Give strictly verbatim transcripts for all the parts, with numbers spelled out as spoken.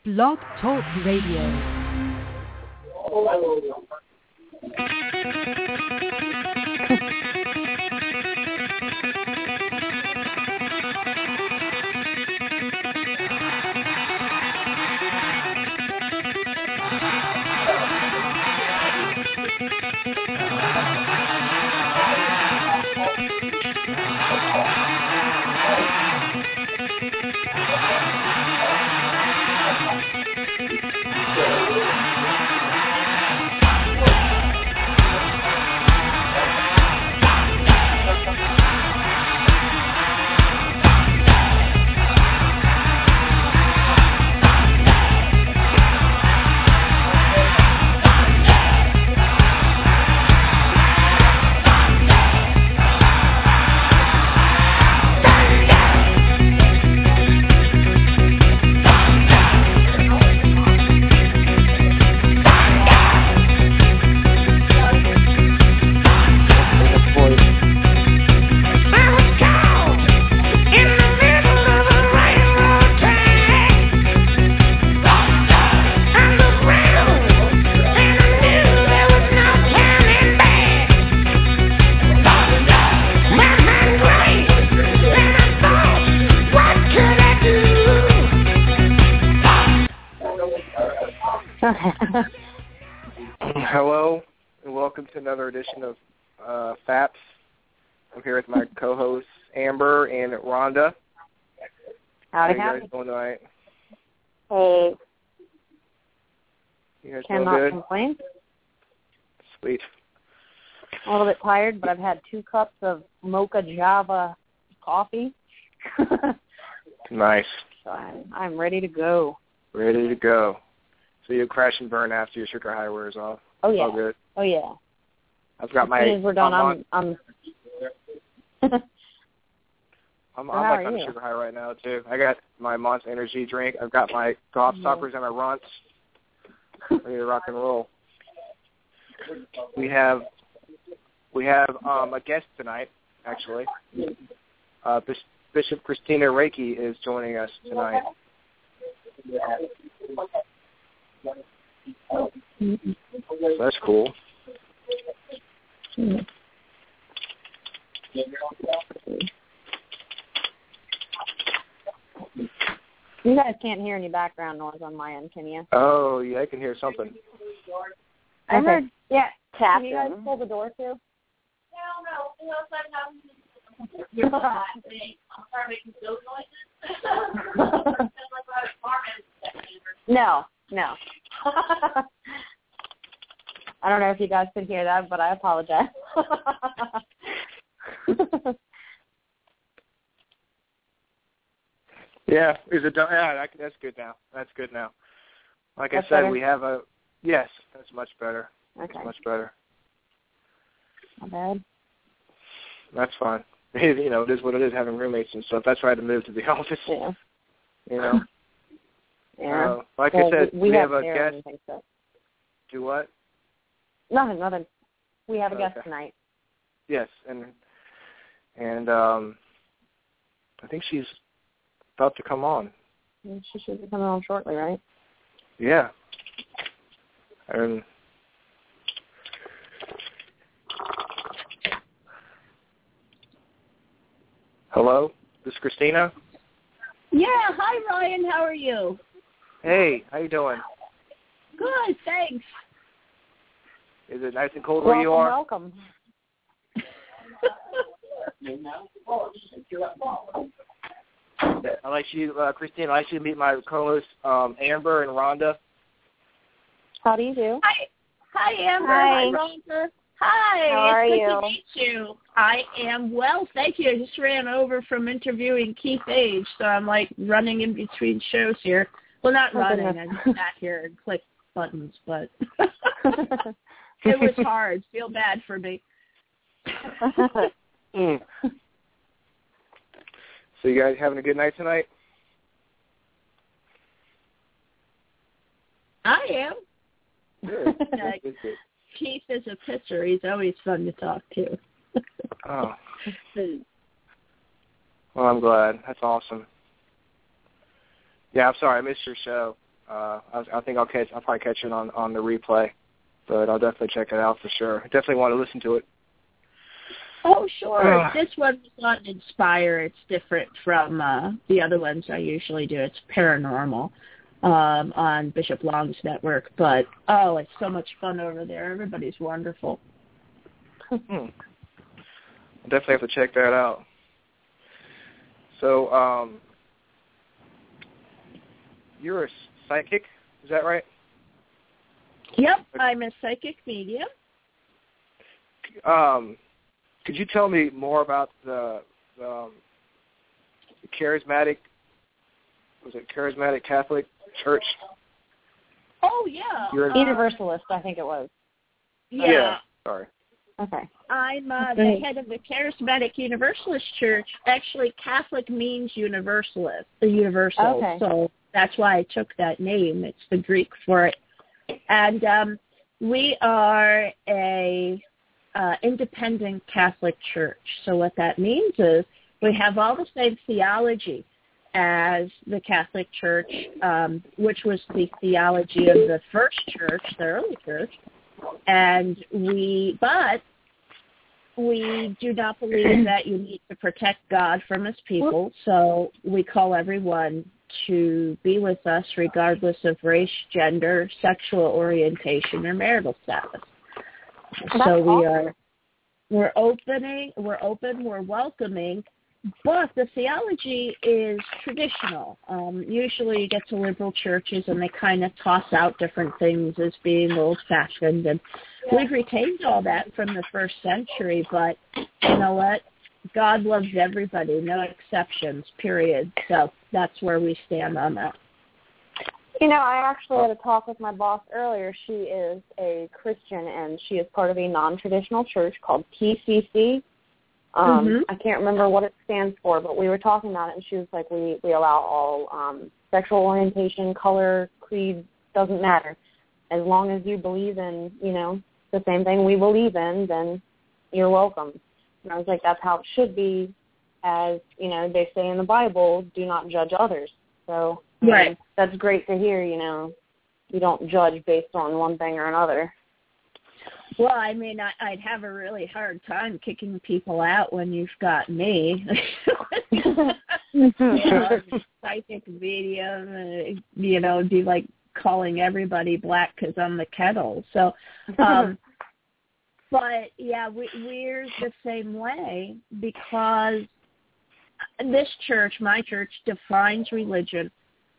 Blog Talk Radio. Hello, and welcome to another edition of uh, FAPS. I'm here with my co-hosts, Amber and Rhonda. Howdy, How are howdy. you guys doing tonight? Hey. You guys Cannot doing good? complain. Sweet. A little bit tired, but I've had two cups of Mocha Java coffee. Nice. So I'm, I'm ready to go. Ready to go. So you crash and burn after your sugar high wears off. Oh, yeah. All good. Oh, yeah. I've got as my... soon as we're done, I'm, I'm... I'm, I'm, How I'm like are on a you? sugar high right now, too. I got my Monster Energy drink. I've got my golf Mhm. stoppers and my runts. Ready to rock and roll. We have we have um, a guest tonight, actually. Uh, Bis- Bishop Christina Reiki is joining us tonight. So that's cool. You guys can't hear any background noise on my end, can you? Oh, yeah, I can hear something. I heard, yeah. Can Tapping. you guys pull the door, too? No, no. I don't know if you guys could hear that, but I apologize. Yeah, is it done? Yeah, I can, that's good now. That's good now. Like That's I said, better? we have a, yes, that's much better. Okay, That's much better. not bad. That's fine. You know, it is what it is, having roommates and stuff. That's why I had to move to the office. Yeah. You know. Yeah. Uh, like well, I said, we, we, have, have a Aaron guest. and things, so. Do what? Nothing, nothing. We have a guest Okay. tonight. Yes, and and um, I think she's about to come on. She should be coming on shortly, right? Yeah. And hello, this is Christina. Yeah, hi Ryan, how are you? Hey, how you doing? Good, thanks. Is it nice and cold where welcome, you are? welcome. I'd like you, uh, Christine, I'd like you to meet my co-hosts, um, Amber and Rhonda. How do you do? Hi, hi Amber. Hi. Hi, Rhonda. Hi. How are it's you? good to meet you. I am well, thank you. I just ran over from interviewing Keith Age, so I'm like running in between shows here. Well, not Oh, running. goodness. I just sat here and clicked buttons, but it was hard. Feel bad for me. Mm. So you guys having a good night tonight? I am. Good. Uh, Good, good. Keith is a pitcher. He's always fun to talk to. Oh. Well, I'm glad. That's awesome. Yeah, I'm sorry. I missed your show. Uh, I, I think I'll catch. I'll probably catch it on, on the replay, but I'll definitely check it out for sure. I definitely want to listen to it. Oh, sure. Uh, this one was on Inspire. It's different from uh, the other ones I usually do. It's paranormal um, on Bishop Long's network. But, oh, it's so much fun over there. Everybody's wonderful. Hmm. I'll definitely have to check that out. So, um, you're a psychic, is that right? Yep, I'm a psychic medium. Um, could you tell me more about the, um, the charismatic, was it charismatic Catholic Church? Oh, yeah. You're uh, Universalist, I think it was. Yeah. yeah sorry. Okay. I'm uh, the head of the Charismatic Universalist Church. Actually, Catholic means universalist, the universal. Okay. So that's why I took that name. It's the Greek for it. And um, we are a uh, independent Catholic church. So what that means is we have all the same theology as the Catholic Church, um, which was the theology of the first church, the early church. And we, but we do not believe that you need to protect God from his people, so we call everyone to be with us regardless of race, gender, sexual orientation, or marital status. That's so we awesome. are, we're opening, we're open, we're welcoming, but the theology is traditional. Um, usually you get to liberal churches and they kind of toss out different things as being old-fashioned, and we've retained all that from the first century, but you know what? God loves everybody, no exceptions, period. So that's where we stand on that. You know, I actually had a talk with my boss earlier. She is a Christian, and she is part of a non-traditional church called P C C. Um, mm-hmm. I can't remember what it stands for, but we were talking about it, and she was like, we, we allow all um, sexual orientation, color, creed, doesn't matter. As long as you believe in, you know, the same thing we believe in, then you're welcome. And I was like, that's how it should be, as, you know, they say in the Bible, do not judge others. So right. um, that's great to hear, you know, you don't judge based on one thing or another. Well, I mean, I, I'd have a really hard time kicking people out when you've got me. you know, psychic medium, uh, you know, be like calling everybody black because I'm the kettle. So, um, but yeah, we, we're the same way because this church, my church, defines religion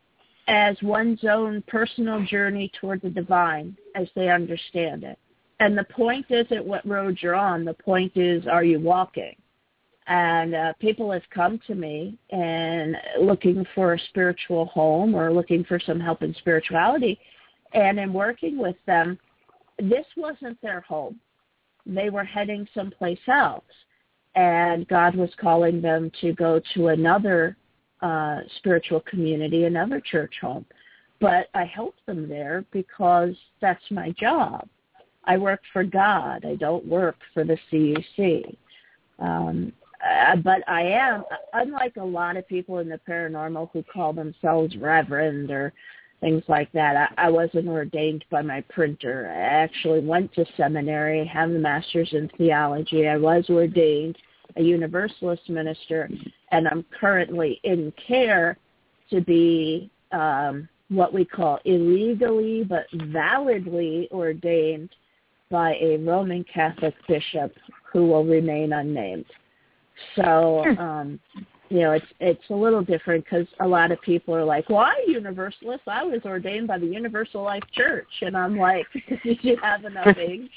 as one's own personal journey toward the divine as they understand it. And the point isn't what road you're on. The point is, are you walking? And uh, people have come to me and looking for a spiritual home or looking for some help in spirituality. And in working with them, this wasn't their home. They were heading someplace else. And God was calling them to go to another uh, spiritual community, another church home. But I helped them there because that's my job. I work for God. I don't work for the C U C. Um, uh, but I am, unlike a lot of people in the paranormal who call themselves reverend or things like that, I, I wasn't ordained by my printer. I actually went to seminary, have a master's in theology. I was ordained a Universalist minister, and I'm currently in care to be um, what we call illegally but validly ordained by a Roman Catholic bishop who will remain unnamed. So, um, you know, it's it's a little different because a lot of people are like, well, I'm Universalist. I was ordained by the Universal Life Church. And I'm like, did you have enough ink?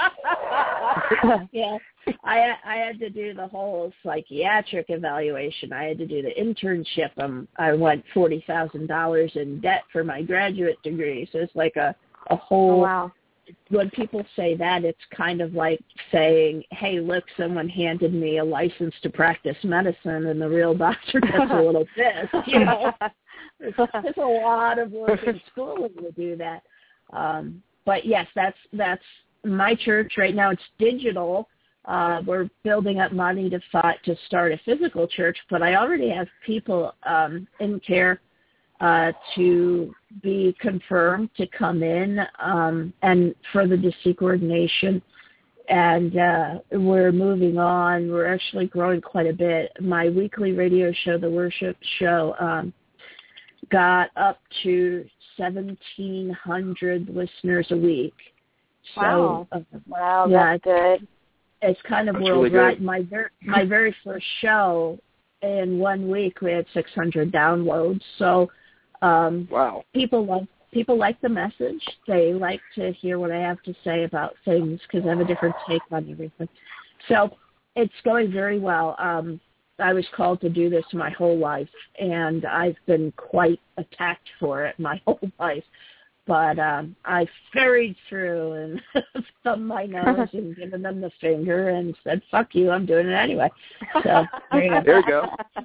yeah. I I had to do the whole psychiatric evaluation. I had to do the internship. Um, I went forty thousand dollars in debt for my graduate degree. So it's like a, a whole... Oh, wow. When people say that, it's kind of like saying, hey, look, someone handed me a license to practice medicine, and the real doctor gets a little pissed. You know, there's, there's a lot of work in schooling to do that. Um, but, yes, that's that's my church right now. It's digital. Uh, we're building up money to, to start a physical church, but I already have people um, in care uh, to be confirmed to come in um, and further the C coordination. And uh, we're moving on. We're actually growing quite a bit. My weekly radio show, The Worship Show, um, got up to seventeen hundred listeners a week. Wow. So, uh, wow, yeah, that's good. It's kind of That's worldwide. really good. My ver- my very first show, in one week, we had six hundred downloads. So um, Wow. people love people like the message. They like to hear what I have to say about things because I have a different take on everything. So it's going very well. Um, I was called to do this my whole life, and I've been quite attacked for it my whole life. But um, I ferried through and thumbed my nose and given them the finger and said, fuck you, I'm doing it anyway. So there you go. There you go.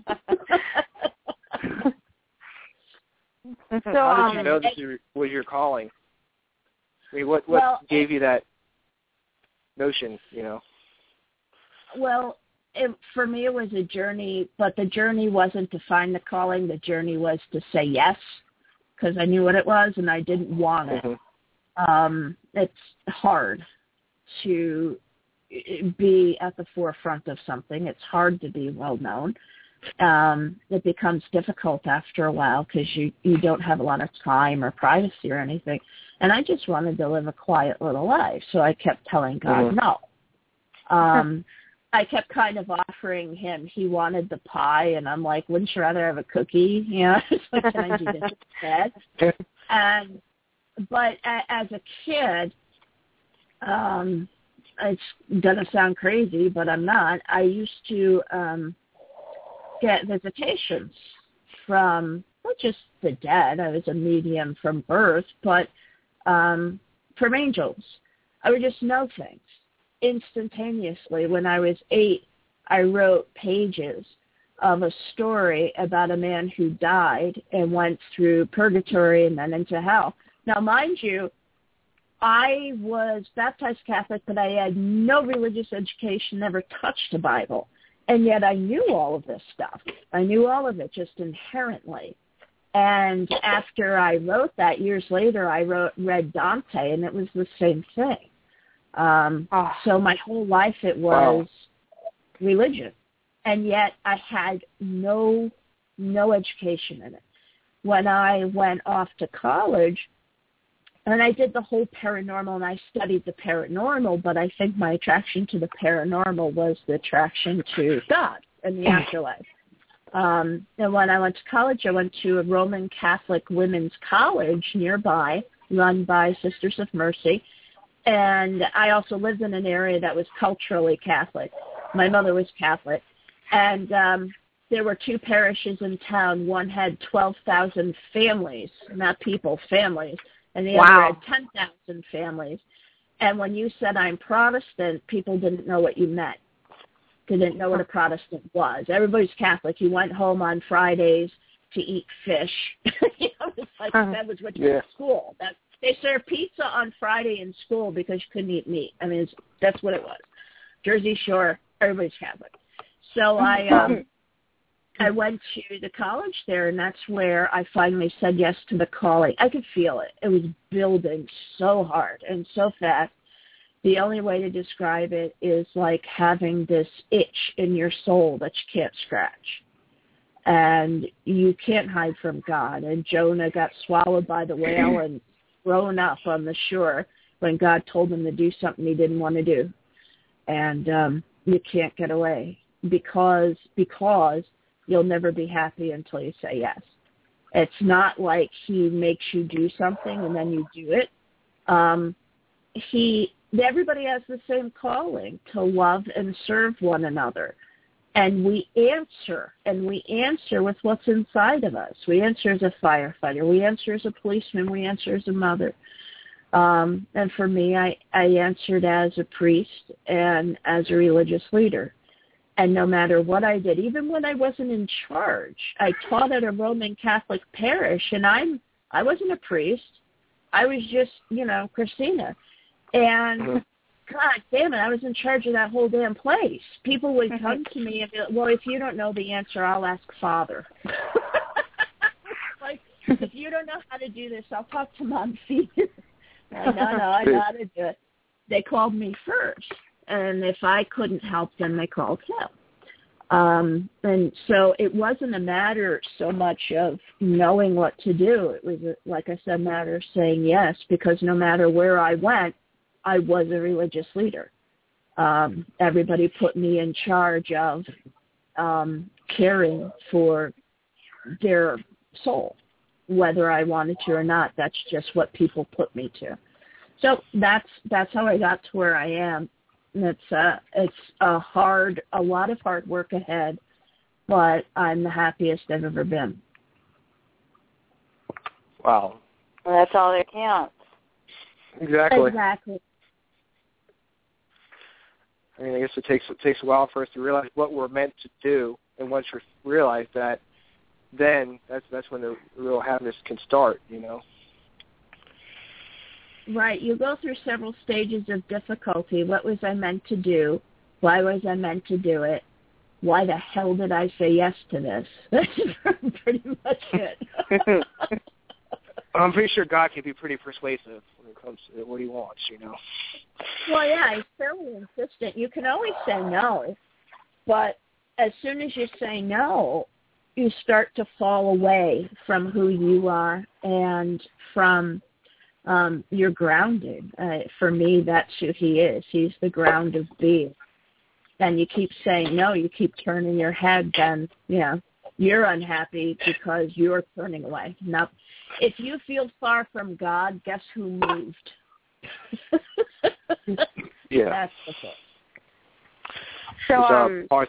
So, How um, did you know this was your calling? I mean, what what well, gave you that notion? You know. Well, it, for me, it was a journey, but the journey wasn't to find the calling. The journey was to say yes, because I knew what it was and I didn't want it. Mm-hmm. Um, it's hard to be at the forefront of something. It's hard to be well known. Um, it becomes difficult after a while because you, you don't have a lot of time or privacy or anything. And I just wanted to live a quiet little life, so I kept telling God mm-hmm. no. Um, I kept kind of offering him. He wanted the pie, and I'm like, wouldn't you rather have a cookie? You know, it's like, can I do this instead? And but a, as a kid, um, it's gonna sound crazy, but I'm not. I used to um, get visitations from not just the dead. I was a medium from birth, but um, from angels. I would just know things instantaneously. When I was eight, I wrote pages of a story about a man who died and went through purgatory and then into hell. Now, mind you, I was baptized Catholic, but I had no religious education, never touched a Bible. And yet I knew all of this stuff. I knew all of it just inherently. And after I wrote that, years later, I wrote read Dante, and it was the same thing. Um, oh. So my whole life it was wow. religion, and yet I had no no education in it. When I went off to college, and I did the whole paranormal, and I studied the paranormal, but I think my attraction to the paranormal was the attraction to God and the afterlife. Um, and when I went to college, I went to a Roman Catholic women's college nearby, run by Sisters of Mercy. And I also lived in an area that was culturally Catholic. My mother was Catholic. And um, there were two parishes in town. One had twelve thousand families, not people, families. And the wow. other had ten thousand families. And when you said I'm Protestant, people didn't know what you meant. They didn't know what a Protestant was. Everybody's Catholic. You went home on Fridays to eat fish. You know, it's like that was what you yeah. did at school. That, they served pizza on Friday in school because you couldn't eat meat. I mean, it's, that's what it was. Jersey Shore, everybody's Catholic. So I um, I went to the college there, and that's where I finally said yes to the calling. I could feel it. It was building so hard and so fast. The only way to describe it is like having this itch in your soul that you can't scratch. And you can't hide from God. And Jonah got swallowed by the whale and thrown up on the shore when God told him to do something he didn't want to do. And um, you can't get away because because you'll never be happy until you say yes. It's not like he makes you do something and then you do it. Um, he everybody has the same calling to love and serve one another. And we answer, and we answer with what's inside of us. We answer as a firefighter. We answer as a policeman. We answer as a mother. Um, and for me, I, I answered as a priest and as a religious leader. And no matter what I did, even when I wasn't in charge, I taught at a Roman Catholic parish, and I'm I wasn't a priest. I was just, you know, Christina. And mm-hmm. God damn it, I was in charge of that whole damn place. People would come to me and be like, well, if you don't know the answer, I'll ask Father. Like, don't know how to do this. I'll talk to Mom Senior. No, no, I know how to do it. They called me first, and if I couldn't help them, they called him. Um, and so it wasn't a matter so much of knowing what to do. It was, like I said, a matter of saying yes, because no matter where I went, I was a religious leader. Um, everybody put me in charge of um, caring for their soul, whether I wanted to or not. That's just what people put me to. So that's that's how I got to where I am. It's uh, it's a hard, a lot of hard work ahead, but I'm the happiest I've ever been. Wow. Well, that's all that counts. Exactly. Exactly. I mean, I guess it takes it takes a while for us to realize what we're meant to do, and once you realize that, then that's that's when the real happiness can start. You know. Right. You go through several stages of difficulty. What was I meant to do? Why was I meant to do it? Why the hell did I say yes to this? That's pretty much it. I'm pretty sure God can be pretty persuasive when it comes to what he wants, you know. Well, yeah, he's fairly insistent. You can always say no, but as soon as you say no, you start to fall away from who you are and from Um, you're grounded. Uh, for me, that's who he is. He's the ground of being. And you keep saying no, you keep turning your head, then, you know, you're unhappy because you're turning away. Now, if you feel far from God, guess who moved? Yeah. That's the thing. So, uh, um, our,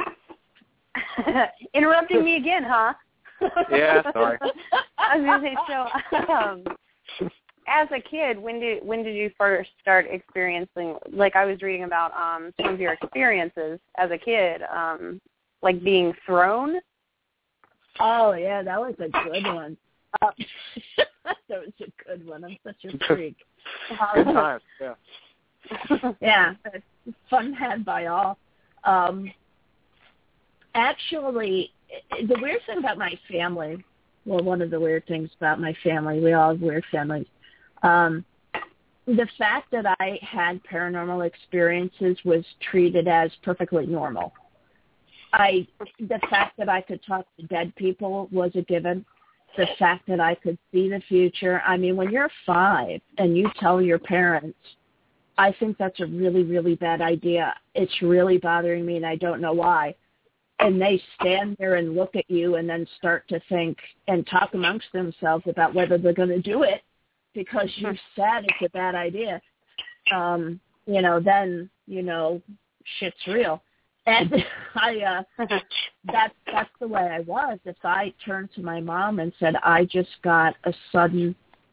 interrupting me again, huh? Yeah, sorry. I was going to say, so, um, as a kid, when did when did you first start experiencing, like I was reading about um, some of your experiences as a kid, um, like being thrown? Oh, yeah, that was a good one. Uh, that was a good one. I'm such a freak. Good times, yeah. Yeah, fun had by all. Um, actually, the weird thing about my family, well, one of the weird things about my family, we all have weird families, um, the fact that I had paranormal experiences was treated as perfectly normal. I, the fact that I could talk to dead people was a given. The fact that I could see the future. I mean, when you're five and you tell your parents, I think that's a really, really bad idea. It's really bothering me, and I don't know why. And they stand there and look at you and then start to think and talk amongst themselves about whether they're going to do it because you said it's a bad idea. Um, you know, then, you know, shit's real. And I, uh, that's, that's the way I was. If I turned to my mom and said, I just got a sudden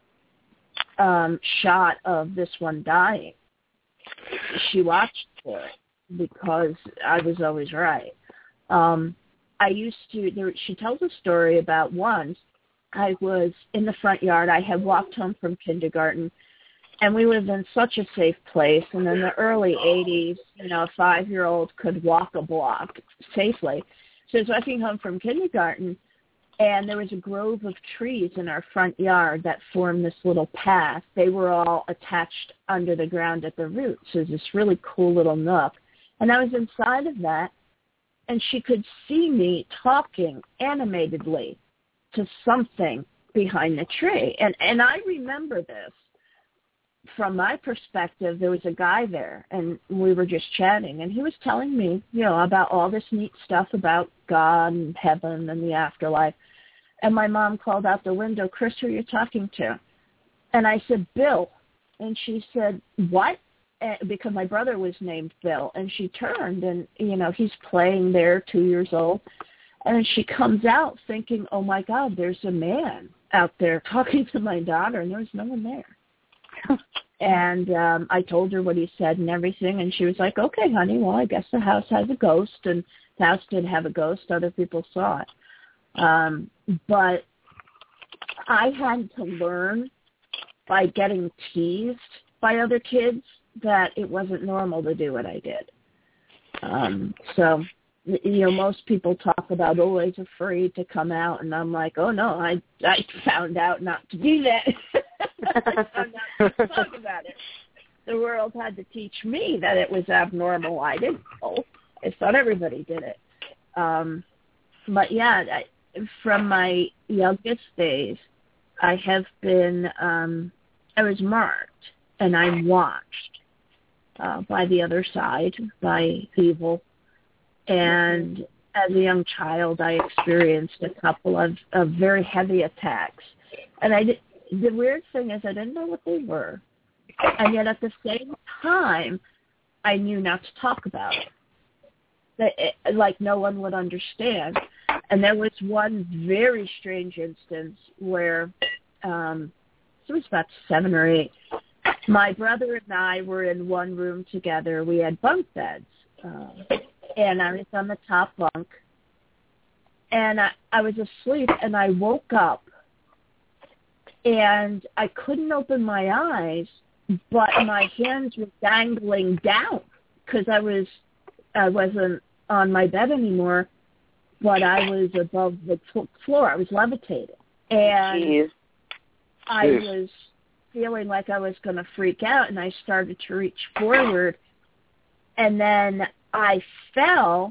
um, shot of this one dying, she watched for it because I was always right. Um, I used to, there, she tells a story about once I was in the front yard. I had walked home from kindergarten, and we lived in such a safe place. And in the early eighties, you know, a five-year-old could walk a block safely. So I was walking home from kindergarten, and there was a grove of trees in our front yard that formed this little path. They were all attached under the ground at the roots. So it was this really cool little nook. And I was inside of that, and she could see me talking animatedly to something behind the tree. And and I remember this. From my perspective, there was a guy there, and we were just chatting, and he was telling me, you know, about all this neat stuff about God and heaven and the afterlife. And my mom called out the window, Chris, who are you talking to? And I said, Bill. And she said, what? Because my brother was named Bill. And she turned, and, you know, he's playing there, two years old. And she comes out thinking, oh, my God, there's a man out there talking to my daughter, and there was no one there. And um, I told her what he said and everything, and she was like, okay, honey, well, I guess the house has a ghost. And the house did have a ghost. Other people saw it. Um, but I had to learn by getting teased by other kids that it wasn't normal to do what I did. Um, so you know, most people talk about always afraid to come out, and I'm like, oh no, I I found out not to do that. I found out not to talk about it. The world had to teach me that it was abnormal. I didn't know. I thought everybody did it. Um, but yeah, I, from my youngest days, I have been, um, I was marked and I'm watched uh, by the other side, by evil. And as a young child, I experienced a couple of, of very heavy attacks. And I did, the weird thing is I didn't know what they were. And yet at the same time, I knew not to talk about it. That it, like no one would understand. And there was one very strange instance where um, it was about seven or eight. My brother and I were in one room together. We had bunk beds. Uh, and I was on the top bunk. And I, I was asleep, and I woke up. And I couldn't open my eyes, but my hands were dangling down because I was I wasn't on my bed anymore, but I was above the floor. I was levitating, and Jeez. I was feeling like I was going to freak out, and I started to reach forward, and then I fell.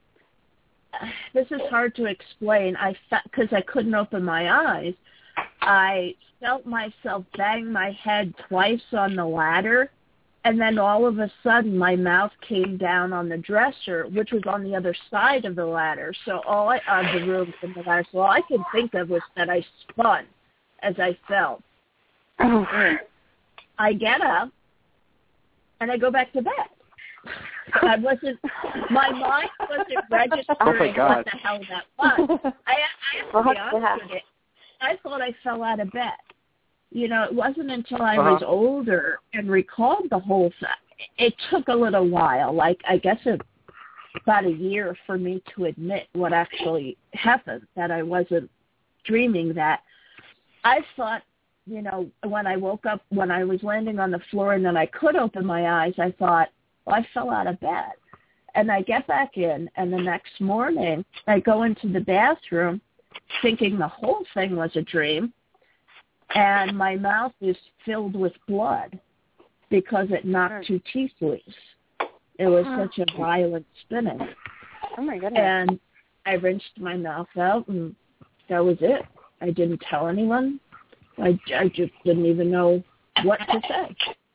This is hard to explain. I felt because I couldn't open my eyes. I felt myself bang my head twice on the ladder, and then all of a sudden my mouth came down on the dresser, which was on the other side of the ladder. So all I, uh, the room from the ladder. So all I could think of was that I spun as I fell. Oh. I get up, and I go back to bed. I wasn't, my mind wasn't registering oh my God. what the hell that was. I, I have to be honest yeah. with you. I thought I fell out of bed. You know, it wasn't until I uh-huh. was older and recalled the whole thing. It took a little while, like I guess it, about a year for me to admit what actually happened, that I wasn't dreaming that. I thought, you know, when I woke up, when I was landing on the floor and then I could open my eyes, I thought, well, I fell out of bed. And I get back in, and the next morning I go into the bathroom thinking the whole thing was a dream, and my mouth is filled with blood because it knocked two teeth loose. It was such a violent spinning. Oh, my goodness. And I rinsed my mouth out, and that was it. I didn't tell anyone. I, I just didn't even know what to say.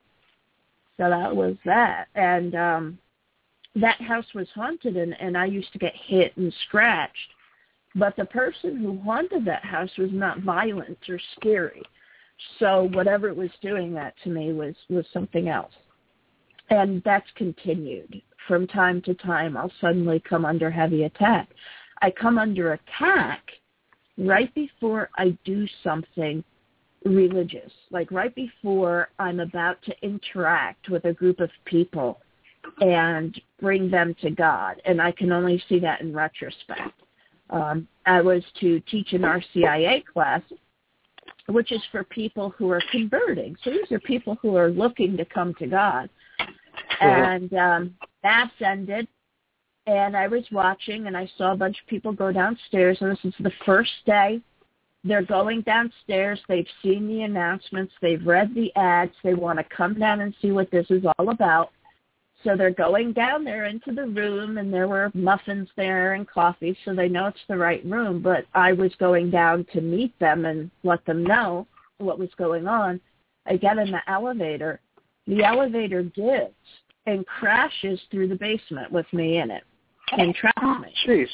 So that was that. And um, that house was haunted, and, and I used to get hit and scratched. But the person who haunted that house was not violent or scary. So whatever it was doing that to me was, was something else. And that's continued. From time to time, I'll suddenly come under heavy attack. I come under attack right before I do something religious, like right before I'm about to interact with a group of people and bring them to God. And I can only see that in retrospect. Um, I was to teach an R C I A class, which is for people who are converting. So these are people who are looking to come to God. And um, Mass ended, and I was watching, and I saw a bunch of people go downstairs, and this is the first day. They're going downstairs. They've seen the announcements. They've read the ads. They want to come down and see what this is all about. So they're going down there into the room, and there were muffins there and coffee, so they know it's the right room. But I was going down to meet them and let them know what was going on. I get in the elevator. The elevator gives and crashes through the basement with me in it and traps me. Jeez.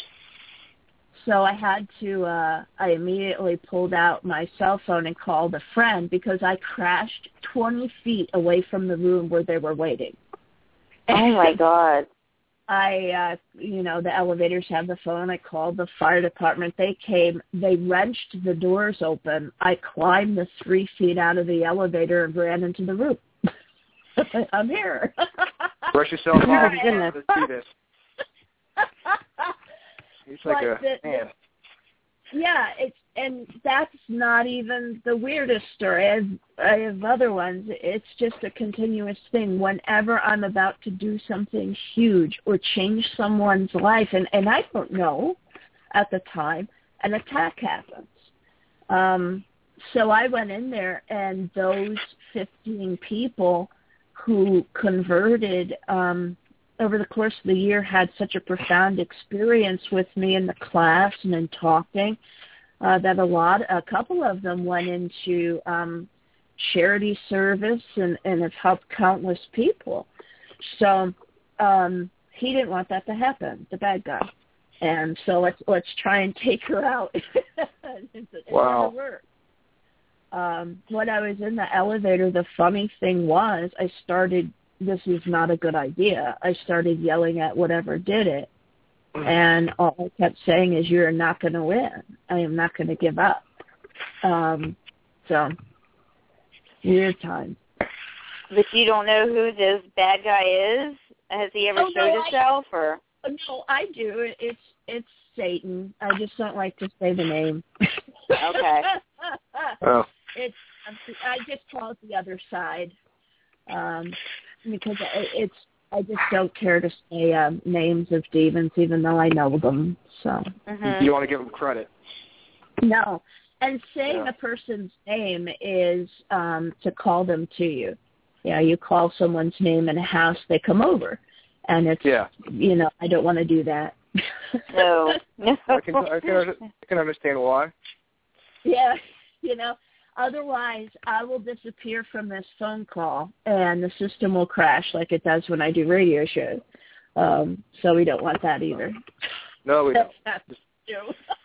So I had to, uh, I immediately pulled out my cell phone and called a friend because I crashed twenty feet away from the room where they were waiting. Oh, my God. I, uh, you know, the elevators have the phone. I called the fire department. They came. They wrenched the doors open. I climbed the three feet out of the elevator and ran into the room. I'm here. Brush yourself off. Oh, my goodness. Let's do this. He's like But a the, man. Yeah, it's and that's not even the weirdest story. I have, I have other ones. It's just a continuous thing. Whenever I'm about to do something huge or change someone's life, and, and I don't know at the time, an attack happens. Um, so I went in there, and those fifteen people who converted um, over the course of the year had such a profound experience with me in the class and in talking uh, that a lot, a couple of them went into um, charity service and, and have helped countless people. So um, he didn't want that to happen, the bad guy. And so let's let's try and take her out. it, it wow. never worked. Um, when I was in the elevator, the funny thing was I started, this is not a good idea, I started yelling at whatever did it. And all I kept saying is, you're not going to win. I am not going to give up. Um, so, weird time. But you don't know who this bad guy is? Has he ever oh, showed no, himself? I, or? No, I do. It's it's Satan. I just don't like to say the name. Okay. Oh. It's I just call it the other side, um, because it's I just don't care to say um, names of demons, even though I know them. So mm-hmm. You want to give them credit? No, and saying yeah. a person's name is um, to call them to you. Yeah, you call someone's name in a house, they come over. And it's, yeah. you know, I don't want to do that. No. no. I, can, I, can, I can understand why. Yeah, you know, otherwise I will disappear from this phone call and the system will crash like it does when I do radio shows. Um, so we don't want that either. No, we don't. That's true.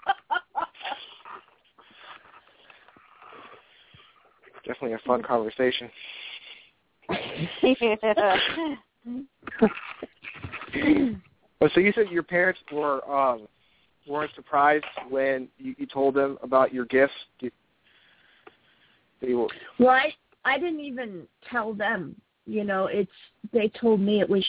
Definitely a fun conversation. Oh, so you said your parents were um, weren't surprised when you, you told them about your gifts? Did, they were... Well, I, I didn't even tell them. You know, it's they told me it was.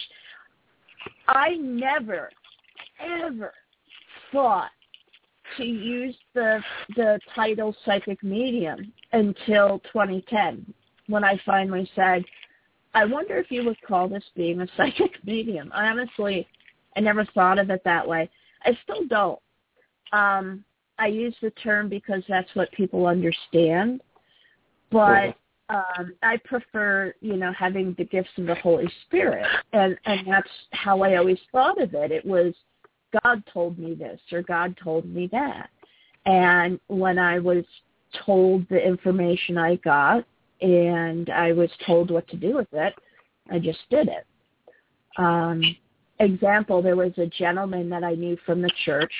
I never, ever thought to use the the title psychic medium until twenty ten, when I finally said, I wonder if you would call this being a psychic medium. Honestly, I never thought of it that way. I still don't. Um, I use the term because that's what people understand. But um, I prefer, you know, having the gifts of the Holy Spirit. And, and that's how I always thought of it. It was God told me this or God told me that. And when I was told the information I got, and I was told what to do with it, I just did it. Um, example, there was a gentleman that I knew from the church,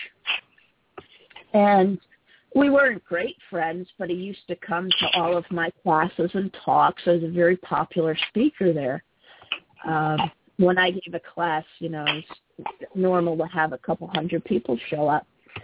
and we weren't great friends, but he used to come to all of my classes and talks. I was a very popular speaker there. Um, when I gave a class, you know, it's normal to have a couple hundred people show up.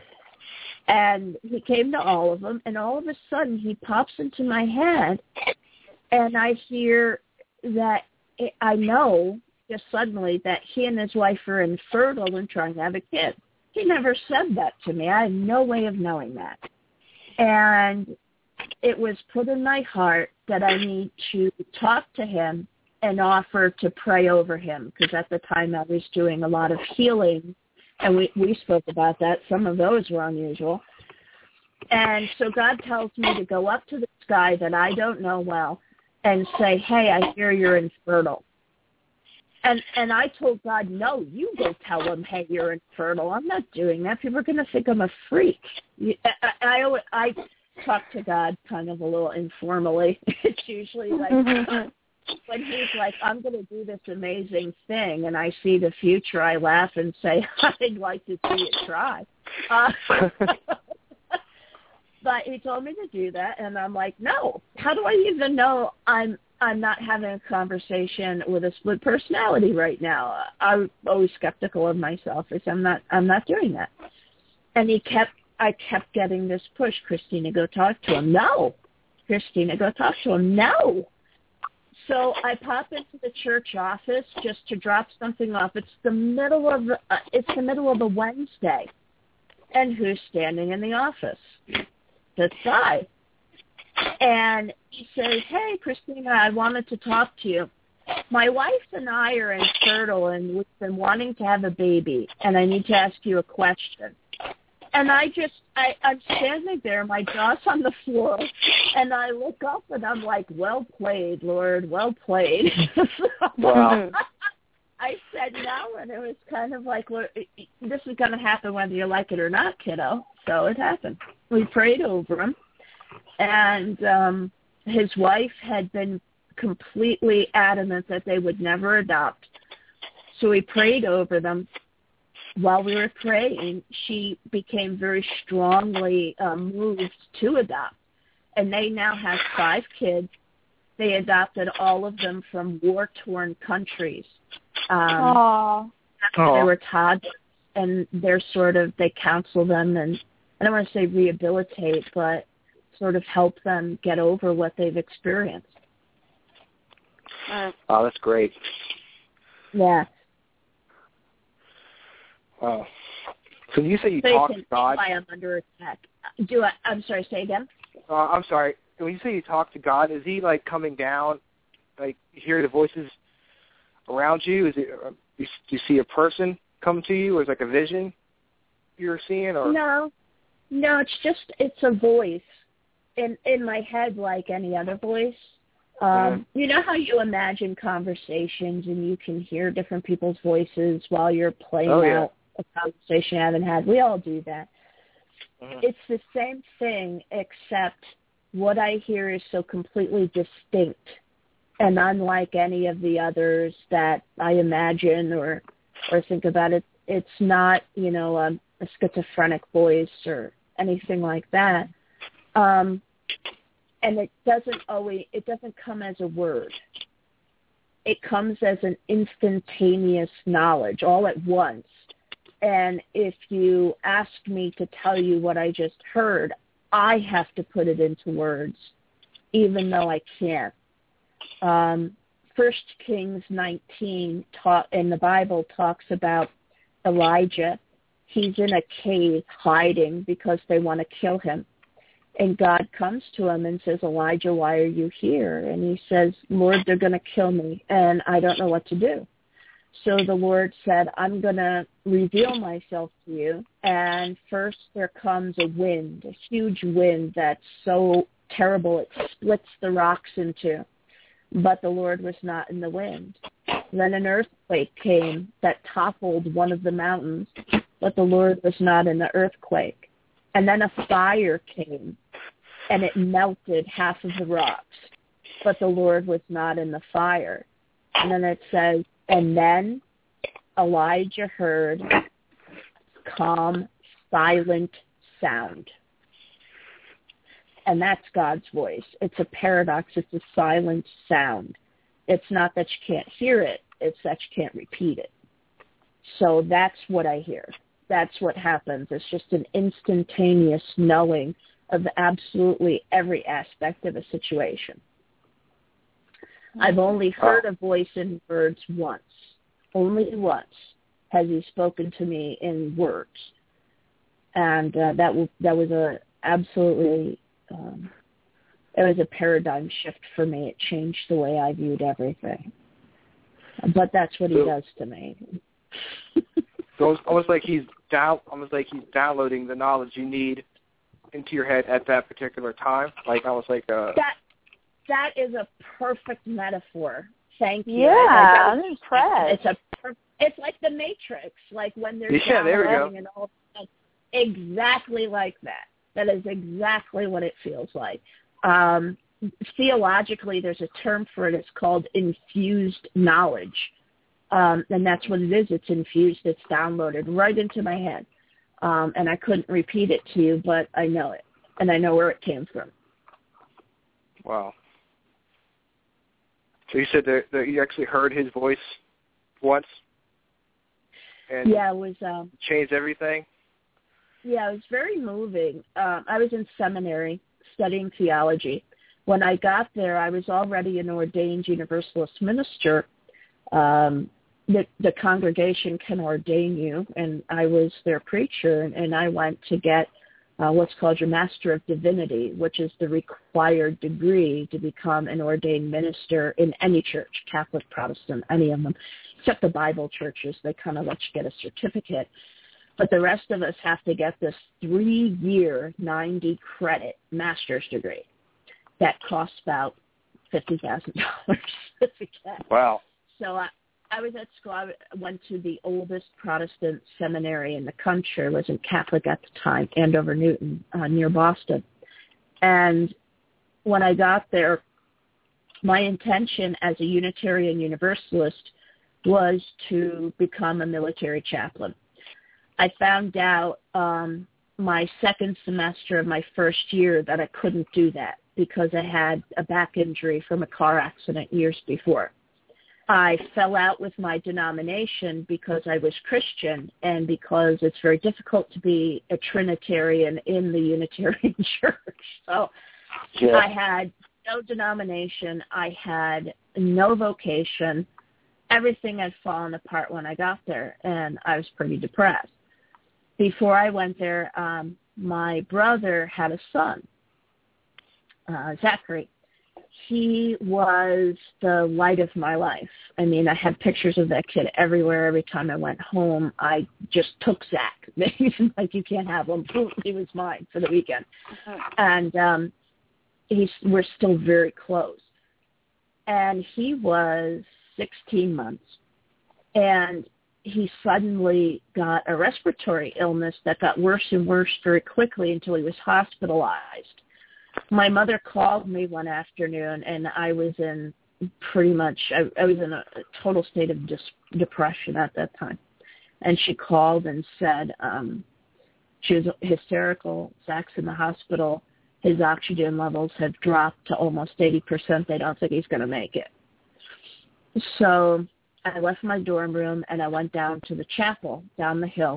And he came to all of them, and all of a sudden he pops into my head, and I hear that I know just suddenly that he and his wife are infertile and trying to have a kid. He never said that to me. I had no way of knowing that. And it was put in my heart that I need to talk to him and offer to pray over him, because at the time I was doing a lot of healing, and we, we spoke about that. Some of those were unusual. And so God tells me to go up to this guy that I don't know well and say, hey, I hear you're infertile. And and I told God, no, you go tell him, hey, you're infertile. I'm not doing that. People are going to think I'm a freak. I, I, I, I talk to God kind of a little informally. It's usually like when he's like, I'm going to do this amazing thing, and I see the future, I laugh and say, I'd like to see it try. Uh, but he told me to do that, and I'm like, no. How do I even know I'm I'm not having a conversation with a split personality right now? I'm always skeptical of myself. I said, I'm not I'm not doing that. And he kept I kept getting this push, Christina, go talk to him. No. Christina, go talk to him. No. So I pop into the church office just to drop something off. It's the middle of the, uh, it's the middle of a Wednesday, and who's standing in the office? this guy. And he says, hey, Christina, I wanted to talk to you. My wife and I are infertile, and we've been wanting to have a baby, and I need to ask you a question. And I just, I, I'm standing there, my jaw's on the floor, and I look up, and I'm like, well played, Lord, well played. Wow. I said no, and it was kind of like, well, this is going to happen whether you like it or not, kiddo. So it happened. We prayed over him, and um, his wife had been completely adamant that they would never adopt. So we prayed over them. While we were praying, she became very strongly uh, moved to adopt. And they now have five kids. They adopted all of them from war-torn countries. Um, they were toddlers, and they're sort of, they counsel them and, I don't want to say rehabilitate, but sort of help them get over what they've experienced. Oh, that's great. Yeah. Wow. So you say you so talk you to God. Why I'm under attack. Do I? I'm sorry. Say again. Uh, I'm sorry. When you say you talk to God, is He like coming down? Like you hear the voices around you? Is it? Uh, you, do you see a person come to you, or is it like a vision you're seeing? Or no, no. It's just it's a voice in in my head, like any other voice. Um, mm-hmm. You know how you imagine conversations and you can hear different people's voices while you're playing oh, yeah. out a conversation you haven't had? We all do that. Mm-hmm. It's the same thing, except what I hear is so completely distinct and unlike any of the others that I imagine or or think about. It. It's not, you know, a, a schizophrenic voice or anything like that. Um And it doesn't always, it doesn't come as a word. It comes as an instantaneous knowledge all at once. And if you ask me to tell you what I just heard, I have to put it into words, even though I can't. Um, First Kings nineteen taught, in the Bible talks about Elijah. He's in a cave hiding because they want to kill him. And God comes to him and says, Elijah, why are you here? And he says, Lord, they're going to kill me, and I don't know what to do. So the Lord said, I'm going to reveal myself to you. And first there comes a wind, a huge wind that's so terrible it splits the rocks in two. But the Lord was not in the wind. Then an earthquake came that toppled one of the mountains, but the Lord was not in the earthquake. And then a fire came, and it melted half of the rocks, but the Lord was not in the fire. And then it says, and then Elijah heard calm, silent sound. And that's God's voice. It's a paradox. It's a silent sound. It's not that you can't hear it. It's that you can't repeat it. So that's what I hear. That's what happens. It's just an instantaneous knowing of absolutely every aspect of a situation. I've only heard a voice in words once. Only once has he spoken to me in words. And uh, that, w- that was a absolutely, um, it was a paradigm shift for me. It changed the way I viewed everything. But that's what he so, does to me. So it's almost like he's down, almost like he's downloading the knowledge you need into your head at that particular time, like almost like a. That that is a perfect metaphor. Thank you. Yeah, I'm impressed. It's a it's like the Matrix, like when they're yeah, there we go. and all that. Exactly like that. That is exactly what it feels like. Um, theologically, there's a term for it. It's called infused knowledge. Um, and that's what it is. It's infused. It's downloaded right into my head. Um, and I couldn't repeat it to you, but I know it. And I know where it came from. Wow. So you said that, that you actually heard his voice once? And yeah, it was... Um, changed everything? Yeah, it was very moving. Um, I was in seminary studying theology. When I got there, I was already an ordained Universalist minister. Um, the, the congregation can ordain you, and I was their preacher, and, and I went to get uh, what's called your Master of Divinity, which is the required degree to become an ordained minister in any church, Catholic, Protestant, any of them, except the Bible churches. They kind of let you get a certificate. But the rest of us have to get this three-year, ninety-credit master's degree that costs about fifty thousand dollars to get. Wow. So I, I was at school. I went to the oldest Protestant seminary in the country. I wasn't Catholic at the time, Andover Newton, uh, near Boston. And when I got there, my intention as a Unitarian Universalist was to become a military chaplain. I found out um, my second semester of my first year that I couldn't do that because I had a back injury from a car accident years before. I fell out with my denomination because I was Christian and because it's very difficult to be a Trinitarian in the Unitarian Church. So yeah. I had no denomination. I had no vocation. Everything had fallen apart when I got there, and I was pretty depressed. Before I went there, um, my brother had a son, uh, Zachary. He was the light of my life. I mean, I had pictures of that kid everywhere. Every time I went home, I just took Zach. Like, you can't have him. He was mine for the weekend. And um, he's, we're still very close. And he was sixteen months. And he suddenly got a respiratory illness that got worse and worse very quickly until he was hospitalized. My mother called me one afternoon, and I was in pretty much, I, I was in a total state of dis- depression at that time. And she called and said, um, she was hysterical. Zach's in the hospital. His oxygen levels have dropped to almost eighty percent. They don't think he's going to make it. So I left my dorm room, and I went down to the chapel down the hill.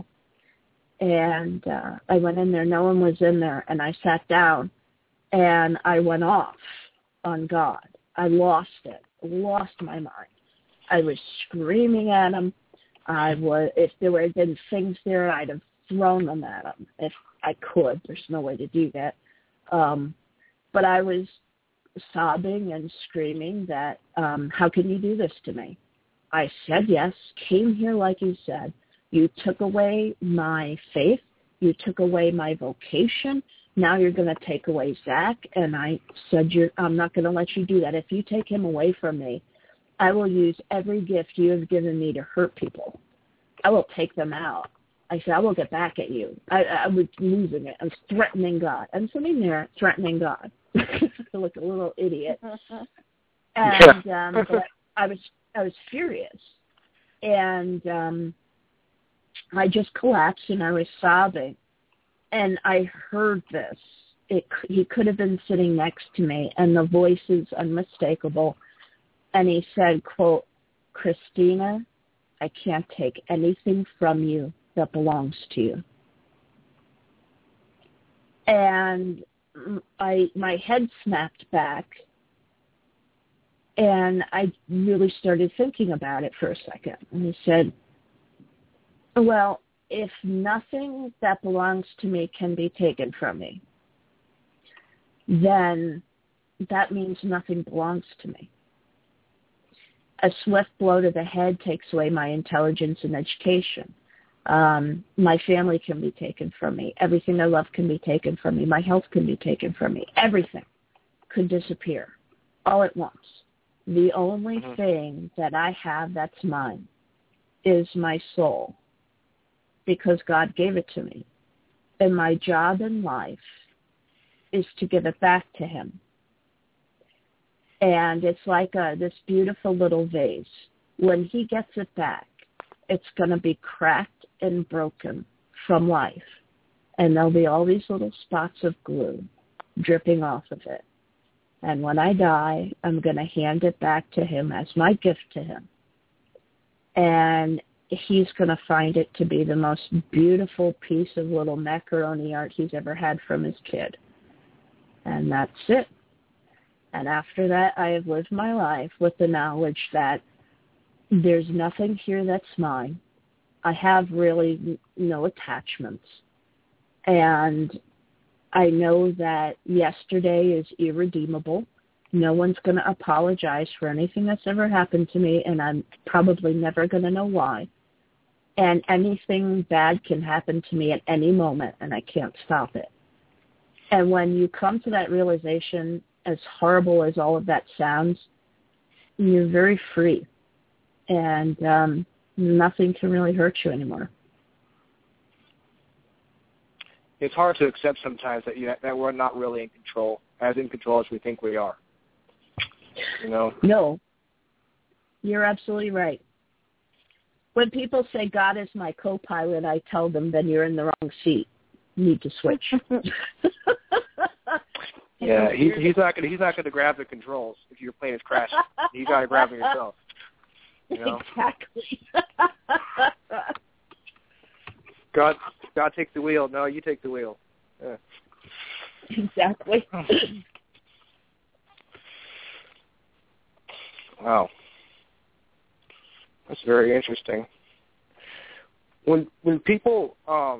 And uh, I went in there. No one was in there, and I sat down, and I went off on God. I lost it, lost my mind. I was screaming at him. I was, if there were been things there, I'd have thrown them at him if I could. There's no way to do that. Um, but I was sobbing and screaming that, um, how can you do this to me? I said yes, came here like you said. You took away my faith. You took away my vocation. Now you're going to take away Zach. And I said, you're, I'm not going to let you do that. If you take him away from me, I will use every gift you have given me to hurt people. I will take them out. I said, I will get back at you. I, I was losing it. I was threatening God. I'm sitting there threatening God. I feel like a little idiot. And um, but I was I was furious. And um, I just collapsed, and I was sobbing. And I heard this. It, he could have been sitting next to me, and the voice is unmistakable. And he said, quote, Christina, I can't take anything from you that belongs to you. And I, my head snapped back, and I really started thinking about it for a second. And he said, well, if nothing that belongs to me can be taken from me, then that means nothing belongs to me. A swift blow to the head takes away my intelligence and education. Um, my family can be taken from me. Everything I love can be taken from me. My health can be taken from me. Everything could disappear all at once. The only mm-hmm. thing that I have that's mine is my soul, because God gave it to me. And my job in life is to give it back to him. And it's like a, this beautiful little vase. When he gets it back, it's going to be cracked and broken from life. And there'll be all these little spots of glue dripping off of it. And when I die, I'm going to hand it back to him as my gift to him. And he's going to find it to be the most beautiful piece of little macaroni art he's ever had from his kid. And that's it. And after that, I have lived my life with the knowledge that there's nothing here that's mine. I have really no attachments. And I know that yesterday is irredeemable. No one's going to apologize for anything that's ever happened to me, and I'm probably never going to know why. And anything bad can happen to me at any moment, and I can't stop it. And when you come to that realization, as horrible as all of that sounds, you're very free, and um, nothing can really hurt you anymore. It's hard to accept sometimes that you, that we're not really in control, as in control as we think we are. You know? No, you're absolutely right. When people say God is my co-pilot, I tell them then you're in the wrong seat. You need to switch. Yeah, he, he's not gonna he's not gonna grab the controls if your plane is crashing. You got to grab it yourself. You know? Exactly. God, God takes the wheel. No, you take the wheel. Yeah. Exactly. Wow, that's very interesting. When when people um,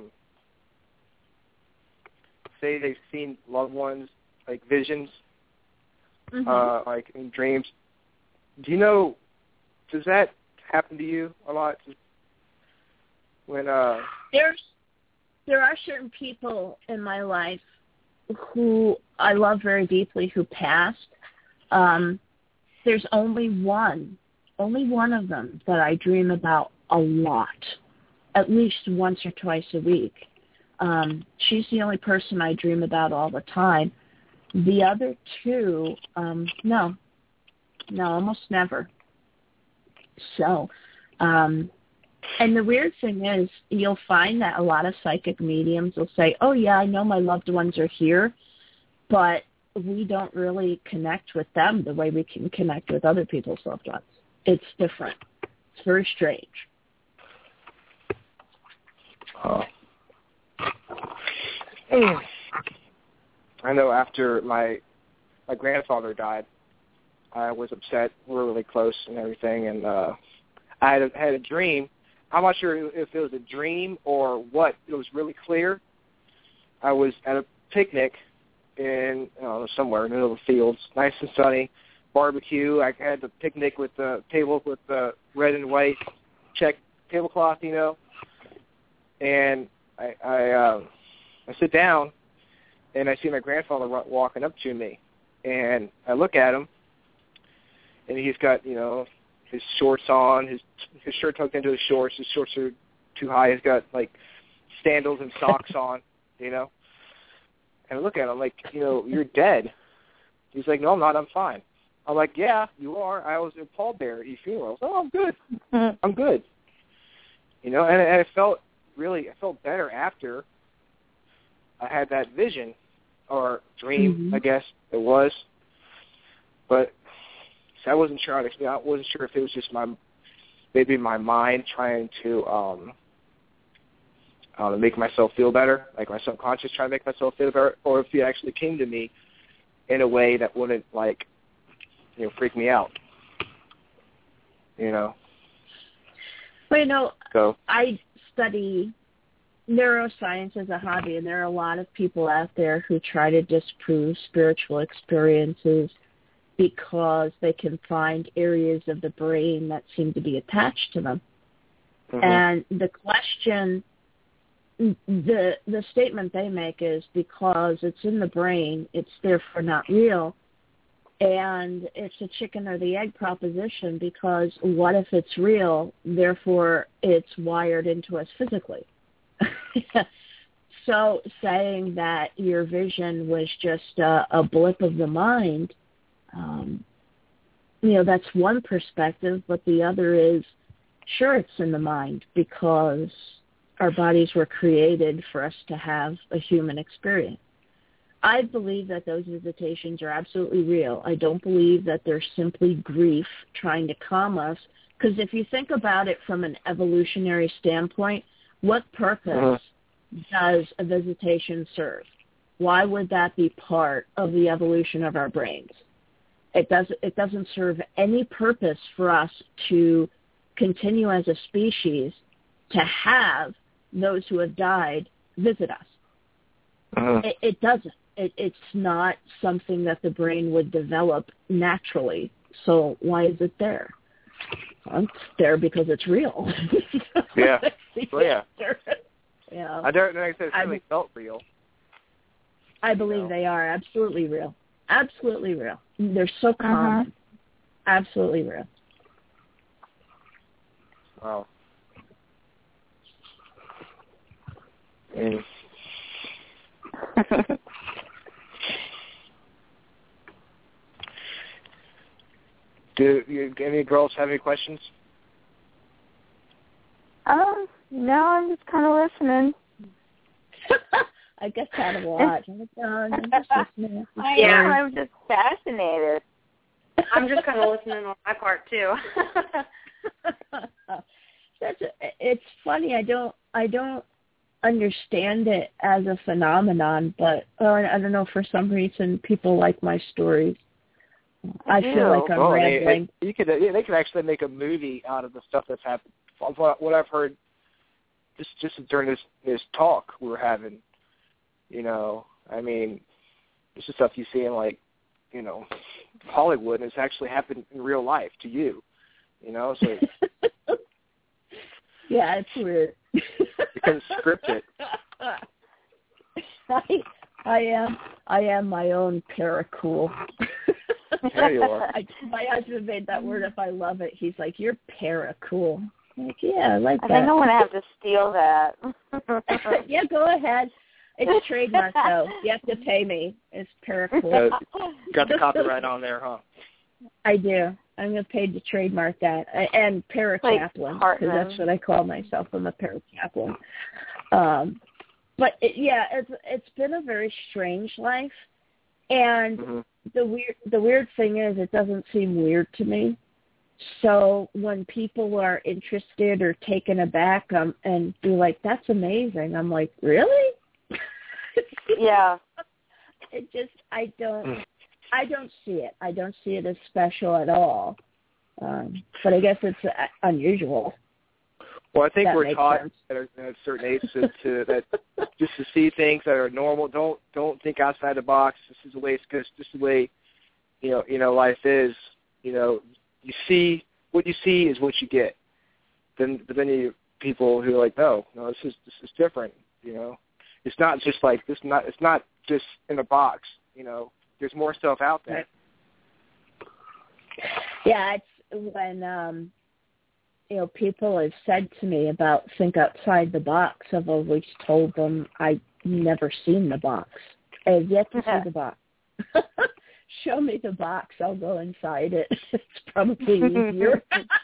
say they've seen loved ones, like visions, mm-hmm. uh, like in dreams, do you know? Does that happen to you a lot? When uh, there's there are certain people in my life who I love very deeply who passed. Um, there's only one, only one of them that I dream about a lot, at least once or twice a week. Um, she's the only person I dream about all the time. The other two, um, no, no, almost never. So, um, and the weird thing is, you'll find that a lot of psychic mediums will say, oh, yeah, I know my loved ones are here, but we don't really connect with them the way we can connect with other people's loved ones. It's different. It's very strange. Oh. I know after my my grandfather died, I was upset. We were really close and everything, and uh, I had a, had a dream. I'm not sure if it was a dream or what. It was really clear. I was at a picnic in I don't know, somewhere in the middle of the fields, nice and sunny, barbecue. I had the picnic with the table with the red and white check tablecloth, you know. And I I, uh, I sit down, and I see my grandfather walking up to me, and I look at him, and he's got, you know, his shorts on, his his shirt tucked into his shorts. His shorts are too high. He's got like sandals and socks on, you know. And I look at him like, you know, you're dead. He's like, no, I'm not. I'm fine. I'm like, yeah, you are. I was a pallbearer at your funeral. Oh, I'm good. I'm good. You know, and, and I felt really, I felt better after I had that vision or dream, mm-hmm. I guess it was. But so I wasn't sure. I wasn't sure if it was just my, maybe my mind trying to um, uh, make myself feel better, like my subconscious trying to make myself feel better, or if it actually came to me in a way that wouldn't, like, you know, freak me out. You know. Well, you know, so I study neuroscience as a hobby, and there are a lot of people out there who try to disprove spiritual experiences because they can find areas of the brain that seem to be attached to them. Mm-hmm. And the question, the the statement they make is because it's in the brain, it's therefore not real. And it's a chicken or the egg proposition, because what if it's real, therefore it's wired into us physically. So saying that your vision was just a, a blip of the mind, um, you know, that's one perspective, but the other is, sure, it's in the mind because our bodies were created for us to have a human experience. I believe that those visitations are absolutely real. I don't believe that they're simply grief trying to calm us, because if you think about it from an evolutionary standpoint, what purpose uh-huh. does a visitation serve? Why would that be part of the evolution of our brains? It doesn't, it doesn't serve any purpose for us to continue as a species to have those who have died visit us. Uh-huh. It, it doesn't. It, it's not something that the brain would develop naturally. So why is it there? Well, it's there because it's real. Yeah. Well, yeah. Yeah. I don't know if it's I really be- felt real. I believe No. they are absolutely real. Absolutely real. They're so common. Uh-huh. Absolutely real. Wow. And do you, any girls have any questions? um, no, I'm just kind of listening. I guess out of a lot. I'm like, oh, I'm just listening. I am. I'm just fascinated. I'm just kind of listening on my part too. That's a, it's funny. I don't. I don't understand it as a phenomenon, but or I don't know. For some reason, people like my stories. I feel Ew. like I'm Well, rambling. They, you could, they could actually make a movie out of the stuff that's happened. From what what I've heard, just just during this this talk we were having, you know, I mean, this is stuff you see in like, you know, Hollywood, and it's actually happened in real life to you, you know. So yeah, it's weird. you can script it. I, I am. I am my own paracool. There you are. I, my husband made that word up. I love it. He's like, "You're paracool." I'm like, yeah, I like I that. think I'm going to have to steal that. Yeah, go ahead. It's trademark, though. You have to pay me. It's paracool. Uh, got the copyright on there, huh? I do. I'm going to pay to trademark that. And parachaplain, because Like that's what I call myself. I'm a parachaplain. Um, but, it, yeah, it's it's been a very strange life. And Mm-hmm. the weird the weird thing is it doesn't seem weird to me. So when people are interested or taken aback um, and be like, that's amazing, I'm like, really? Yeah. It just, I don't, I don't see it. I don't see it as special at all. Um, but I guess it's uh, unusual. Well, I think That we're makes taught sense. at a, at a certain age to, to that just to see things that are normal. Don't don't think outside the box. This is the way it's because this is the way you know you know life is. You know, you see what you see is what you get. Then but then you people who are like, no, no, this is this is different. You know, it's not just like this. Not it's not just in a box. You know, there's more stuff out there. Yeah, it's when um, you know people have said to me about think outside the box. I've always told them I've never seen the box. I have yet to see the box. Show me the box. I'll go inside it. It's probably easier.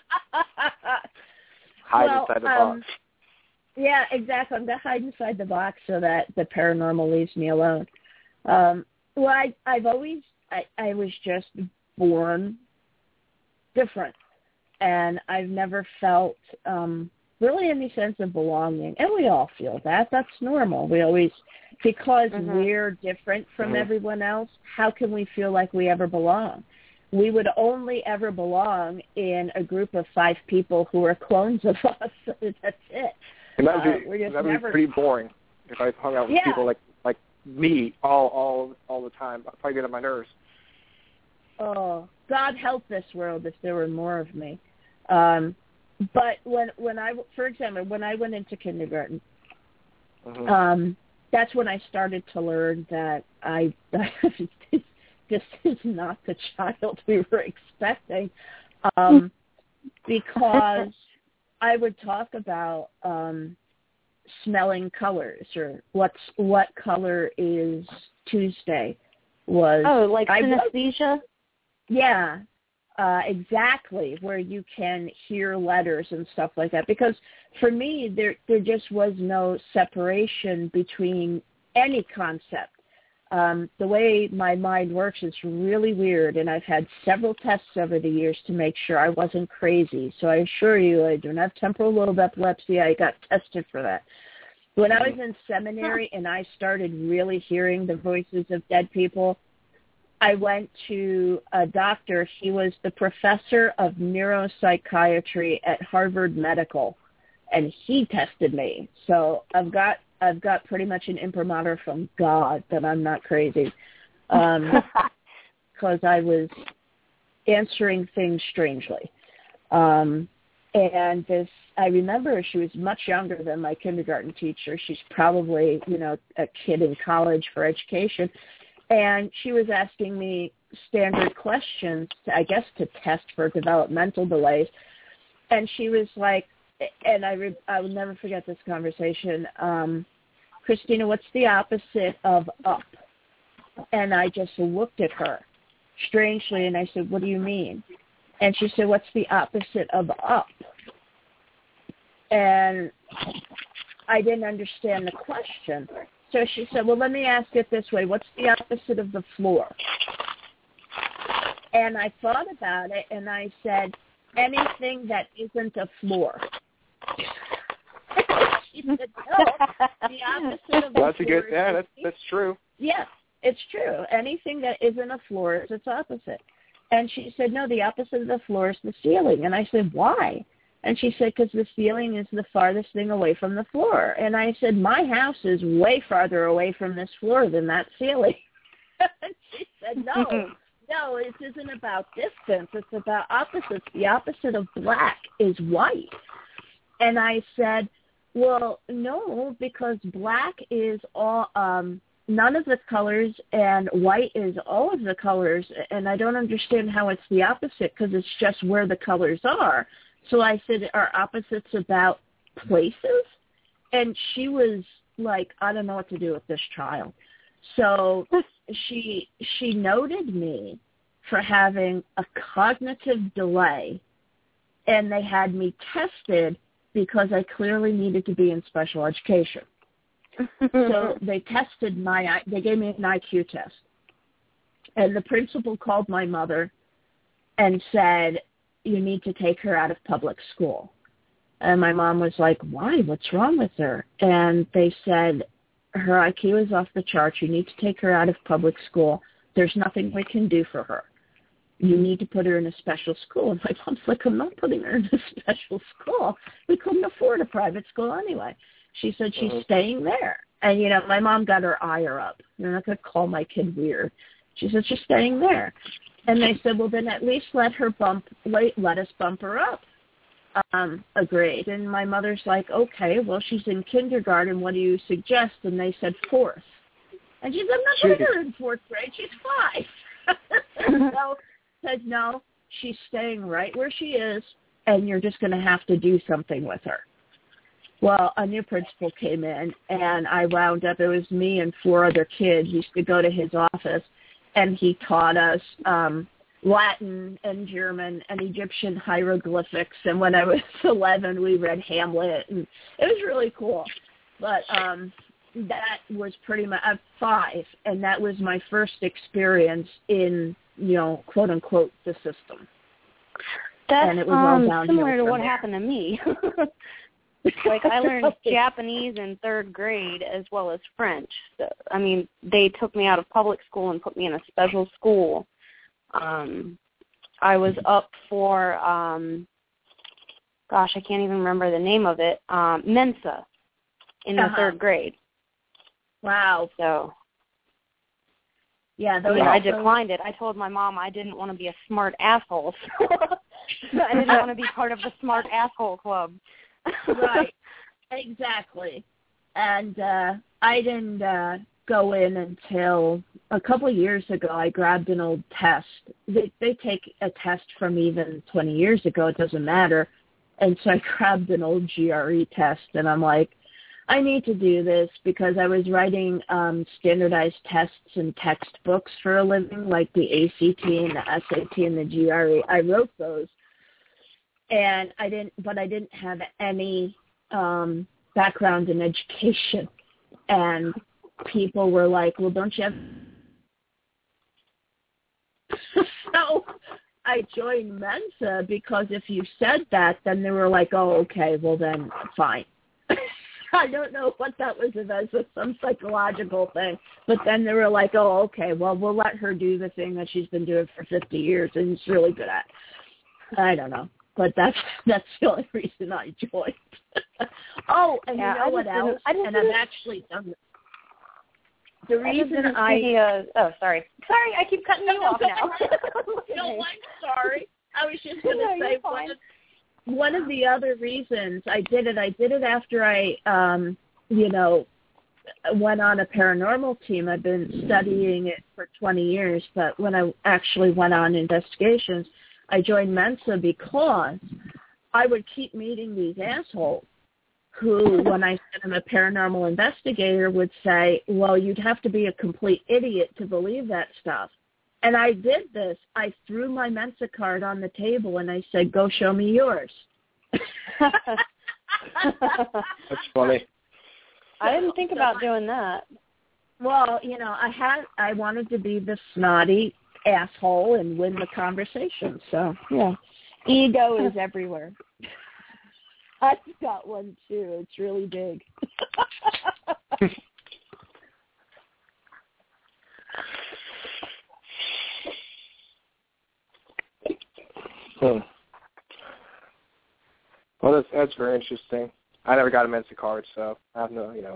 Hide well, inside the um, box. Yeah, exactly. I'm going to hide inside the box so that the paranormal leaves me alone. Um, well, I, I've always, I, I was just born different. And I've never felt um, really any sense of belonging. And we all feel that. That's normal. We always, because Mm-hmm. we're different from Mhm. everyone else, how can we feel like we ever belong? We would only ever belong in a group of five people who are clones of us. That's it. And that would Uh, be, we're just that would never- be pretty boring if I hung out with Yeah. people like like me all all all the time. I'd probably get on my nerves. Oh, God help this world if there were more of me. Um, but when when I, for example, when I went into kindergarten, Mm-hmm. um, that's when I started to learn that I this is not the child we were expecting, um, because I would talk about um, smelling colors or what's what color is Tuesday was. Oh, like I was- synesthesia? Yeah, uh, exactly, where you can hear letters and stuff like that. Because for me, there there just was no separation between any concept. Um, the way my mind works is really weird, and I've had several tests over the years to make sure I wasn't crazy. So I assure you, I don't have temporal lobe epilepsy. I got tested for that. When I was in seminary and I started really hearing the voices of dead people, I went to a doctor. He was the professor of neuropsychiatry at Harvard Medical, and he tested me. So I've got I've got pretty much an imprimatur from God that I'm not crazy. Um, because I was answering things strangely. Um, and this, I remember she was much younger than my kindergarten teacher. She's probably, you know, a kid in college for education. And she was asking me standard questions, I guess, to test for developmental delays. And she was like, and I, re- I will never forget this conversation, um, Christina, what's the opposite of up? And I just looked at her strangely, and I said, what do you mean? And she said, what's the opposite of up? And I didn't understand the question. So she said, well, let me ask it this way. What's the opposite of the floor? And I thought about it, and I said, anything that isn't a floor. She said, no, the opposite of the well, that's floor. a good, yeah, that's, that's true. Yes, it's true. Anything that isn't a floor is its opposite. And she said, no, the opposite of the floor is the ceiling. And I said, why? And she said, because the ceiling is the farthest thing away from the floor. And I said, my house is way farther away from this floor than that ceiling. And she said, no, no, it isn't about distance. It's about opposites. The opposite of black is white. And I said, well, no, because black is all um, none of the colors and white is all of the colors. And I don't understand how it's the opposite because it's just where the colors are. So I said, are opposites about places? And she was like, I don't know what to do with this child. So she she noted me for having a cognitive delay, and they had me tested because I clearly needed to be in special education. So they tested my, they gave me an I Q test. And the principal called my mother and said, you need to take her out of public school. And my mom was like, why? What's wrong with her? And they said, her I Q is off the charts. You need to take her out of public school. There's nothing we can do for her. You need to put her in a special school. And my mom's like, I'm not putting her in a special school. We couldn't afford a private school anyway. She said she's uh-huh. staying there. And, you know, my mom got her ire up. You're not going to call my kid weird. She said she's staying there. And they said, well, then at least let her bump, let, let us bump her up um, a grade. And my mother's like, okay, well, she's in kindergarten. What do you suggest? And they said fourth. And she said, I'm not putting her in fourth grade. She's five. So said, no, she's staying right where she is, and you're just going to have to do something with her. Well, a new principal came in, and I wound up, it was me and four other kids used to go to his office, and he taught us um, Latin and German and Egyptian hieroglyphics. And when I was eleven, we read Hamlet, and it was really cool. But um, that was pretty much, I'm five, and that was my first experience in, you know, quote unquote, the system. That's and it was all um, similar to what there. happened to me. Like, I learned Japanese in third grade as well as French. So, I mean, they took me out of public school and put me in a special school. Um, I was up for, um, gosh, I can't even remember the name of it, um, Mensa in the uh-huh. third grade. Wow. So, yeah, I, mean, I declined it. I told my mom I didn't want to be a smart asshole. I didn't want to be part of the smart asshole club. Right, exactly. And uh, I didn't uh, go in until a couple of years ago. I grabbed an old test. They, they take a test from even twenty years ago. It doesn't matter. And so I grabbed an old G R E test, and I'm like, I need to do this because I was writing um, standardized tests and textbooks for a living, like the A C T and the S A T and the G R E. I wrote those. And I didn't, but I didn't have any um, background in education. And people were like, well, don't you have? So I joined Mensa because if you said that, then they were like, oh, okay, well then fine. I don't know what that was, if that was some psychological thing. But then they were like, oh, okay, well, we'll let her do the thing that she's been doing for fifty years and is really good at. I don't know. But that's that's the only reason I joined. Oh, and Yeah, you know I what just else? didn't- I just and I've didn't- actually done this. The I just reason didn't I see, uh, oh, sorry. Sorry, I keep cutting you off now. no, I'm sorry. I was just going to No, say you're one fine. of, one of the other reasons I did it, I did it after I, um, you know, went on a paranormal team. I've been studying it for twenty years, but when I actually went on investigations, I joined Mensa because I would keep meeting these assholes who, when I said I'm a paranormal investigator, would say, well, you'd have to be a complete idiot to believe that stuff. And I did this. I threw my Mensa card on the table and I said, go show me yours. That's funny. I didn't think about doing that. Well, you know, I had I wanted to be the snotty asshole and win the conversation. So, yeah, ego is everywhere. I've got one, too. It's really big. Hmm. Well, that's, that's very interesting. I never got a Mensa card, so I have no, you know.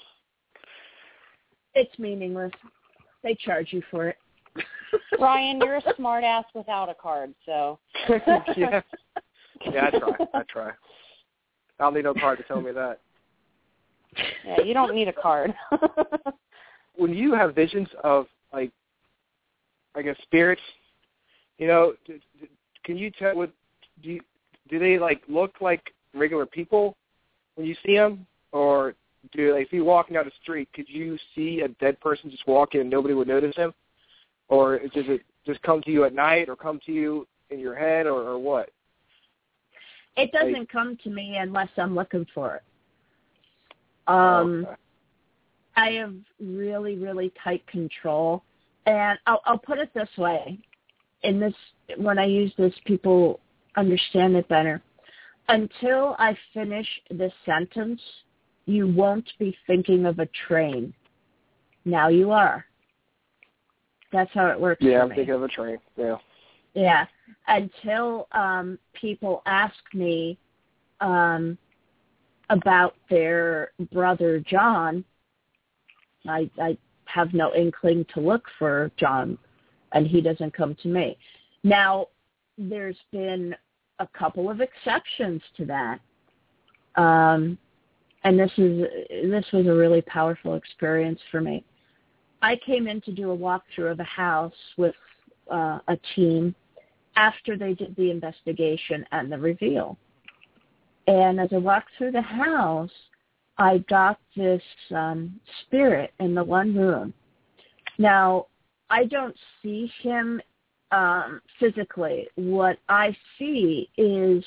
It's meaningless. They charge you for it. Ryan, you're a smart ass without a card, so. yeah. Yeah, I try. I try. I don't need no card to tell me that. Yeah, you don't need a card. When you have visions of, like, I guess, spirits, you know, d- d- can you tell what, do you, do they, like, look like regular people when you see them? Or do, like, if you're walking down the street, could you see a dead person just walking and nobody would notice him? Or does it just come to you at night or come to you in your head or, or what? It doesn't like, come to me unless I'm looking for it. Um, okay. I have really, really tight control. And I'll, I'll put it this way. In this, when I use this, people understand it better. Until I finish this sentence, you won't be thinking of a train. Now you are. That's how it works Yeah, for I'm me. thinking of a train. Yeah. Yeah. Until um, people ask me um, about their brother John, I, I have no inkling to look for John, and he doesn't come to me. Now, there's been a couple of exceptions to that. Um, and this is this was a really powerful experience for me. I came in to do a walkthrough of a house with uh, a team after they did the investigation and the reveal. And as I walked through the house, I got this um, spirit in the one room. Now, I don't see him um, physically. What I see is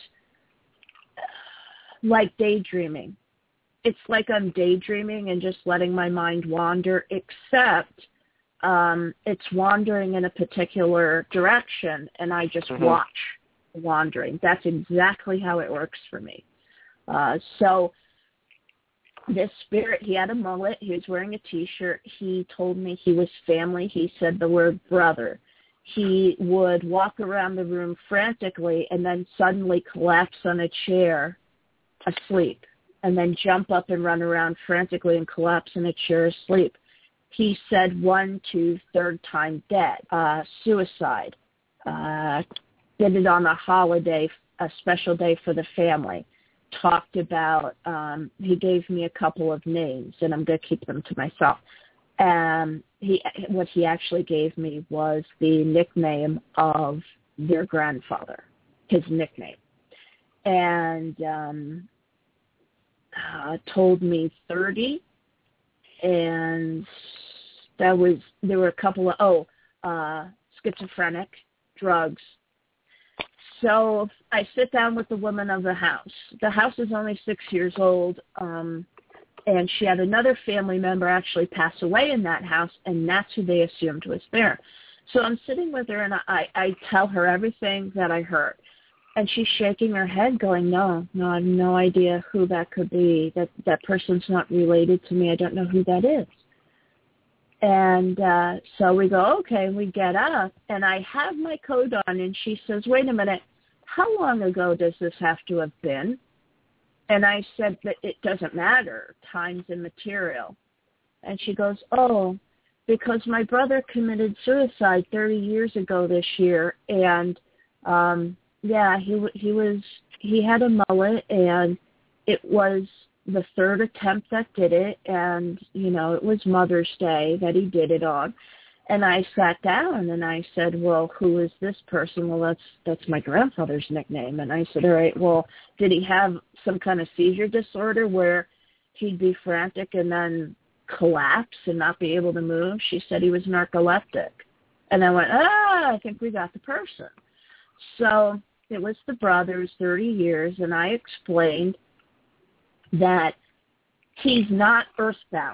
like daydreaming. It's like I'm daydreaming and just letting my mind wander, except um, it's wandering in a particular direction, and I just mm-hmm. watch wandering. That's exactly how it works for me. Uh, so this spirit, he had a mullet. He was wearing a T-shirt. He told me he was family. He said the word brother. He would walk around the room frantically and then suddenly collapse on a chair asleep, and then jump up and run around frantically and collapse in a chair asleep. He said one, two, third time dead, uh, suicide, uh, did it on a holiday, a special day for the family, talked about, um, he gave me a couple of names, and I'm going to keep them to myself. Um, he, what he actually gave me was the nickname of their grandfather, his nickname. And um, uh, told me thirty, and that was, there were a couple of, oh, uh, schizophrenic, drugs. So I sit down with the woman of the house. The house is only six years old, um, and she had another family member actually pass away in that house, and that's who they assumed was there. So I'm sitting with her, and I, I tell her everything that I heard. And she's shaking her head going, no, no, I have no idea who that could be. That that person's not related to me. I don't know who that is. And uh, so we go, okay, and we get up, and I have my coat on, and she says, wait a minute, how long ago does this have to have been? And I said that it doesn't matter, time's immaterial. And she goes, oh, because my brother committed suicide thirty years ago this year, and um, yeah, he he was he had a mullet, and it was the third attempt that did it, and you know it was Mother's Day that he did it on. And I sat down and I said, well, who is this person? Well, that's that's my grandfather's nickname. And I said, all right, well, did he have some kind of seizure disorder where he'd be frantic and then collapse and not be able to move? She said he was narcoleptic. And I went, ah, I think we got the person. So it was the brothers, thirty years, and I explained that he's not earthbound,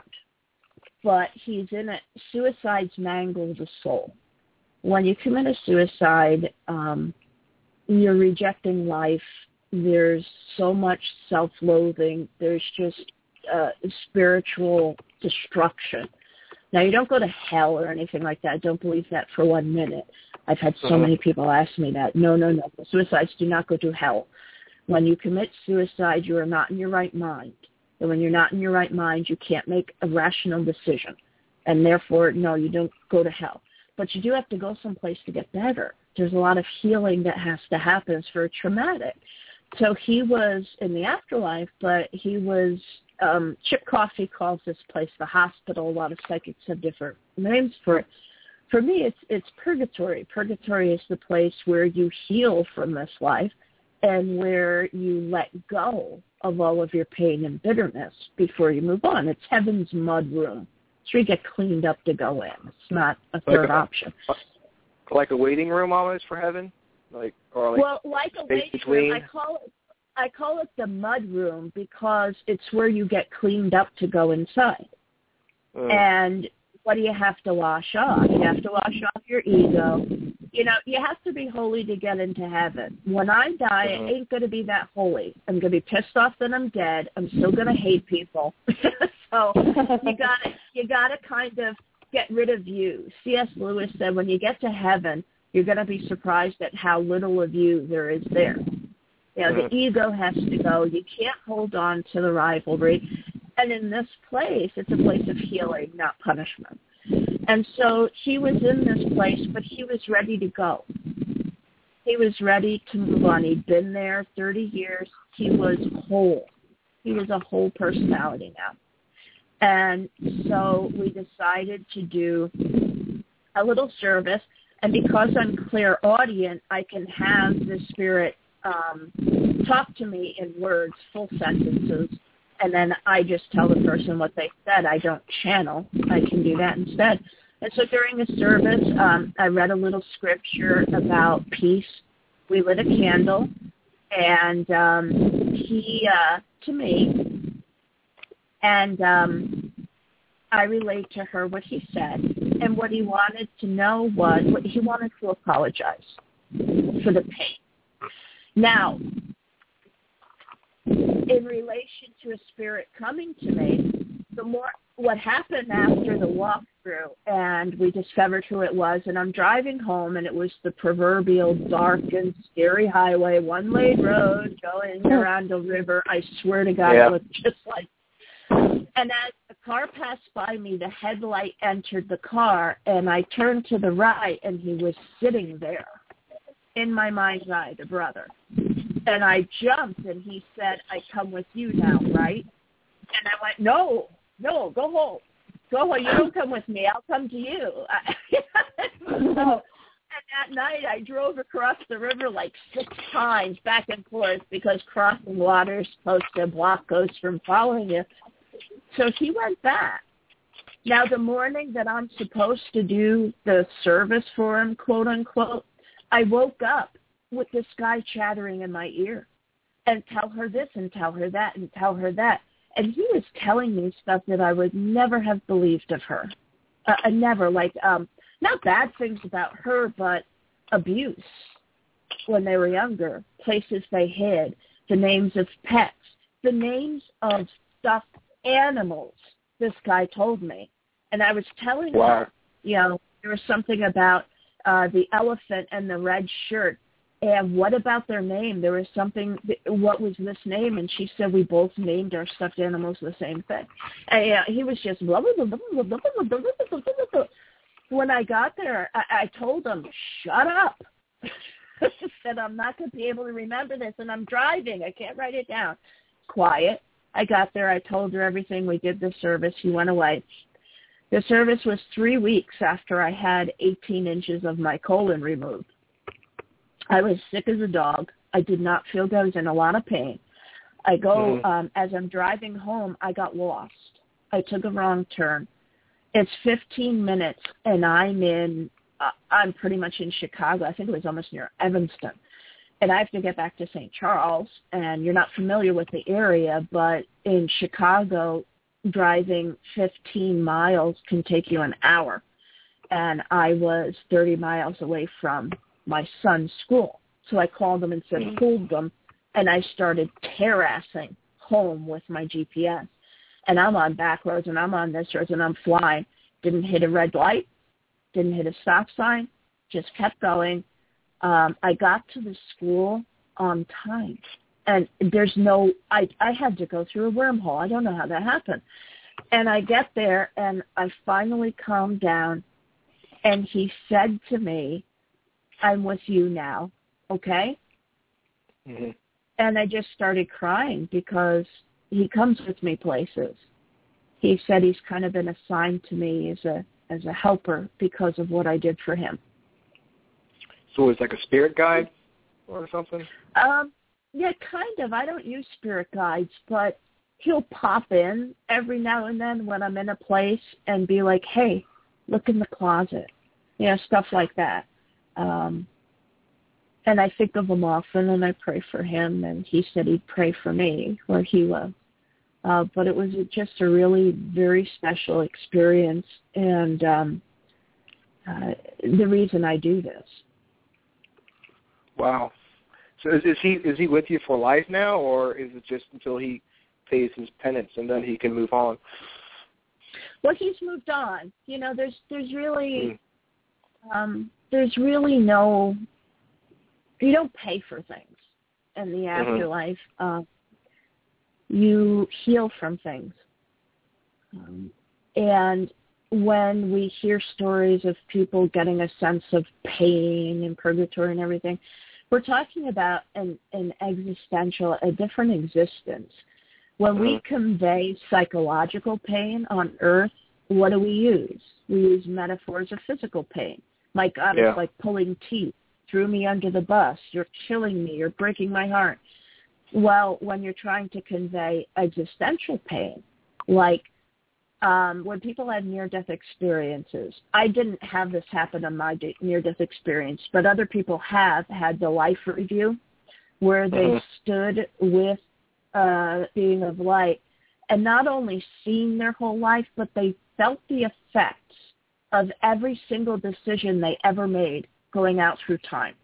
but he's in a, suicide's mangled the soul. When you commit a suicide, um, you're rejecting life. There's so much self-loathing. There's just uh, spiritual destruction. Now, you don't go to hell or anything like that. I don't believe that for one minute. I've had so uh-huh. many people ask me that. No, no, no. Suicides do not go to hell. When you commit suicide, you are not in your right mind. And when you're not in your right mind, you can't make a rational decision. And therefore, no, you don't go to hell. But you do have to go someplace to get better. There's a lot of healing that has to happen for traumatic. So he was in the afterlife, but he was, um, Chip Coffey calls this place the hospital. A lot of psychics have different names for it. For me, it's it's purgatory. Purgatory is the place where you heal from this life and where you let go of all of your pain and bitterness before you move on. It's heaven's mud room. It's where you get cleaned up to go in. It's not a third like a, option. Like a waiting room almost for heaven? Like or like Well, like a waiting between? room. I call it I call it the mud room because it's where you get cleaned up to go inside. Mm. And what do you have to wash off? You have to wash off your ego. You know, you have to be holy to get into heaven. When I die, Mm-hmm. it ain't going to be that holy. I'm going to be pissed off that I'm dead. I'm still going to hate people. So you got to you got to kind of get rid of you. C S Lewis said when you get to heaven, you're going to be surprised at how little of you there is there. You know, Mm-hmm. the ego has to go. You can't hold on to the rivalry. And in this place, it's a place of healing, not punishment. And so he was in this place, but he was ready to go. He was ready to move on. He'd been there thirty years. He was whole. He was a whole personality now. And so we decided to do a little service. And because I'm clairaudient, I can have the spirit um, talk to me in words, full sentences. And then I just tell the person what they said. I don't channel. I can do that instead. And so during the service, um, I read a little scripture about peace. We lit a candle, and um, he, uh, to me, and um, I relayed to her what he said. And what he wanted to know was, what he wanted to apologize for the pain. Now, in relation to a spirit coming to me, the more what happened after the walkthrough, and we discovered who it was, and I'm driving home, and it was the proverbial dark and scary highway, one-lane road going around a river. I swear to God, yeah. it looked just like. And as the car passed by me, the headlight entered the car, and I turned to the right, and he was sitting there in my mind's eye, the brother. And I jumped, and he said, I come with you now, right? And I went, no, no, go home. Go home. You don't come with me. I'll come to you. so, and that night, I drove across the river like six times back and forth because crossing water is supposed to block ghosts from following you. So he went back. Now, the morning that I'm supposed to do the service for him, quote, unquote, I woke up with this guy chattering in my ear and tell her this and tell her that and tell her that. And he was telling me stuff that I would never have believed of her. Uh, never, like, um, not bad things about her, but abuse when they were younger, places they hid, the names of pets, the names of stuffed animals, this guy told me. And I was telling wow. her, you know, there was something about uh, the elephant and the red shirt. and what about their name? There was something, what was this name? And she said, we both named our stuffed animals the same thing. And yeah, he was just blah, blah, blah, blah, blah, blah, blah, blah, blah, blah, blah. When I got there, I, I told him, shut up. I said, I'm not going to be able to remember this, and I'm driving. I can't write it down. Quiet. I got there. I told her everything. We did the service. He went away. The service was three weeks after I had eighteen inches of my colon removed. I was sick as a dog. I did not feel good. I was in a lot of pain. I go, mm-hmm. um, as I'm driving home, I got lost. I took a wrong turn. It's fifteen minutes, and I'm in, uh, I'm pretty much in Chicago. I think it was almost near Evanston. And I have to get back to Saint Charles, and you're not familiar with the area, but in Chicago, driving fifteen miles can take you an hour. And I was thirty miles away from my son's school. So I called them and said, mm-hmm. pulled them, and I started terrassing home with my G P S. And I'm on back roads, and I'm on this road, and I'm flying. Didn't hit a red light, didn't hit a stop sign, just kept going. Um, I got to the school on time. And there's no, I, I had to go through a wormhole. I don't know how that happened. And I get there, and I finally calmed down, and he said to me, I'm with you now, okay? Mm-hmm. And I just started crying because he comes with me places. He said he's kind of been assigned to me as a as a helper because of what I did for him. So it's like a spirit guide or something? Um, yeah, kind of. I don't use spirit guides, but he'll pop in every now and then when I'm in a place and be like, hey, look in the closet. You know, stuff like that. Um, and I think of him often, and I pray for him, and he said he'd pray for me where he was. Uh, but it was just a really very special experience, and um, uh, the reason I do this. Wow. So is, is he is he with you for life now, or is it just until he pays his penance and then he can move on? Well, he's moved on. You know, there's there's really mm. um, there's really no, you don't pay for things in the afterlife. Mm-hmm. Uh, you heal from things. Um, and when we hear stories of people getting a sense of pain and purgatory and everything, we're talking about an, an existential, a different existence. When mm-hmm. we convey psychological pain on earth, what do we use? We use metaphors of physical pain. My God, yeah. It's like pulling teeth. Threw me under the bus. You're killing me. You're breaking my heart. Well, when you're trying to convey existential pain, like um, when people had near-death experiences, I didn't have this happen on my near-death experience, but other people have had the life review where they mm-hmm. stood with uh, being of light and not only seen their whole life, but they felt the effects of every single decision they ever made going out through time.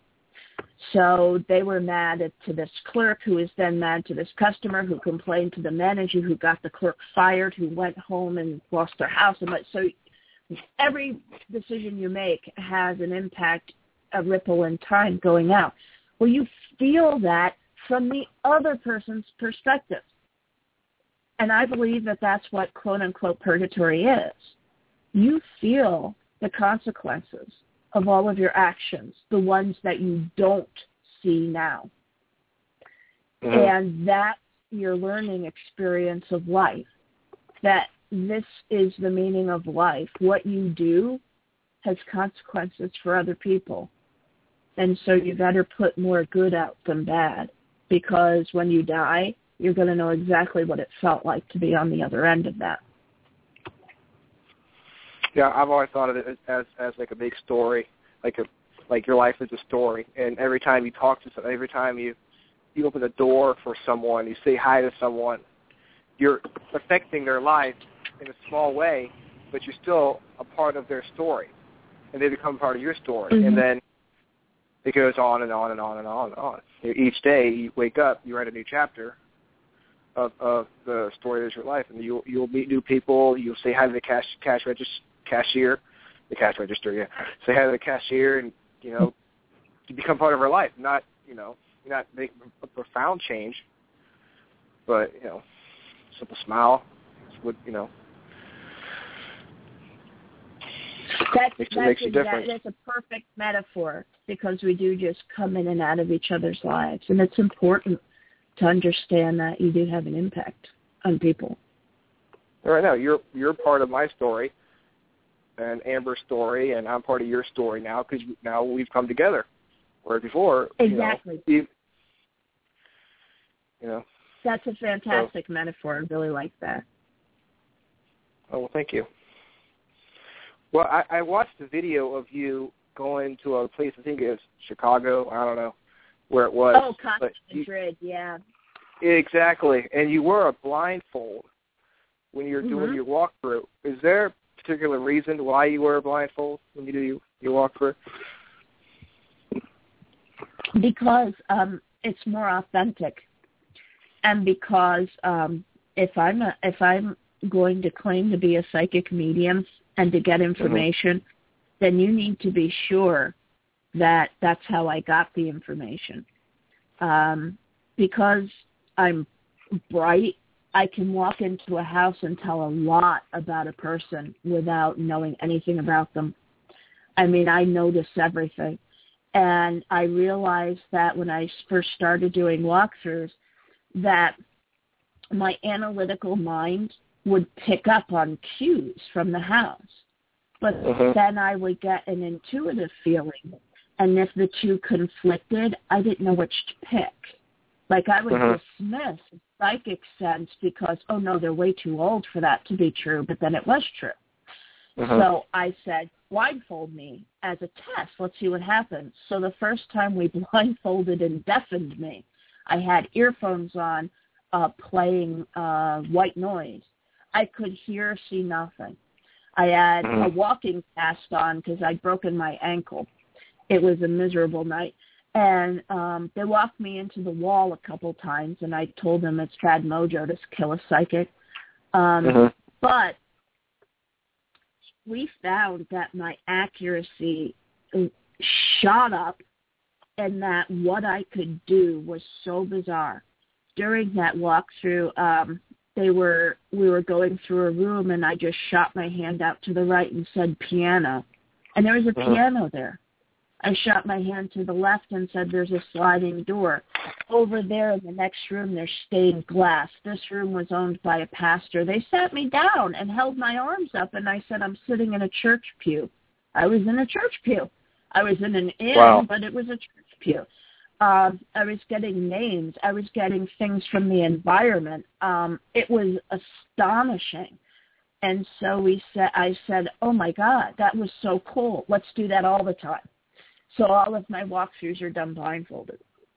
So they were mad at, to this clerk, who was then mad to this customer, who complained to the manager, who got the clerk fired, who went home and lost their house. And so every decision you make has an impact, a ripple in time going out. Well, you feel that from the other person's perspective. And I believe that that's what quote-unquote purgatory is. You feel the consequences of all of your actions, the ones that you don't see now. Mm-hmm. And that's your learning experience of life, that this is the meaning of life. What you do has consequences for other people. And so you better put more good out than bad, because when you die, you're going to know exactly what it felt like to be on the other end of that. Yeah, I've always thought of it as, as as like a big story, like a like your life is a story, and every time you talk to someone, every time you you open a door for someone, you say hi to someone, you're affecting their life in a small way, but you're still a part of their story, and they become part of your story, mm-hmm. and then it goes on and on and on and on and on. Each day you wake up, you write a new chapter of, of the story of your life, and you'll you'll meet new people. You'll say hi to the cash cash register. cashier, the cash register, yeah. Say hi to the cashier and, you know, to become part of her life. Not, you know, not make a profound change, but, you know, simple smile. What, you know, that's, makes, that's, makes a exact, difference. That's a perfect metaphor, because we do just come in and out of each other's lives. And it's important to understand that you do have an impact on people. Right now, you're you're part of my story and Amber's story, and I'm part of your story now, because now we've come together. Where before, exactly, you know, you know. That's a fantastic so, metaphor. I really like that. Oh, well, thank you. Well, I, I watched the video of you going to a place, I think it was Chicago, I don't know where it was. Oh, Costa Madrid, yeah. Exactly. And you wore a blindfold when you were doing mm-hmm. your walkthrough. Is there a particular reason why you wear a blindfold when you do your, your walkthrough? Because um, it's more authentic. And because um, if I'm a, if I'm going to claim to be a psychic medium and to get information, mm-hmm. then you need to be sure that that's how I got the information. Um, because I'm bright, I can walk into a house and tell a lot about a person without knowing anything about them. I mean, I notice everything. And I realized that when I first started doing walkthroughs, that my analytical mind would pick up on cues from the house. But uh-huh. then I would get an intuitive feeling. And if the two conflicted, I didn't know which to pick. Like I would uh-huh. dismiss psychic sense because, oh, no, they're way too old for that to be true. But then it was true. Uh-huh. So I said, blindfold me as a test. Let's see what happens. So the first time we blindfolded and deafened me, I had earphones on uh, playing uh, white noise. I could hear, see nothing. I had a walking cast on because I'd broken my ankle. It was a miserable night. And um, they walked me into the wall a couple times, and I told them it's bad mojo to kill a psychic. Um, uh-huh. But we found that my accuracy shot up, and that what I could do was so bizarre. During that walkthrough, um, they were we were going through a room, and I just shot my hand out to the right and said piano, and there was a uh-huh. piano there. I shot my hand to the left and said there's a sliding door. Over there in the next room, there's stained glass. This room was owned by a pastor. They sat me down and held my arms up, and I said I'm sitting in a church pew. I was in a church pew. I was in an inn, wow. but it was a church pew. Um, I was getting names. I was getting things from the environment. Um, it was astonishing. And so we said, I said, oh, my God, that was so cool. Let's do that all the time. So all of my walkthroughs are done blindfolded.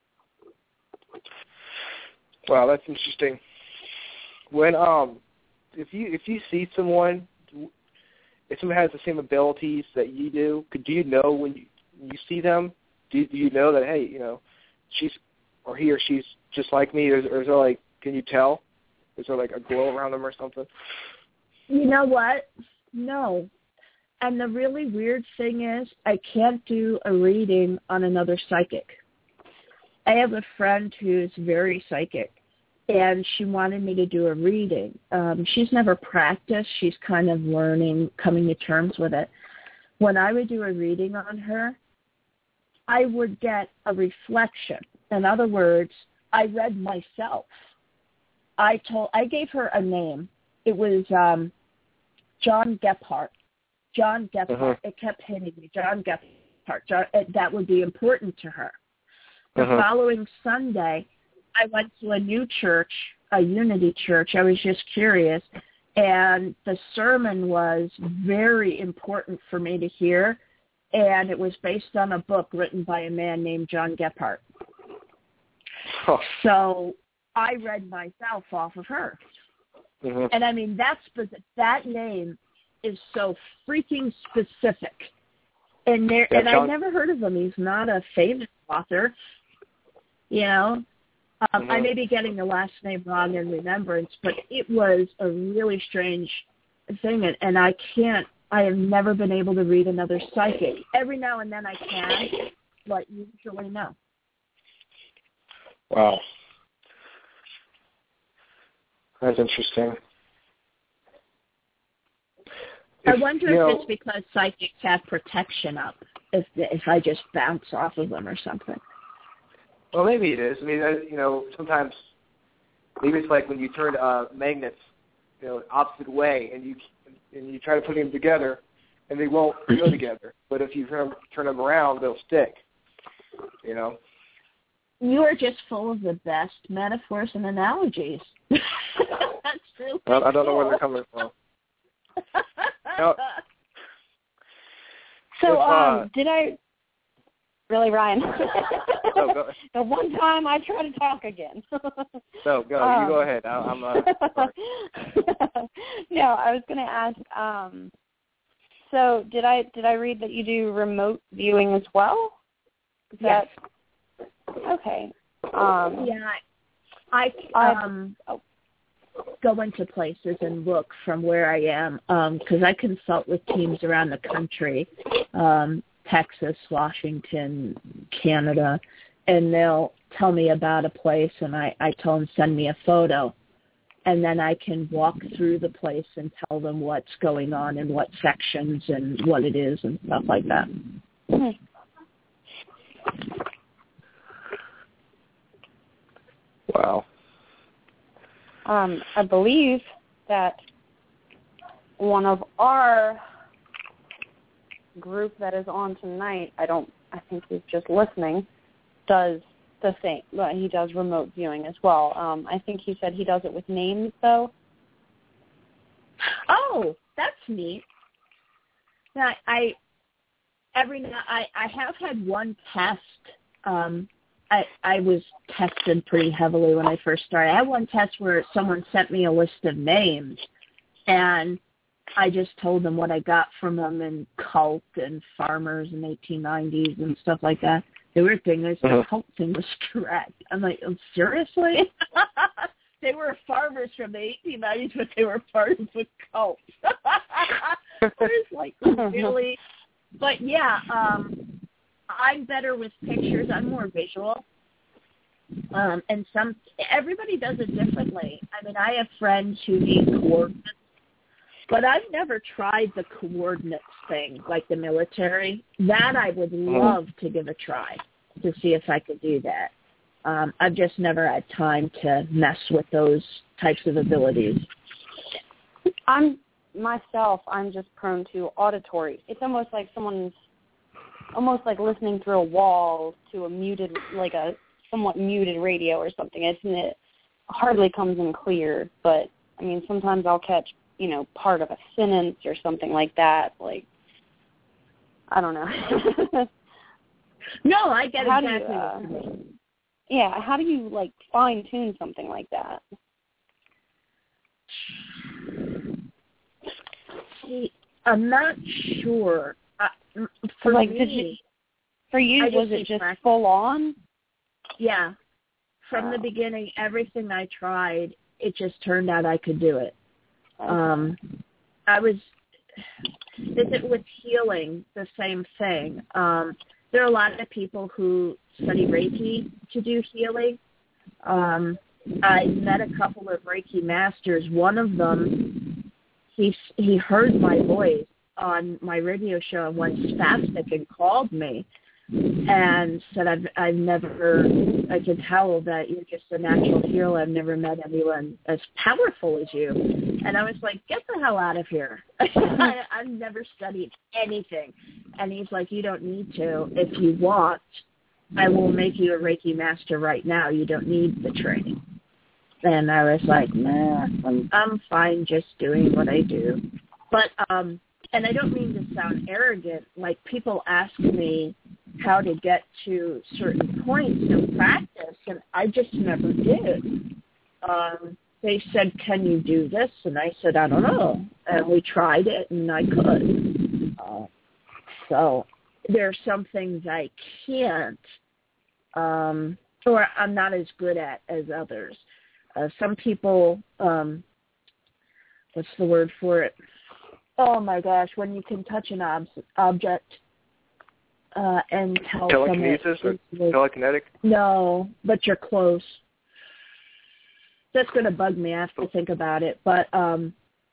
Wow, that's interesting. When um, if you if you see someone, if someone has the same abilities that you do, could do you know when you, you see them? Do, do you know that hey, you know, she's or he or she's just like me, or, or is there like, can you tell? Is there like a glow around them or something? You know what? No. And the really weird thing is I can't do a reading on another psychic. I have a friend who's very psychic, and she wanted me to do a reading. Um, she's never practiced. She's kind of learning, coming to terms with it. When I would do a reading on her, I would get a reflection. In other words, I read myself. I told, I gave her a name. It was um, John Gephardt. John Gephardt. Uh-huh. It kept hitting me. John Gephardt. John, it, that would be important to her. The uh-huh. following Sunday, I went to a new church, a Unity church. I was just curious. And the sermon was very important for me to hear. And it was based on a book written by a man named John Gephardt. Oh. So I read myself off of her. Uh-huh. And I mean, that's that name is so freaking specific. And there, yeah, and I've never heard of him. He's not a famous author. You know, um, mm-hmm. I may be getting the last name wrong in remembrance, but it was a really strange thing. And, and I can't, I have never been able to read another psychic. Every now and then I can, what you usually know. Wow. That's interesting. I If, wonder you if know, it's because psychics have protection up, if if I just bounce off of them or something. Well, maybe it is. I mean, uh, you know, sometimes maybe it's like when you turn uh, magnets, you know, opposite way, and you and you try to put them together, and they won't go together. But if you turn, turn them around, they'll stick. You know. You are just full of the best metaphors and analogies. That's really I, I don't cool. know where they're coming from. No. So, If, uh, um, did I really, Ryan? No, go. The one time I try to talk again. No, go. Um, you go ahead. I, I'm. Uh, sorry. No, I was going to ask. Um, so, did I did I read that you do remote viewing as well? Is Yes. That, okay. Um, Yeah, I, I um oh. go into places and look from where I am because um, I consult with teams around the country, um, Texas, Washington, Canada, and they'll tell me about a place, and I, I tell them send me a photo, and then I can walk through the place and tell them what's going on and what sections and what it is and stuff like that. Hmm. Wow. Um, I believe that one of our group that is on tonight, I don't, I think he's just listening, does the same. Well, he does remote viewing as well. Um, I think he said he does it with names, though. Oh, that's neat. I, I every now I, I have had one test. Um, I I was tested pretty heavily when I first started. I had one test where someone sent me a list of names, and I just told them what I got from them in cult and farmers in eighteen nineties and stuff like that. The weird thing is the Uh-huh. cult thing was correct. I'm like, oh, seriously? They were farmers from the eighteen nineties, but they were part of the cult. I was like, really? But yeah, um, I'm better with pictures. I'm more visual. Um, and some everybody does it differently. I mean, I have friends who need coordinates, but I've never tried the coordinates thing, like the military. That I would love to give a try to see if I could do that. Um, I've just never had time to mess with those types of abilities. I'm myself. I'm just prone to auditory. It's almost like someone's, almost like listening through a wall to a muted, like a somewhat muted radio or something. It's, it hardly comes in clear. But I mean, sometimes I'll catch, you know, part of a sentence or something like that. Like, I don't know. No, I get How exactly do you, uh, what you mean. Yeah, how do you, like, fine-tune something like that? See, I'm not sure. Uh, for like, me, did you, for you, I was just it need just practice. full on? Yeah. From Oh. the beginning, everything I tried, it just turned out I could do it. Okay. Um, I was, is it with healing, the same thing? Um, there are a lot of people who study Reiki to do healing. Um, I met a couple of Reiki masters. One of them, he he heard my voice on my radio show and went spastic and called me and said, I've, I've never, I can tell that you're just a natural healer. I've never met anyone as powerful as you. And I was like, get the hell out of here. I, I've never studied anything. And he's like, you don't need to. If you want, I will make you a Reiki master right now. You don't need the training. And I was like, nah, I'm, I'm fine just doing what I do. But, um, and I don't mean to sound arrogant, like people ask me how to get to certain points in practice, and I just never did. Um, they said, can you do this? And I said, I don't know. And we tried it, and I could. Uh, so there are some things I can't, um, or I'm not as good at as others. Uh, some people, um, what's the word for it? Oh, my gosh, when you can touch an ob- object, uh, and tell telekinesis from it. or telekinetic? No, but you're close. That's going to bug me. I have to think about it. But um,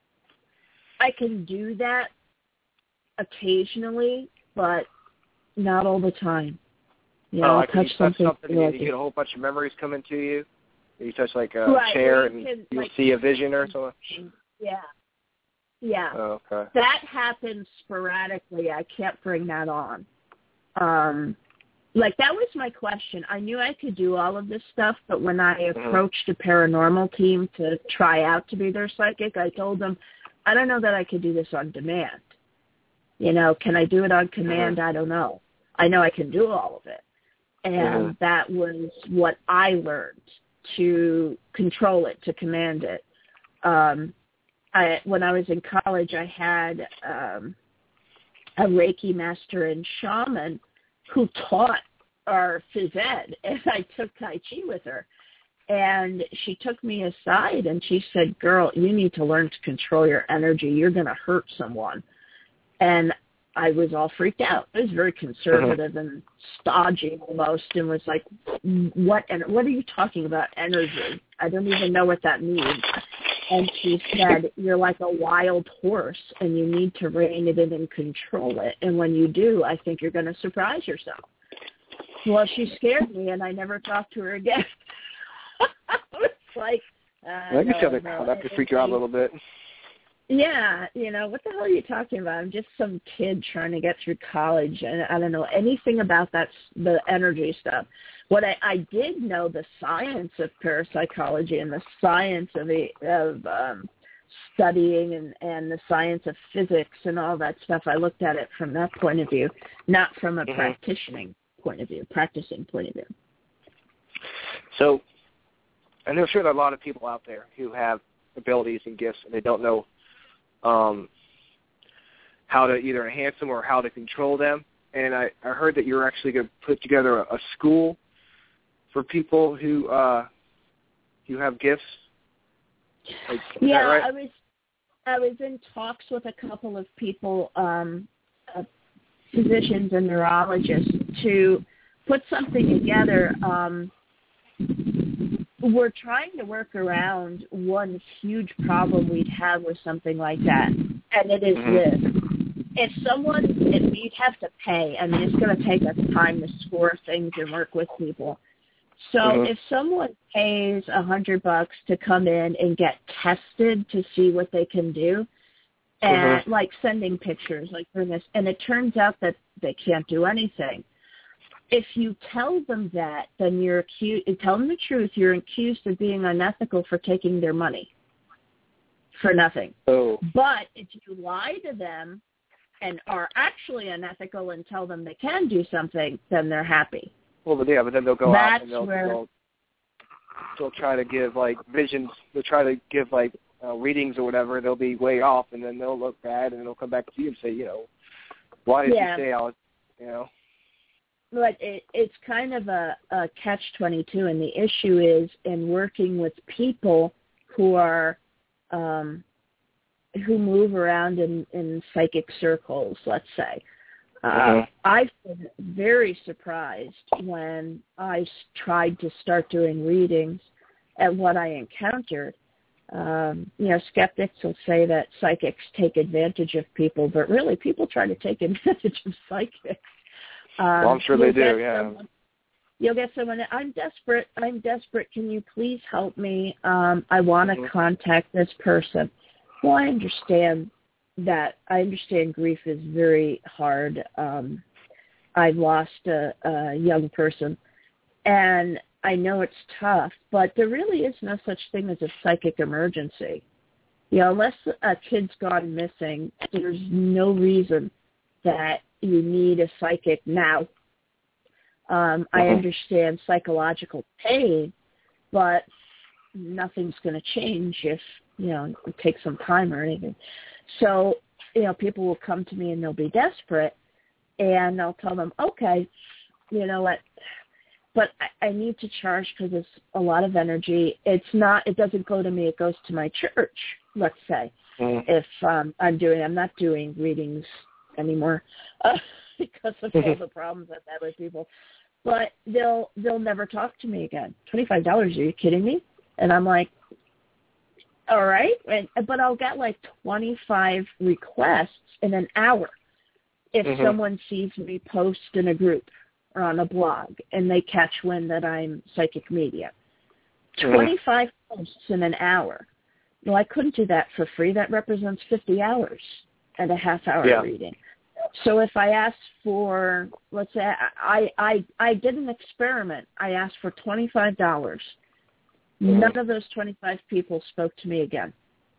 I can do that occasionally, but not all the time. You know, oh, I'll like touch you something. touch something and you get a whole bunch of memories coming to you. You touch like a right, chair you and can, you'll like, see a vision or something. Yeah. Yeah. Oh, okay. That happens sporadically. I can't bring that on. Um, like, that was my question. I knew I could do all of this stuff, but when I mm-hmm. approached a paranormal team to try out to be their psychic, I told them, I don't know that I could do this on demand. You know, can I do it on command? Mm-hmm. I don't know. I know I can do all of it. And mm-hmm. that was what I learned, to control it, to command it. Um, I, when I was in college, I had um, a Reiki master and shaman who taught our phys ed, and I took Tai Chi with her. And she took me aside, and she said, girl, you need to learn to control your energy. You're going to hurt someone. And I was all freaked out. I was very conservative uh-huh. and stodgy almost, and was like, what and what are you talking about, energy? I don't even know what that means. And she said, you're like a wild horse, and you need to rein it in and control it. And when you do, I think you're going to surprise yourself. Well, she scared me, and I never talked to her again. It's like, uh, I can tell that that could freak you out a little bit. Yeah, you know, what the hell are you talking about? I'm just some kid trying to get through college, and I don't know anything about that, the energy stuff. What I, I did know, the science of parapsychology and the science of the, of um, studying and, and the science of physics and all that stuff. I looked at it from that point of view, not from a mm-hmm. practicing point of view, practicing point of view. So, and I'm sure there are a lot of people out there who have abilities and gifts, and they don't know um, how to either enhance them or how to control them. And I, I heard that you're actually going to put together a, a school for people who uh, who have gifts. Like, is yeah, that right? I was I was in talks with a couple of people, um, uh, physicians and neurologists, to put something together. Um, we're trying to work around one huge problem we'd have with something like that, and it is mm-hmm. this. If someone, if you'd have to pay, I mean, it's going to take us time to score things and work with people. So mm-hmm. if someone pays a hundred bucks to come in and get tested to see what they can do, and mm-hmm. like sending pictures, like for this, and it turns out that they can't do anything. If you tell them that, then you're accused, tell them the truth, you're accused of being unethical for taking their money for nothing. Oh. But if you lie to them and are actually unethical and tell them they can do something, then they're happy. Well, but yeah, but then they'll go That's out and they'll, where, they'll they'll try to give like visions. They'll try to give like uh, readings or whatever. They'll be way off, and then they'll look bad, and then they'll come back to you and say, you know, why did yeah. you say I was, you know? But it, it's kind of a, a catch twenty-two, and the issue is in working with people who are um, who move around in, in psychic circles, let's say. Uh, mm-hmm. I've been very surprised when I tried to start doing readings at what I encountered. Um, you know, skeptics will say that psychics take advantage of people, but really people try to take advantage of psychics. Um, well, I'm sure they do, yeah. Someone, you'll get someone, I'm desperate, I'm desperate, can you please help me? Um, I want to mm-hmm. contact this person. Well, I understand that. I understand grief is very hard. Um, I've lost a, a young person, and I know it's tough, but there really is no such thing as a psychic emergency. You know, unless a kid's gone missing, there's no reason that you need a psychic now. Um, uh-huh. I understand psychological pain, but nothing's going to change if, you know, it takes some time or anything. So, you know, people will come to me and they'll be desperate, and I'll tell them, okay, you know what, but I, I need to charge because it's a lot of energy. It's not, it doesn't go to me, it goes to my church, let's say. Mm. If um, I'm doing, I'm not doing readings anymore. Uh, because of all the problems I've had with people. But they'll they'll never talk to me again. twenty-five dollars, are you kidding me? And I'm like, all right. And, but I'll get like twenty-five requests in an hour if mm-hmm. someone sees me post in a group or on a blog and they catch wind that I'm psychic medium. Mm-hmm. twenty-five posts in an hour. Well, I couldn't do that for free. That represents fifty hours and a half hour yeah. reading. So if I asked for, let's say, I, I, I did an experiment. I asked for twenty-five dollars. Mm. None of those twenty-five people spoke to me again.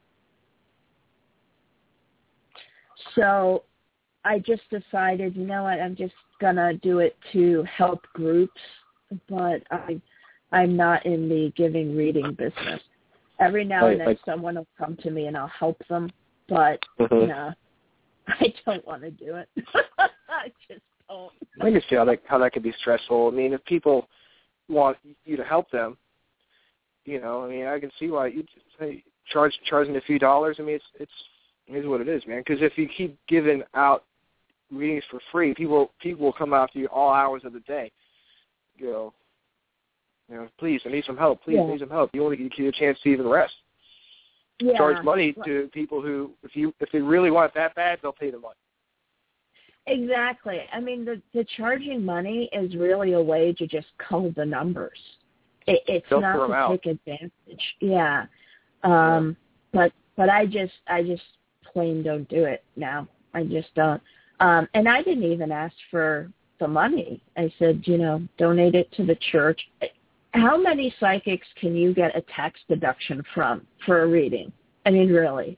So I just decided, you know what, I'm just going to do it to help groups, but I, I'm not in the giving reading business. Every now and then like, someone will come to me and I'll help them, but, mm-hmm. you know, I don't want to do it. I just don't. I can see how that, how that could be stressful. I mean, if people want you to help them, you know, I mean, I can see why you say charge charging a few dollars. I mean, it's it's it is what it is, man. Because if you keep giving out readings for free, people people will come after you all hours of the day. You know, you know, please, I need some help. Please, yeah. I need some help. You only get a chance to even rest. Yeah. Charge money to people who, if you if they really want it that bad, they'll pay the money. Exactly. I mean, the the charging money is really a way to just cull the numbers. It, it's They'll not to out. take advantage. Yeah. Um, yeah. But but I just I just plain don't do it now. I just don't. Um, and I didn't even ask for the money. I said, you know, donate it to the church. How many psychics can you get a tax deduction from for a reading? I mean, really?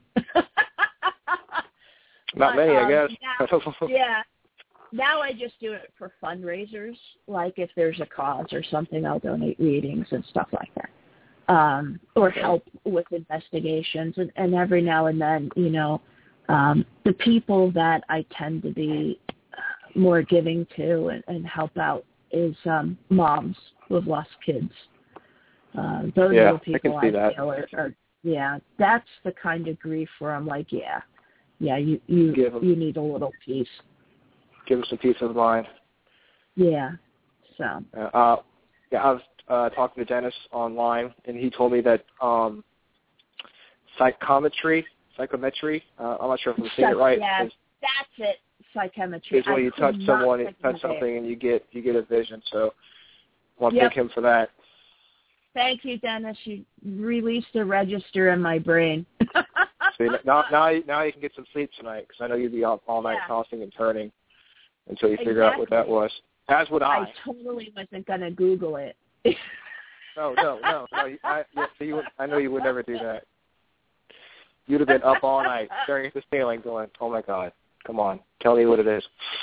Not but, many, um, I guess. Now, yeah. Now I just do it for fundraisers. Like if there's a cause or something, I'll donate readings and stuff like that. Um, or help with investigations. And, and every now and then, you know, um, the people that I tend to be more giving to and, and help out is um, moms who have lost kids. Uh, those yeah, are the people I, can see I that. feel are, are, yeah, that's the kind of grief where I'm like, yeah, yeah, you you, you need a little peace. Give them some peace of mind. Yeah, so. Uh, yeah, I was uh, talking to Dennis online, and he told me that um, psychometry, psychometry, uh, I'm not sure if I'm saying Psych- it right. Yeah, is, that's it, psychometry. Is when you touch someone, you touch something, and you get you get a vision. So I want to yep. thank him for that. Thank you, Dennis. You released a register in my brain. See, now, now, now you can get some sleep tonight, because I know you'd be up all night yeah. tossing and turning until you figure exactly. out what that was. As would I. I totally wasn't going to Google it. no, no, no, no. I, yeah, so you, I know you would never do that. You'd have been up all night staring at the ceiling going, oh, my God, come on, tell me what it is.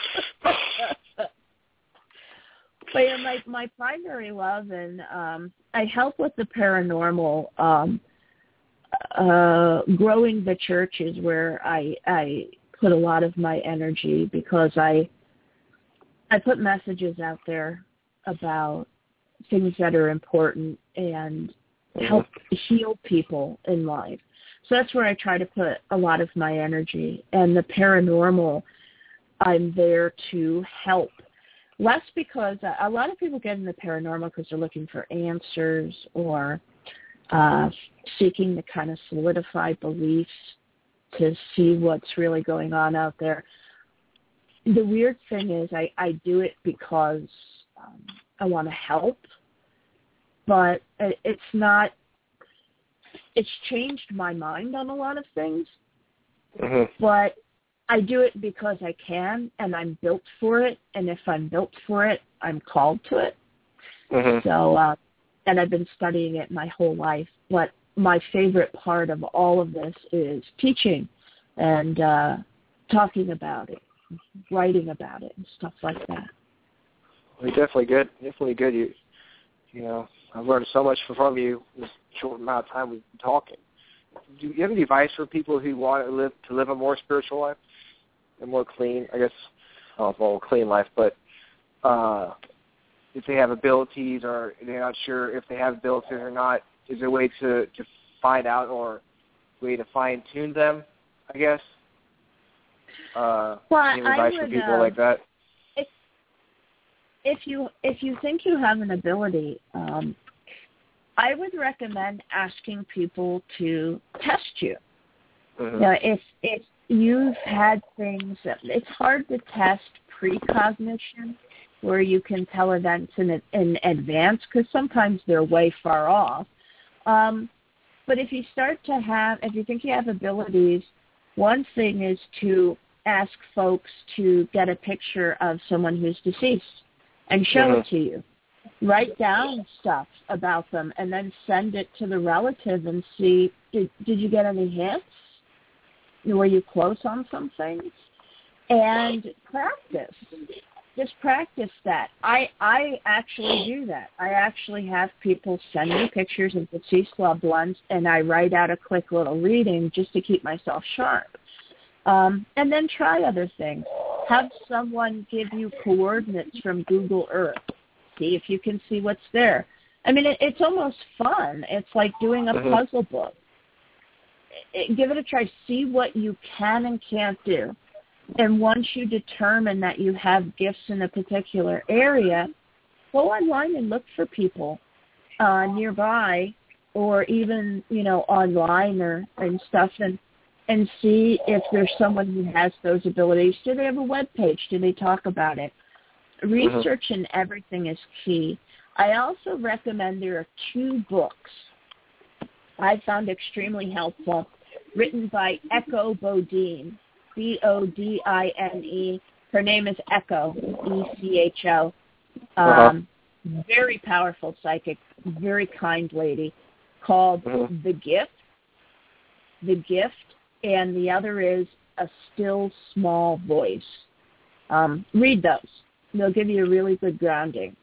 But yeah, my, my primary love, and um, I help with the paranormal. Um, uh, growing the church is where I, I put a lot of my energy, because I I put messages out there about things that are important and help heal people in life. So that's where I try to put a lot of my energy. And the paranormal, I'm there to help. Less because a lot of people get in the paranormal because they're looking for answers or uh, seeking to kind of solidify beliefs to see what's really going on out there. The weird thing is I, I do it because um, I want to help, but it's not, it's changed my mind on a lot of things, mm-hmm. but I do it because I can, and I'm built for it, and if I'm built for it, I'm called to it. Mm-hmm. So, uh, and I've been studying it my whole life, but my favorite part of all of this is teaching and uh, talking about it, writing about it, and stuff like that. Well, you're definitely good. Definitely good. You, you know, I've learned so much from you in this short amount of time we've been talking. Do you have any advice for people who want to live to live a more spiritual life, a more clean, I guess, I don't know, clean life, but uh, if they have abilities or they're not sure if they have abilities or not, is there a way to, to find out or a way to fine-tune them, I guess? Uh, well, any advice I would, for people uh, like that? if you if you think you have an ability, um, I would recommend asking people to test you. Mm-hmm. Now, if if you've had things, that, it's hard to test precognition, where you can tell events in in advance, because sometimes they're way far off. Um, but if you start to have, if you think you have abilities, one thing is to ask folks to get a picture of someone who's deceased and show mm-hmm. it to you. Write down stuff about them and then send it to the relative and see, did, did you get any hints? Were you close on some things? And practice. Just practice that. I I actually do that. I actually have people send me pictures of deceased loved ones, and I write out a quick little reading just to keep myself sharp. Um, and then try other things. Have someone give you coordinates from Google Earth. See if you can see what's there. I mean, it, it's almost fun. It's like doing a mm-hmm. puzzle book. It, give it a try. See what you can and can't do. And once you determine that you have gifts in a particular area, go online and look for people uh, nearby, or even, you know, online or and stuff, and and see if there's someone who has those abilities. Do they have a web page? Do they talk about it? Research in everything is key. I also recommend there are two books I found extremely helpful, written by Echo Bodine, B O D I N E. Her name is Echo, E C H O. Um, uh-huh. Very powerful psychic, very kind lady, called uh-huh. The Gift. The Gift, and the other is A Still Small Voice. Um, read those. They'll give you a really good grounding.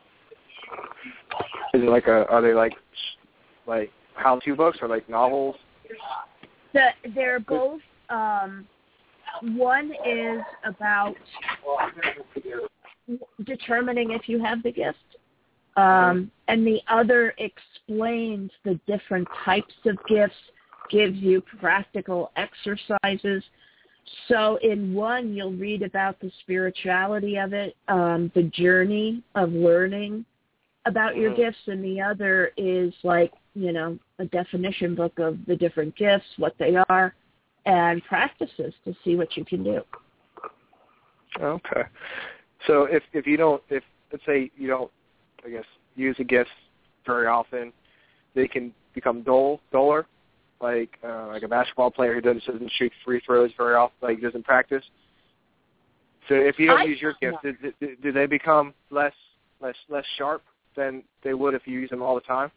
Is it like a? Are they like like how-to books or like novels? The, they're both. Um, one is about determining if you have the gift, um, and the other explains the different types of gifts, gives you practical exercises. So in one, you'll read about the spirituality of it, um, the journey of learning about your gifts, and the other is like, you know, a definition book of the different gifts, what they are, and practices to see what you can do. Okay. So if if you don't, if let's say you don't, I guess, use a gift very often, they can become dull, duller, like uh, like a basketball player who doesn't, doesn't shoot free throws very often, like doesn't practice. So if you don't I, use your gift, do, do, do they become less less less sharp than they would if you use them all the time?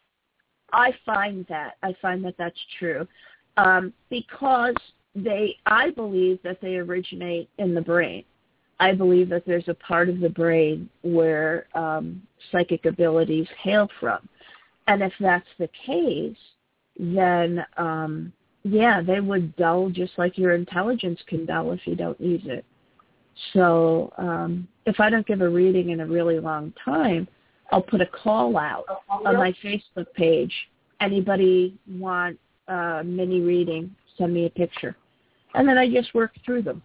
I find that. I find that that's true. Um, because they, I believe that they originate in the brain. I believe that there's a part of the brain where um, psychic abilities hail from. And if that's the case, then, um, yeah, they would dull just like your intelligence can dull if you don't use it. So um, if I don't give a reading in a really long time, I'll put a call out on my Facebook page. Anybody want a mini reading, send me a picture. And then I just work through them.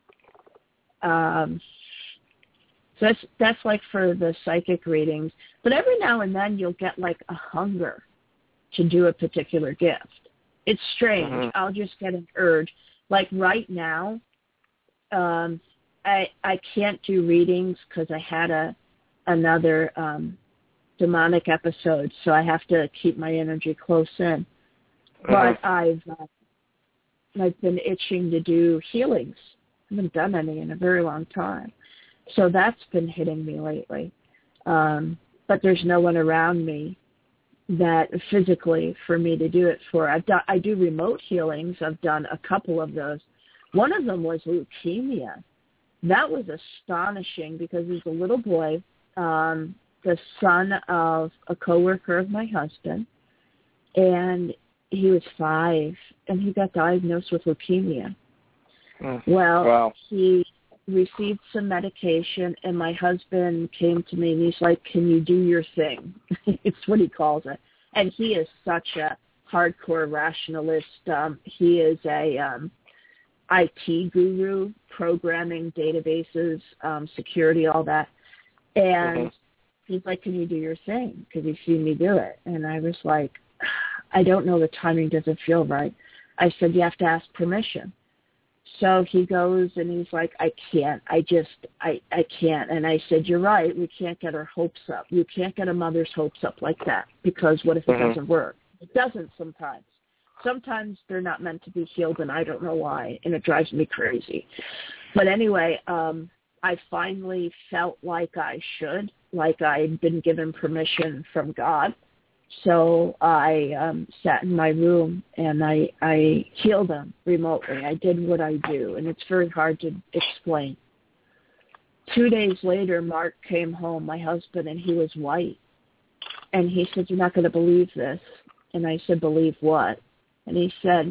Um, so that's, that's like for the psychic readings. But every now and then you'll get like a hunger to do a particular gift. It's strange. Mm-hmm. I'll just get an urge. Like right now, um, I I can't do readings because I had a another um, demonic episode, so I have to keep my energy close in. Mm-hmm. But I've uh, I've been itching to do healings. I haven't done any in a very long time, so that's been hitting me lately. Um, but there's no one around me that physically for me to do it for. I've done, I do remote healings. I've done a couple of those. One of them was leukemia. That was astonishing because he's a little boy, um, the son of a coworker of my husband, and he was five, and he got diagnosed with leukemia. Mm. Well, wow. He received some medication, and my husband came to me, and he's like, can you do your thing? It's what he calls it. And he is such a hardcore rationalist. Um, he is a um, I T guru, programming, databases, um, security, all that. And mm-hmm. he's like, can you do your thing? Because he's seen me do it. And I was like, I don't know, the timing doesn't feel right. I said, you have to ask permission. So he goes and he's like, I can't. I just, I, I can't. And I said, you're right. We can't get our hopes up. You can't get a mother's hopes up like that, because what if it mm-hmm. doesn't work? It doesn't sometimes. Sometimes they're not meant to be healed, and I don't know why, and it drives me crazy. But anyway, um, I finally felt like I should, like I'd been given permission from God. So I um, sat in my room and I, I healed them remotely. I did what I do, and it's very hard to explain. Two days later, Mark came home, my husband, and he was white. And he said, you're not going to believe this. And I said, believe what? And he said,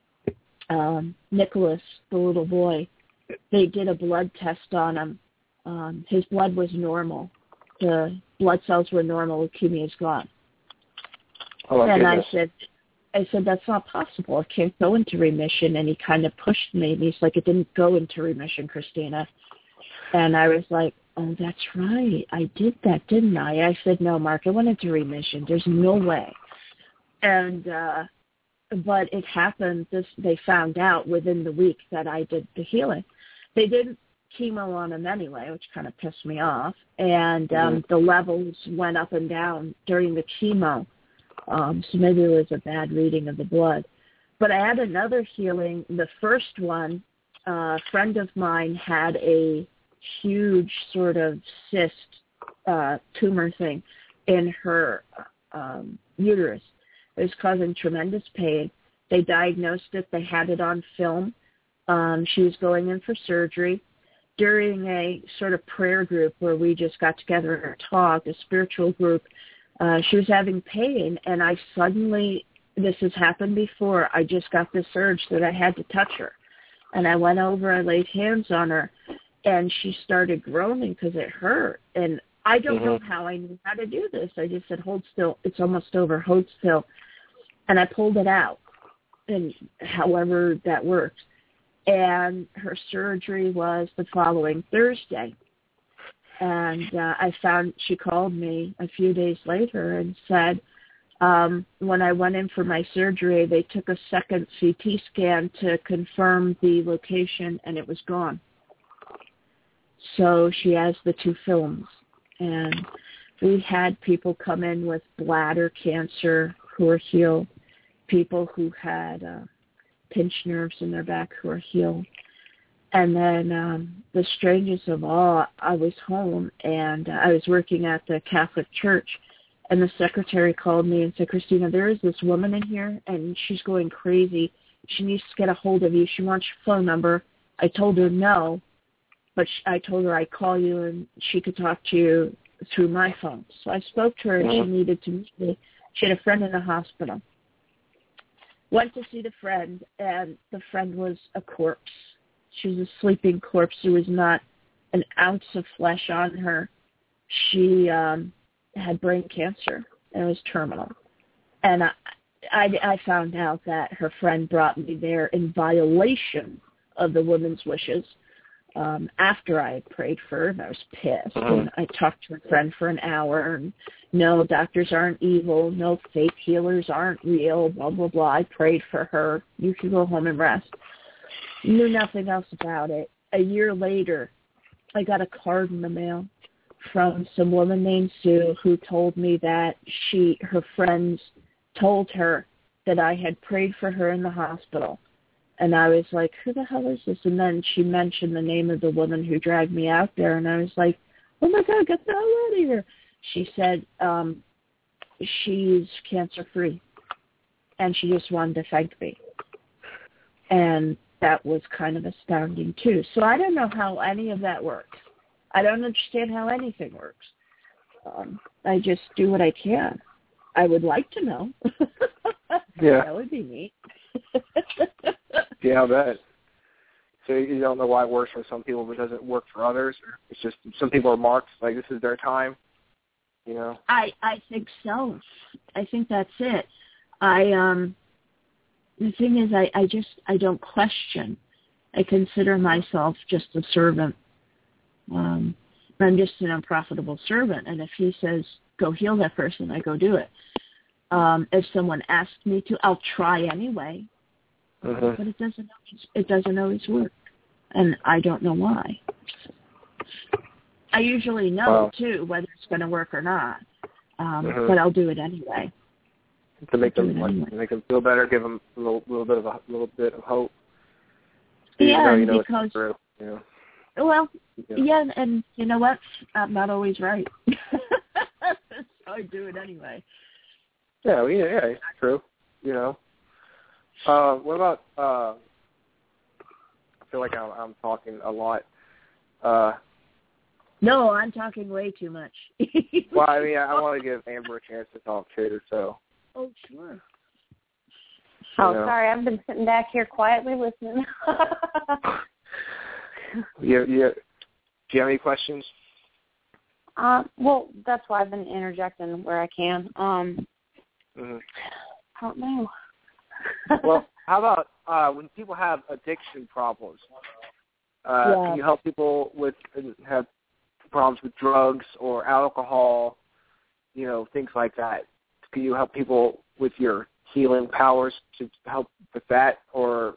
um, Nicholas, the little boy, they did a blood test on him. Um, his blood was normal. The blood cells were normal. Leukemia is gone. Oh, and goodness. I said, I said, that's not possible. It can't go into remission. And he kind of pushed me. And he's like, it didn't go into remission, Christina. And I was like, oh, that's right. I did that, didn't I? I said, no, Mark, I went into remission. There's no way. And, uh, but it happened. This, they found out within the week that I did the healing. They did chemo on him anyway, which kind of pissed me off. And um, mm-hmm. the levels went up and down during the chemo. Um, so maybe it was a bad reading of the blood. But I had another healing. The first one, uh, a friend of mine had a huge sort of cyst uh, tumor thing in her um, uterus. It was causing tremendous pain. They diagnosed it. They had it on film. Um, she was going in for surgery. During a sort of prayer group where we just got together and talked, a spiritual group, uh, she was having pain, and I suddenly, this has happened before, I just got this urge that I had to touch her. And I went over, I laid hands on her, and she started groaning because it hurt. And I don't mm-hmm. know how I knew how to do this. I just said, hold still. It's almost over. Hold still. And I pulled it out, and however that works. And her surgery was the following Thursday. And uh, I found, she called me a few days later and said, um, when I went in for my surgery, they took a second C T scan to confirm the location, and it was gone. So she has the two films. And we had people come in with bladder cancer who were healed, people who had uh, pinched nerves in their back who were healed. And then um, the strangest of all, I was home, and uh, I was working at the Catholic Church, and the secretary called me and said, Christina, there is this woman in here, and she's going crazy. She needs to get a hold of you. She wants your phone number. I told her no, but she, I told her I'd call you, and she could talk to you through my phone. So I spoke to her, and she needed to meet me. She had a friend in the hospital. Went to see the friend, and the friend was a corpse. She was a sleeping corpse. There was not an ounce of flesh on her. She um, had brain cancer, and it was terminal. And I, I, I found out that her friend brought me there in violation of the woman's wishes um, after I had prayed for her, and I was pissed. And I talked to her friend for an hour, and no, doctors aren't evil. No, fake healers aren't real, blah, blah, blah. I prayed for her. You can go home and rest. Knew nothing else about it. A year later, I got a card in the mail from some woman named Sue who told me that she, her friends told her that I had prayed for her in the hospital. And I was like, who the hell is this? And then she mentioned the name of the woman who dragged me out there, and I was like, oh, my God, get the hell out of here. She said um, she's cancer-free, and she just wanted to thank me. And that was kind of astounding, too. So I don't know how any of that works. I don't understand how anything works. Um, I just do what I can. I would like to know. Yeah. That would be neat. Yeah, I bet. So you don't know why it works for some people but doesn't work for others? Or it's just some people are marked, like this is their time, you know? I, I think so. I think that's it. I um. The thing is, I, I just, I don't question. I consider myself just a servant. Um, I'm just an unprofitable servant. And if he says, go heal that person, I go do it. Um, if someone asks me to, I'll try anyway. Mm-hmm. But it doesn't always, it doesn't always work. And I don't know why. I usually know, wow. too, whether it's going to work or not. Um, mm-hmm. But I'll do it anyway. To make them like, anyway. make them feel better, give them a little, little bit of a little bit of hope. Yeah, know, you know because it's true, you know. Well, yeah. yeah, and, and you know what? I'm not always right. So I do it anyway. Yeah, well, yeah, yeah, it's true. You know. Uh, what about? Uh, I feel like I'm, I'm talking a lot. Uh, no, I'm talking way too much. Well, I mean, I, I want to give Amber a chance to talk too. So. Oh, sure. Oh, you know. Sorry, I've been sitting back here quietly listening. you, you, do you have any questions? Uh, well, that's why I've been interjecting where I can. Um, mm-hmm. I don't know. Well, how about uh, when people have addiction problems? Uh, yeah. Can you help people with have problems with drugs or alcohol? You know, things like that. Can you help people with your healing powers to help with that, or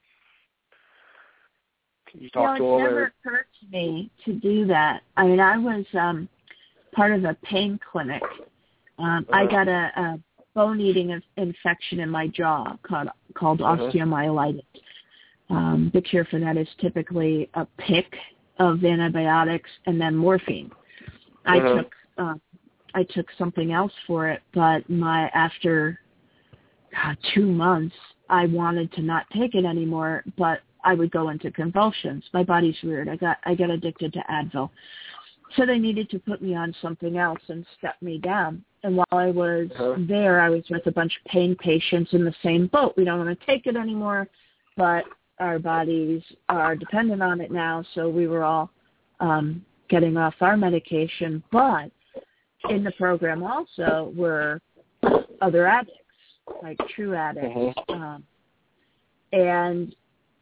can you talk you know, to them? It never occurred to me to do that. I mean, I was um, part of a pain clinic. Um, uh-huh. I got a, a bone-eating infection in my jaw called called uh-huh. osteomyelitis. Um, the cure for that is typically a pick of antibiotics and then morphine. I uh-huh. took uh, I took something else for it, but my after God, two months, I wanted to not take it anymore, but I would go into convulsions. My body's weird. I got I got addicted to Advil. So they needed to put me on something else and step me down. And while I was uh-huh. there, I was with a bunch of pain patients in the same boat. We don't want to take it anymore, but our bodies are dependent on it now, so we were all um, getting off our medication. But in the program also were other addicts, like true addicts. Uh-huh. Um, and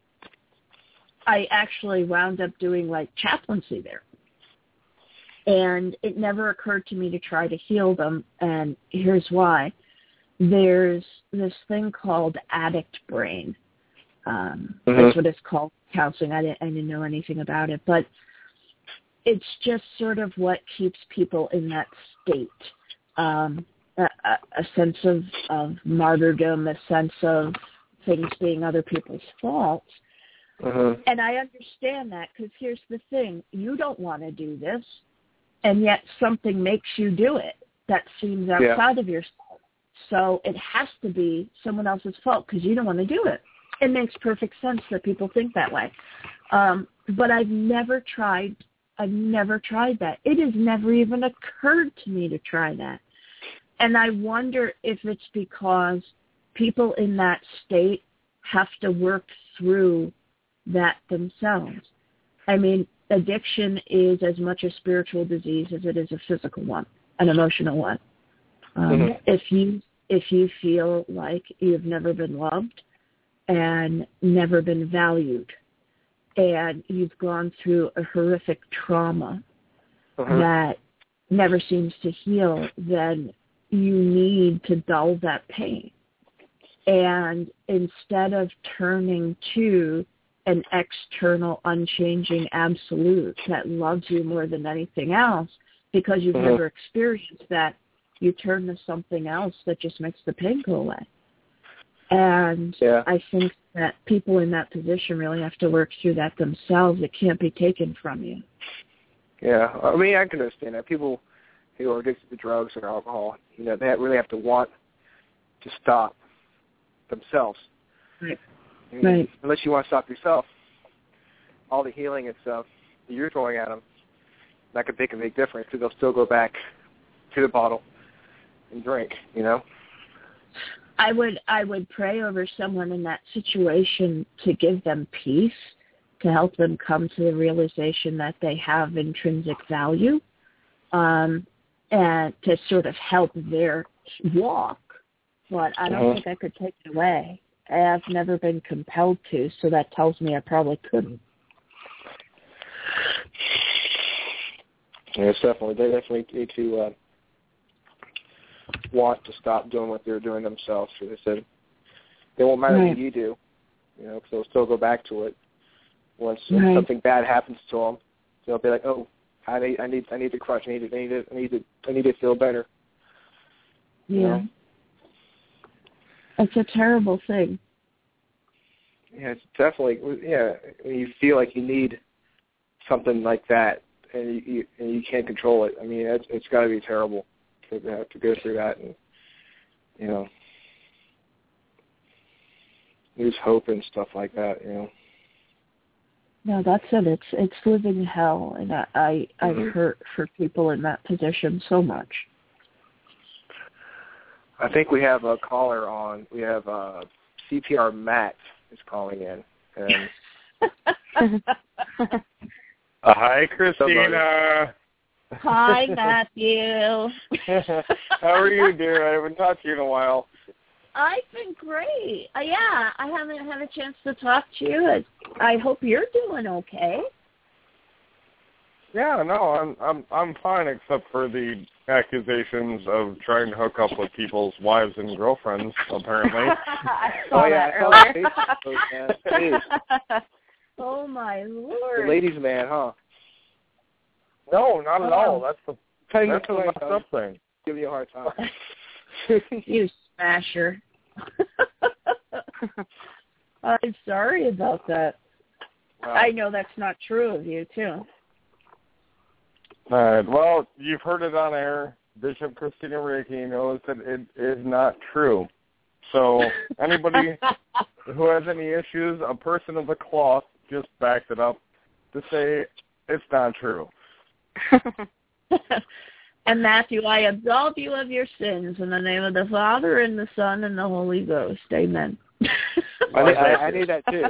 I actually wound up doing like chaplaincy there. And it never occurred to me to try to heal them, and here's why. There's this thing called addict brain. Um, mm-hmm. That's what it's called, counseling. I didn't, I didn't know anything about it, but it's just sort of what keeps people in that state. Um, a, a sense of, of martyrdom, a sense of things being other people's faults. Mm-hmm. And I understand that, because here's the thing. You don't want to do this, and yet something makes you do it that seems outside yeah. of yourself. So it has to be someone else's fault because you don't want to do it. It makes perfect sense that people think that way. Um, but I've never tried, I've never tried that. It has never even occurred to me to try that. And I wonder if it's because people in that state have to work through that themselves. I mean, addiction is as much a spiritual disease as it is a physical one, an emotional one. Um, mm-hmm. If you if you feel like you've never been loved and never been valued, and you've gone through a horrific trauma mm-hmm. that never seems to heal, then you need to dull that pain. And instead of turning to an external, unchanging absolute that loves you more than anything else, because you've mm-hmm. never experienced that, you turn to something else that just makes the pain go away. And yeah. I think that people in that position really have to work through that themselves. It can't be taken from you. Yeah, I mean, I can understand that. People who are addicted to drugs or alcohol, you know, they really have to want to stop themselves. Right. I mean, right. Unless you want to stop yourself, all the healing and stuff that you're throwing at them, that could make a big difference, because they'll still go back to the bottle and drink, you know? I would I would pray over someone in that situation to give them peace, to help them come to the realization that they have intrinsic value, um, and to sort of help their walk. But I don't uh-huh. think I could take it away. I've never been compelled to, so that tells me I probably couldn't. Yeah, it's definitely they definitely need to uh, want to stop doing what they're doing themselves. They said it won't matter right. what you do, you know, because they'll still go back to it once right. something bad happens to them. They'll be like, oh, I need, I need, I need to crush. I need to, I need to, I need to, I need to feel better. Yeah. You know? It's a terrible thing. Yeah, it's definitely, yeah, when you feel like you need something like that and you, you, and you can't control it, I mean, it's, it's got to be terrible to have to go through that and, you know, lose hope and stuff like that, you know. No, that's it. It's it's living hell, and I, I I've Mm-hmm. hurt for people in that position so much. I think we have a caller on. We have uh, C P R Matt is calling in. And uh, hi, Christina. Hi, Matthew. How are you, dear? I haven't talked to you in a while. I've been great. Uh, yeah, I haven't had a chance to talk to you. I hope you're doing okay. Yeah, no, I'm I'm I'm fine, except for the accusations of trying to hook up with people's wives and girlfriends. Apparently. I saw oh yeah, that I saw earlier. that Facebook post, man. Oh my lord. The ladies' man, huh? No, not at all. That's the Cutting that's the the messed up thing. Give you a hard time. You smasher. I'm sorry about that. Wow. I know that's not true of you, too. All right. Well, you've heard it on air. Bishop Christina Reiki knows that it is not true. So anybody who has any issues, a person of the cloth just backed it up to say it's not true. And Matthew, I absolve you of your sins in the name of the Father and the Son and the Holy Ghost. Amen. I, need, I, I need that too.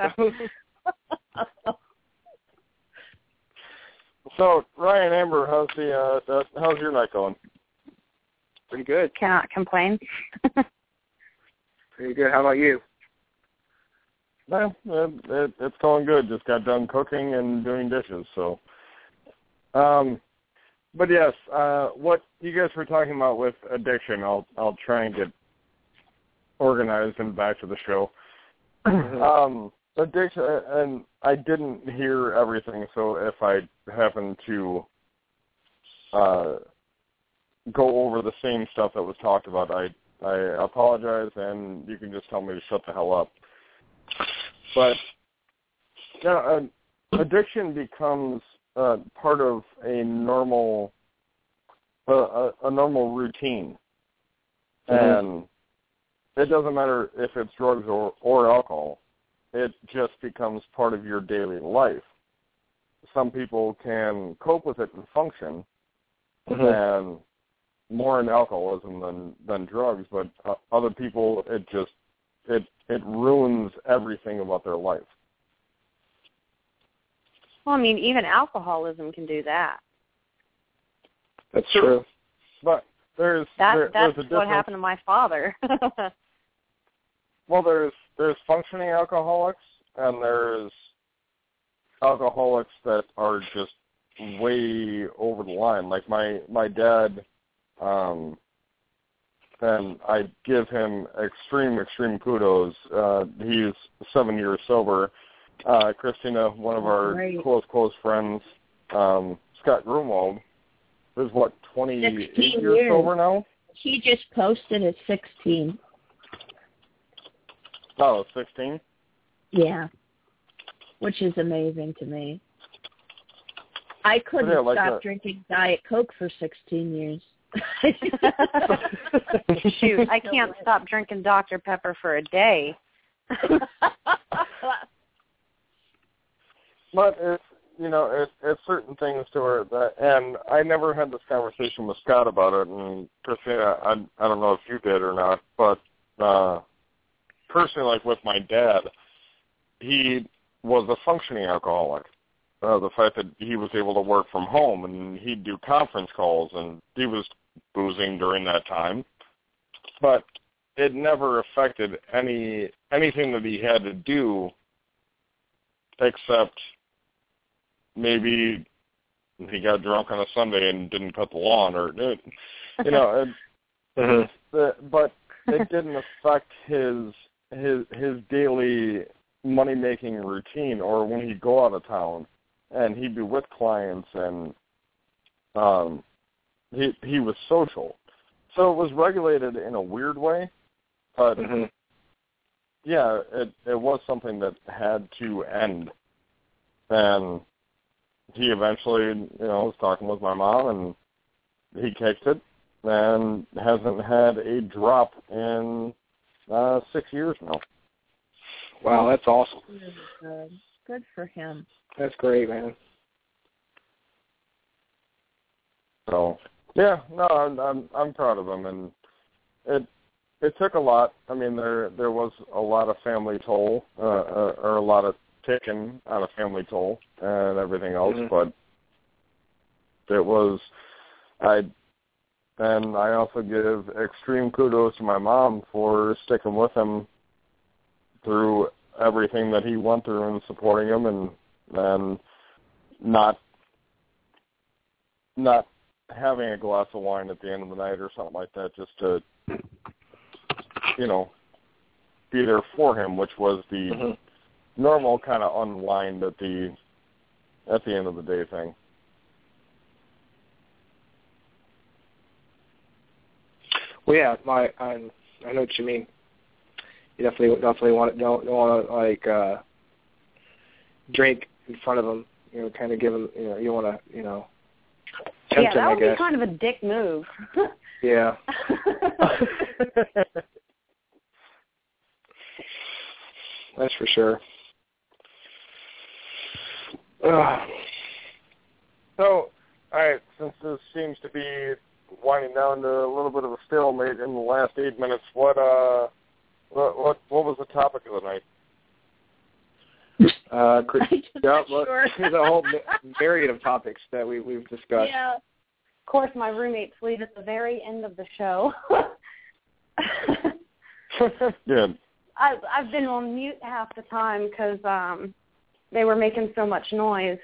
So, Ryan, Amber, how's the uh, the, how's your night going? Pretty good. Cannot complain. Pretty good. How about you? Well, it, it, it's going good. Just got done cooking and doing dishes. So, um, but yes, uh, what you guys were talking about with addiction, I'll I'll try and get organized and back to the show. um, addiction, and I didn't hear everything, so if I happen to uh, go over the same stuff that was talked about, I I apologize, and you can just tell me to shut the hell up. But you know, uh, addiction becomes uh, part of a normal uh, a, a normal routine, Mm-hmm. and it doesn't matter if it's drugs or, or alcohol. It just becomes part of your daily life. Some people can cope with it and function, Mm-hmm. and more in alcoholism than, than drugs, but uh, other people, it just, it it ruins everything about their life. Well, I mean, even alcoholism can do that. That's true. But there's That there, that's there's a what happened to my father. Well, there's there's functioning alcoholics, and there's alcoholics that are just way over the line. Like my my dad, um, and I give him extreme extreme kudos. Uh, he's seven years sober. Uh, Christina, one of our Great. close close friends, um, Scott Grunwald, is what twenty-eight years, years sober now. He just posted at sixteen. Oh, sixteen? Yeah, which is amazing to me. I couldn't Yeah, like stop a, drinking Diet Coke for sixteen years. Shoot, I can't stop drinking Doctor Pepper for a day. But it's, you know, it's, it's certain things to her that, and I never had this conversation with Scott about it, and Christina, I, I don't know if you did or not, but uh, personally, like with my dad, he was a functioning alcoholic. Uh, the fact that he was able to work from home and he'd do conference calls and he was boozing during that time, but it never affected any anything that he had to do except maybe he got drunk on a Sunday and didn't cut the lawn, or you know, it, mm-hmm. the, but it didn't affect his his his daily money making routine, or when he'd go out of town and he'd be with clients, and um, he he was social, so it was regulated in a weird way, but. Mm-hmm. Yeah, it it was something that had to end, and he eventually, you know, was talking with my mom, and he kicked it, and hasn't had a drop in uh, six years now. Wow, that's awesome. Good. Good for him. That's great, man. So yeah, no, I'm I'm I'm proud of him, and it. It took a lot. I mean, there there was a lot of family toll, uh, uh, or a lot of taken on a family toll and everything else. Mm-hmm. But it was, I, and I also give extreme kudos to my mom for sticking with him through everything that he went through and supporting him, and and not not having a glass of wine at the end of the night or something like that, just to, you know, be there for him, which was the mm-hmm. normal kind of unwind at the at the end of the day thing. Well, yeah, my I, I know what you mean. You definitely definitely want don't, don't want to like uh, drink in front of them. You know, kind of give them. You know, you want to you know. Tempt Yeah, that him, would I be guess. kind of a dick move. Yeah. That's for sure. Ugh. So, all right, since this seems to be winding down to a little bit of a stalemate in the last eight minutes, what uh, what what, what was the topic of the night? Uh, Chris, yeah, well, sure. there's a whole myriad of topics that we we've discussed. Yeah. Of course, my roommates leave at the very end of the show. Good. I've I've been on mute half the time because um, they were making so much noise,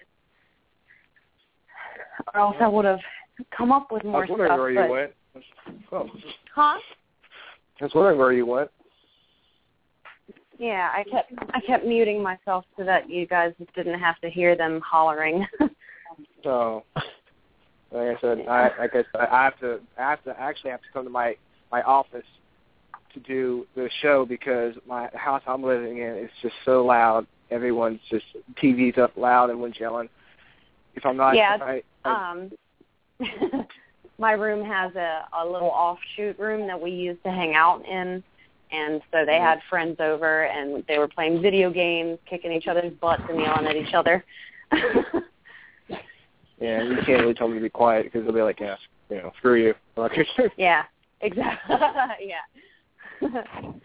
or else I would have come up with I more was wondering stuff. where you but... went. Oh. Huh? I was wondering where you went. Yeah, I kept I kept muting myself so that you guys didn't have to hear them hollering. So, like I said, I, I guess I have to I have to actually have to come to my, my office to do the show because my house I'm living in is just so loud. Everyone's just T V's up loud, everyone's yelling. If I'm not, yeah, I, I, um, my room has a, a little offshoot room that we use to hang out in, and so they had friends over, and they were playing video games, kicking each other's butts, and yelling at each other. Yeah, you can't really tell them to be quiet because they'll be like, yeah, you know, screw you. Yeah, exactly. Yeah.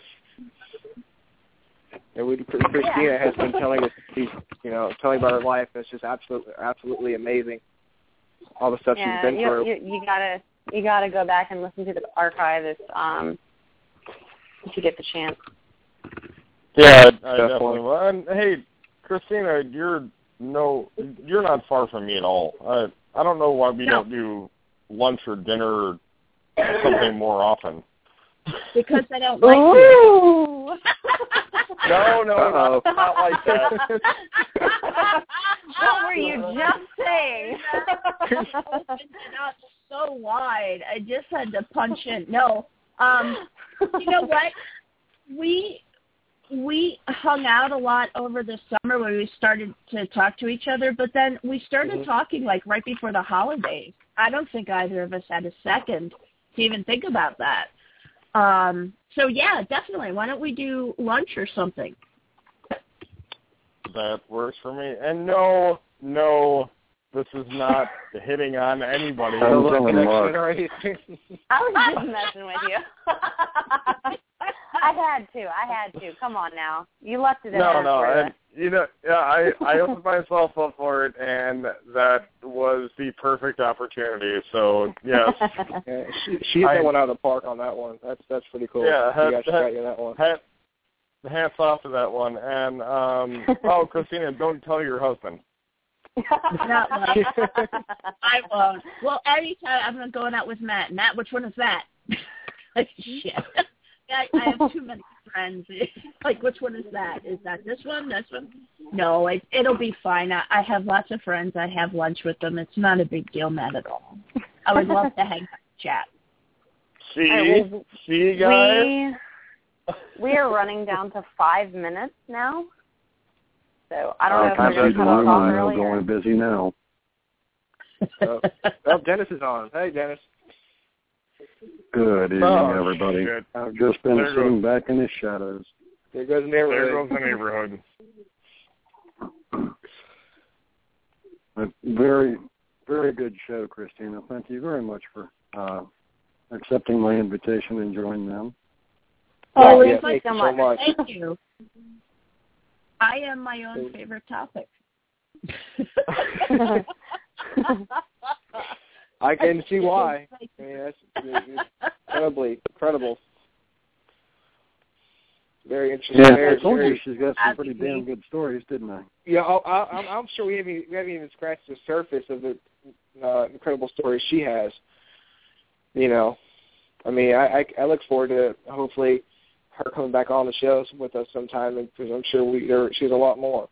And we, Christina Yeah. has been telling us, these, you know, telling about her life. It's just absolutely, absolutely amazing. All the stuff Yeah, she's been you, through. you, you gotta you gotta go back and listen to the archive if um if you get the chance. Yeah, I, I definitely will. And hey, Christina, you're no, you're not far from me at all. I I don't know why we No. don't do lunch or dinner or something more often. Because I don't like you. No, no, Uh-oh. not, not like that. What were you just saying? Opened it up so wide. I just had to punch in. No. Um, you know what? We we hung out a lot over the summer when we started to talk to each other, but then we started Mm-hmm. talking like right before the holidays. I don't think either of us had a second to even think about that. Um, so yeah, definitely. Why don't we do lunch or something? That works for me. And no, no, this is not hitting on anybody. I I'm telling connection Mark. or anything. I was just messing with you. I had to. I had to. Come on now. You left it in No, there no, for and you know, yeah, I I opened myself up for it, and that was the perfect opportunity. So yes, Yeah, she she hit I- that one out of the park on that one. That's that's pretty cool. Yeah, you hat- guys got you that one. hat, hats off to that one. And um, oh, Christina, don't tell your husband. Not like, I won't. Well, anytime I'm going out with Matt. Matt, which one is that? Like, shit. I, I have too many friends. Like, which one is that? Is that this one? This one? No, it, it'll be fine. I, I have lots of friends. I have lunch with them. It's not a big deal, Matt, at all. I would love to hang out and chat. See, Right, well, see you guys. We, we are running down to five minutes now. So I don't Uh, know if we're going to cut us I'm off early. going busy now. Oh, oh, Dennis is on. Hey, Dennis. Good evening, Oh, everybody. shit. I've just been There sitting goes- back in the shadows. There goes the There neighborhood. goes the neighborhood. A very, very good show, Christina. Thank you very much for uh, accepting my invitation and joining them. Oh, yeah, it's thank like you so much. Thank you. I am my own favorite topic. I can see why. I mean, that's it's incredibly incredible. Very interesting. Yeah, very, I told very, you she's got some pretty damn good stories, didn't I? Yeah, I, I, I'm, I'm sure we haven't, we haven't even scratched the surface of the uh, incredible stories she has. You know, I mean, I, I, I look forward to hopefully her coming back on the show with us sometime, because I'm sure we there, she has a lot more.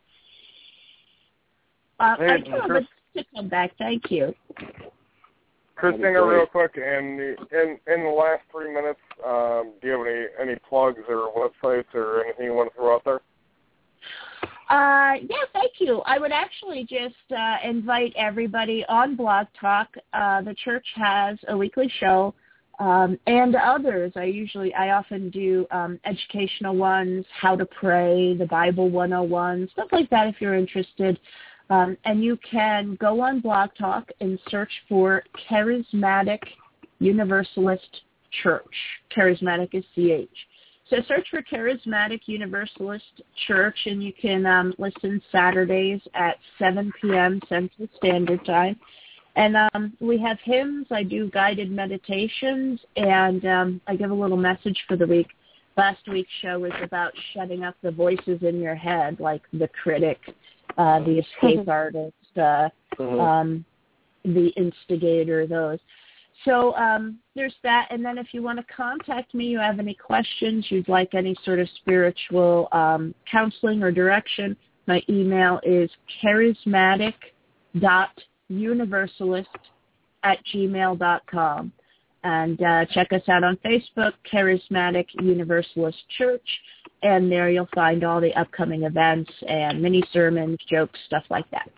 Uh, I Hey, do have Chris- a to come back. Thank you. Christina, real quick, in the, in in the last three minutes, um, do you have any, any plugs or websites or anything you want to throw out there? Uh, yeah, thank you. I would actually just uh, invite everybody on Blog Talk. Uh, the church has a weekly show, um, and others. I usually, I often do um, educational ones, how to pray, the Bible one oh one, stuff like that if you're interested. Um, and you can go on Blog Talk and search for Charismatic Universalist Church. Charismatic is C H. So search for Charismatic Universalist Church, and you can um, listen Saturdays at seven p.m. Central Standard Time. And um, we have hymns. I do guided meditations, and um, I give a little message for the week. Last week's show was about shutting up the voices in your head, like the critic, uh, the escape artist, uh, Mm-hmm. um, the instigator, those. So um, there's that. And then if you want to contact me, you have any questions, you'd like any sort of spiritual um, counseling or direction, my email is charismatic dot universalist at gmail dot com. And uh, check us out on Facebook, Charismatic Universalist Church, and there you'll find all the upcoming events and mini sermons, jokes, stuff like that.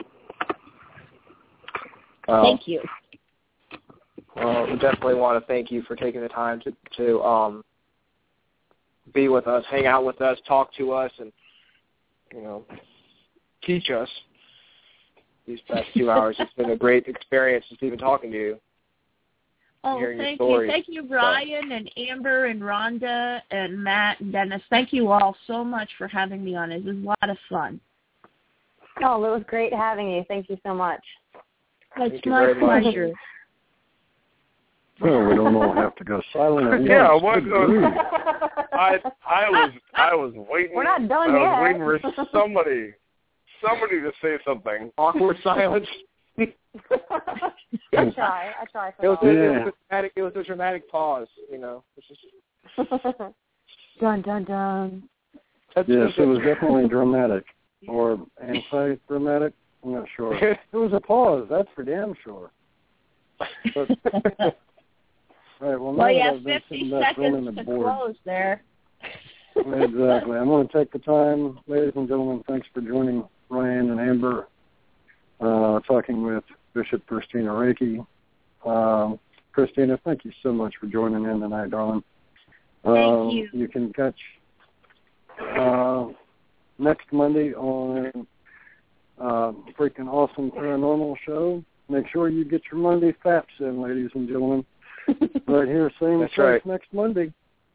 Uh, Thank you. Well, we definitely want to thank you for taking the time to to um, be with us, hang out with us, talk to us, and you know, teach us these past two hours. It's been a great experience just even talking to you. Oh, hearing your thank you. stories. Thank you, Ryan and Amber and Rhonda and Matt and Dennis. Thank you all so much for having me on. It was a lot of fun. Oh, it was great having you. Thank you so much. It's Thank you my very much. pleasure. Well, we don't all have to go silent at Yeah, once. what? Good Uh, grief. I I was I was waiting. We're not done I was yet. waiting for somebody somebody to say something. Awkward silence. I try. I try It was, for a, Yeah. it, was a dramatic, it was a dramatic pause, you know. It's just, that. Dun, dun, dun. that's, Yes, that's it was definitely dramatic. Or anti-dramatic. I'm not sure. It was a pause, that's for damn sure. But, all right, well, now Well, you that have I've been fifty sitting back rolling seconds the to board. close there. Exactly. I'm going to take the time, ladies and gentlemen, thanks for joining Ryan and Amber, uh, talking with Bishop Christina Reiki. Um, Christina, thank you so much for joining in tonight, darling. Thank Um, you. You can catch uh, next Monday on uh, Freaking Awesome Paranormal Show. Make sure you get your Monday faps in, ladies and gentlemen. Right here, same That's place right. next Monday.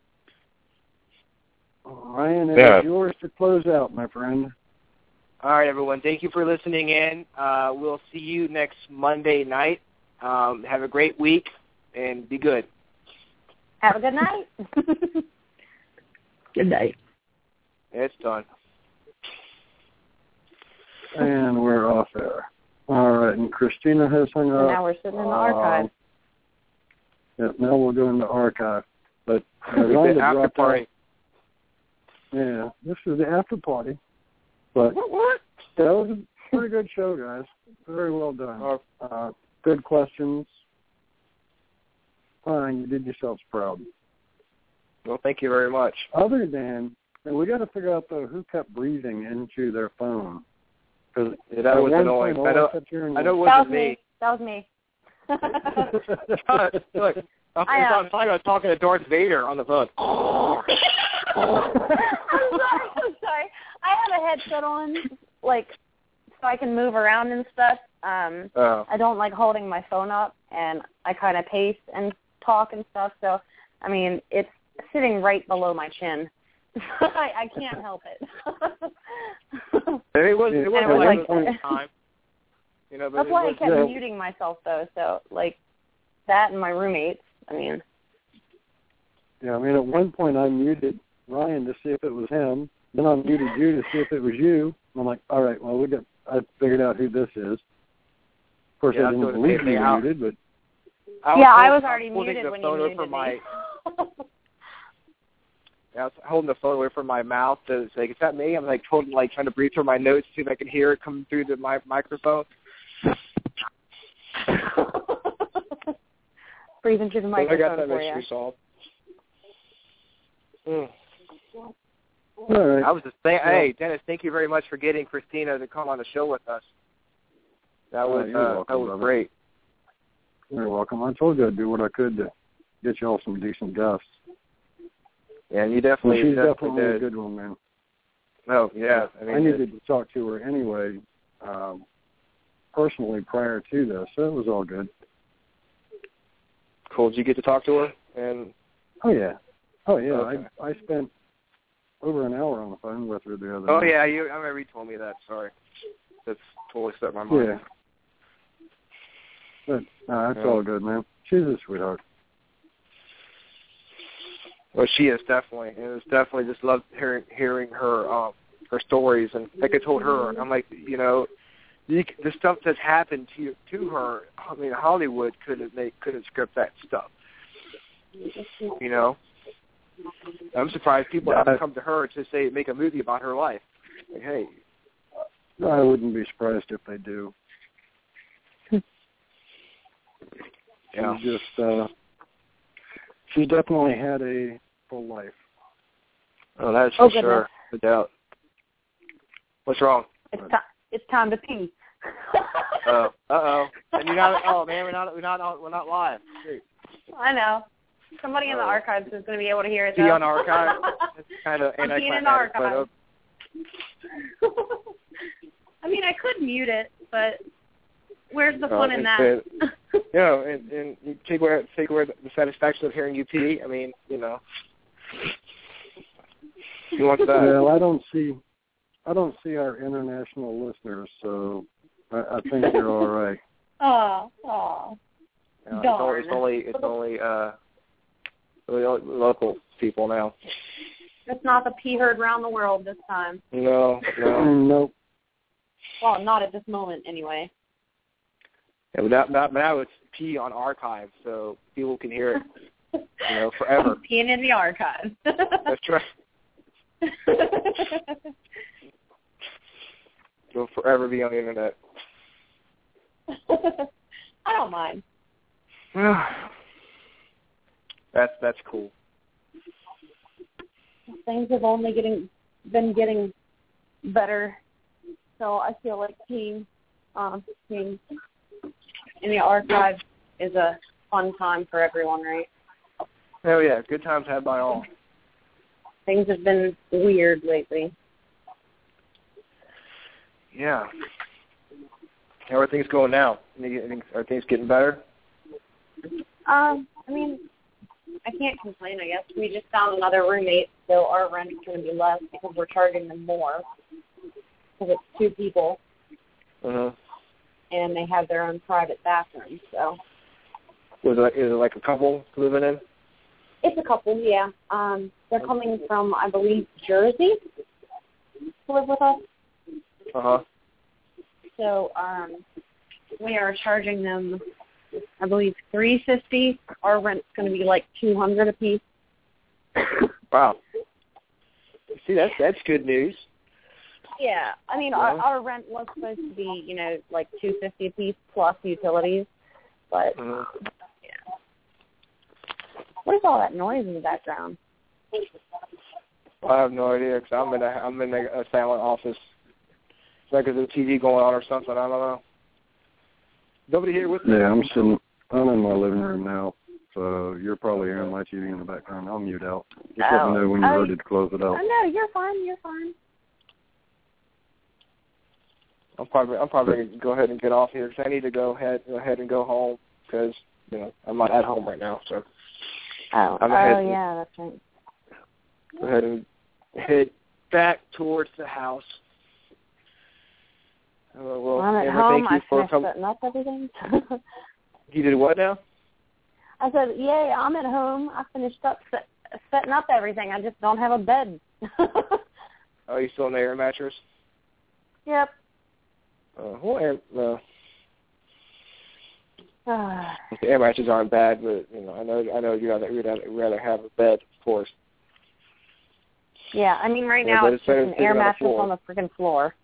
Ryan, it Yeah. is yours to close out, my friend. All right, everyone. Thank you for listening in. Uh, we'll see you next Monday night. Um, have a great week, and be good. Have a good night. Good night. It's done. And we're off air. All right, and Christina has hung So up. now we're sitting in the archive. Um, yeah, now we'll go in the archive. But uh, The Rhonda after dropped party. out. Yeah, this is the after party. But What? that was a pretty good show, guys. Very well done. Uh, good questions. Fine, you did yourselves proud. Well, thank you very much. Other than, and we got to figure out though who kept breathing into their phone. Because Yeah, that was annoying. I know. I know it That was wasn't me. me. That was me. Look, I'm, I, uh, I'm talking about talking to Darth Vader on the phone. I'm sorry. I'm sorry. I have a headset on, like, so I can move around and stuff. Um, Oh. I don't like holding my phone up, and I kind of pace and talk and stuff. So, I mean, it's sitting right below my chin. I, I can't help it. It was. It And wasn't it was like like- the whole time. You know, but That's it why was, I kept yeah. muting myself, though. So, like, that and my roommates, I mean. Yeah, I mean, at one point I muted Ryan to see if it was him. Then I muted you to see if it was you. And I'm like, all right, well, we got. I figured out who this is. Of course, Yeah, I I'm didn't doing the believe same you thing. I'll- muted, but I Yeah, I holding- was already holding muted the when phone you away from muted my, me. I was holding the phone away from my mouth to say, "Is that me?" I'm like holding, like trying to breathe through my nose, see if I can hear it come through the mi- microphone. Breathing through the So I got microphone that for you. mystery solved. Mm. all right. I was just saying, hey, Dennis, thank you very much for getting Christina to come on the show with us. That was Oh, you're uh, welcome, that was brother. great. You're welcome. I told you I'd do what I could to get you all some decent guests. Yeah, and you Well, definitely, she's definitely, definitely a did. good one, man. Oh, yeah. I mean, I needed to talk to her anyway, um, personally prior to this, so it was all good. cool. Did you get to talk to her? And Oh yeah, oh yeah. Okay. I I spent over an hour on the phone with her the other oh night. yeah, you. I remember you told me that. Sorry, that's totally slipped my mind. Yeah. But no, it's Yeah. all good, man. She's a sweetheart. Well, she is definitely. And it's definitely just loved hearing hearing her um, her stories. And like I told her, I'm like, you know, you, the stuff that's happened to you, to her. I mean, Hollywood couldn't make couldn't script that stuff. You know, I'm surprised people Yeah. haven't come to her to say make a movie about her life. Like, hey, I wouldn't be surprised if they do. yeah, She's just uh, she's definitely had a full life. oh, that's Oh, for goodness. sure, no doubt. What's wrong? It's, ti it's time to pee. Uh oh. And you're not. Oh man, we're not. We're not. on- We're not live. Shoot. I know. Somebody in the Oh. archives is going to be able to hear it. Pee though. on archive. It's kind of I'm peeing in the anticlimactic, but archive. uh, I mean, I could mute it, but where's the Uh, fun in and- that? you know, and, and you take away take away the satisfaction of hearing you pee. I mean, you know, who wants that? Well, I don't see, I don't see our international listeners, so I, I think you're all right. Oh, oh. You know, it's, darn. only, it's only it's only uh only local people now. It's not the pee heard round the world this time. No, no. Nope. Well, not at this moment, anyway. Yeah, but that, that, now it's pee on archive, so people can hear it, you know, forever. Peeing in the archive. That's right. It'll forever be on the internet. I don't mind. that's that's cool. Things have only getting been getting better, so I feel like peeing, um, peeing in the archive is a fun time for everyone, right? Oh yeah, good times had by all. Things have been weird lately. Yeah. How are things going now? Are things getting better? Um, I mean, I can't complain, I guess. We just found another roommate, so our rent is going to be less because we're charging them more because it's two people, Uh-huh. and they have their own private bathroom, so. Was it, is it like a couple living in? It's a couple, yeah. Um, they're coming from, I believe, Jersey to live with us. Uh-huh. So um, we are charging them, I believe, three fifty. Our rent's going to be like two hundred a piece. Wow. See, that's that's good news. Yeah, I mean, Yeah. our, our rent was supposed to be, you know, like two fifty a piece plus utilities, but Mhm. yeah. What is all that noise in the background? I have no idea because I'm in a I'm in a, a silent office. It's like there's a T V going on or something. I don't know. Nobody here with me. Yeah, I'm sitting. I'm in my living room now, so you're probably hearing my T V in the background. I'll mute out. Just let me know when you're Oh. ready to close it out. Oh, no, you're fine. You're fine. I'm probably I'm probably gonna go ahead and get off here because I need to go ahead go ahead and go home because you know I'm not at home right now. So Oh, I'm oh ahead. yeah, that's right. Go ahead and head back towards the house. Uh, well, I'm at Amber, home. thank you I for finished coming. setting up everything. You did what now? I said, yay, I'm at home. I finished up set, setting up everything. I just don't have a bed. Oh, you still in the air mattress? Yep. Uh, well, air, uh, the air mattresses aren't bad, but you know, I know, I know you'd rather you'd rather, rather have a bed, of course. Yeah, I mean, right Yeah, now but it's it's just better an than sleeping air on the mattress floor. on the freaking floor.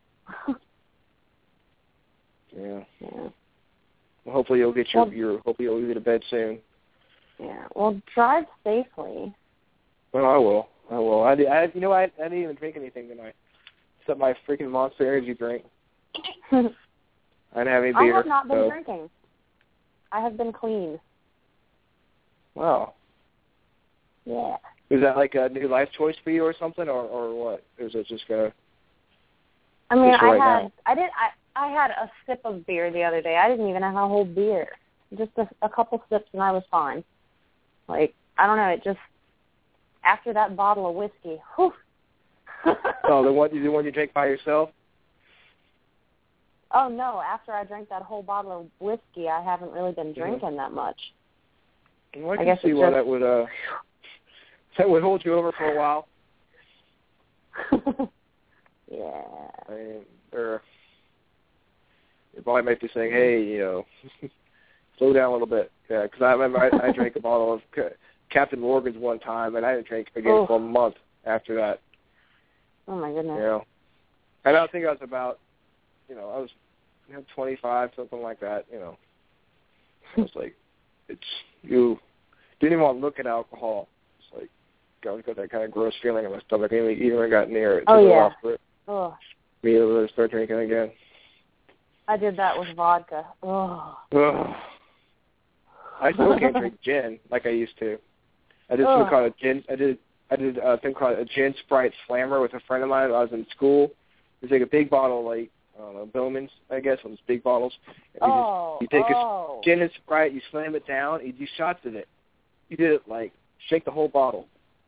Yeah. Yeah. Well, hopefully you'll get your, Well- your hopefully you'll get to bed soon. Yeah. Well, drive safely. Well, I will. I will. I, did, I you know I, I didn't even drink anything tonight except my freaking Monster Energy drink. I didn't have any I beer. have not been so. drinking. I have been clean. Wow. Yeah. Is that like a new life choice for you or something, or or what? Or is it just gonna? I mean, Just I right had now. I did I I had a sip of beer the other day. I didn't even have a whole beer. Just a, a couple sips and I was fine. Like, I don't know, it just after that bottle of whiskey, whew. Oh, the one the one you drink by yourself? Oh no, after I drank that whole bottle of whiskey, I haven't really been drinking mm-hmm. that much. Well, I can I guess see why just... that would uh that would hold you over for a while. Yeah. I mean, or your body might be saying, "Hey, you know, slow down a little bit." Yeah, because I remember I, I drank a bottle of C- Captain Morgan's one time, and I didn't drink again oh. for a month after that. Oh my goodness. You know, and I think I was about, you know, I was you know, twenty-five, something like that. You know, I was like, it's you didn't even want to look at alcohol. It's like I got that kind of gross feeling in my stomach. Even even when I got near it, it oh took a yeah. while for it. Oh. Me able to start drinking again. I did that with vodka. Oh. Ugh. I still can't drink gin like I used to. I did Ugh. something called a gin. I did I did a thing called a gin Sprite Slammer with a friend of mine when I was in school. It was like a big bottle, like I don't know, Bowman's, I guess, one of those big bottles. And you, oh. just, you take oh. a gin and Sprite, you slam it down, you do shots of it. You did it like shake the whole bottle.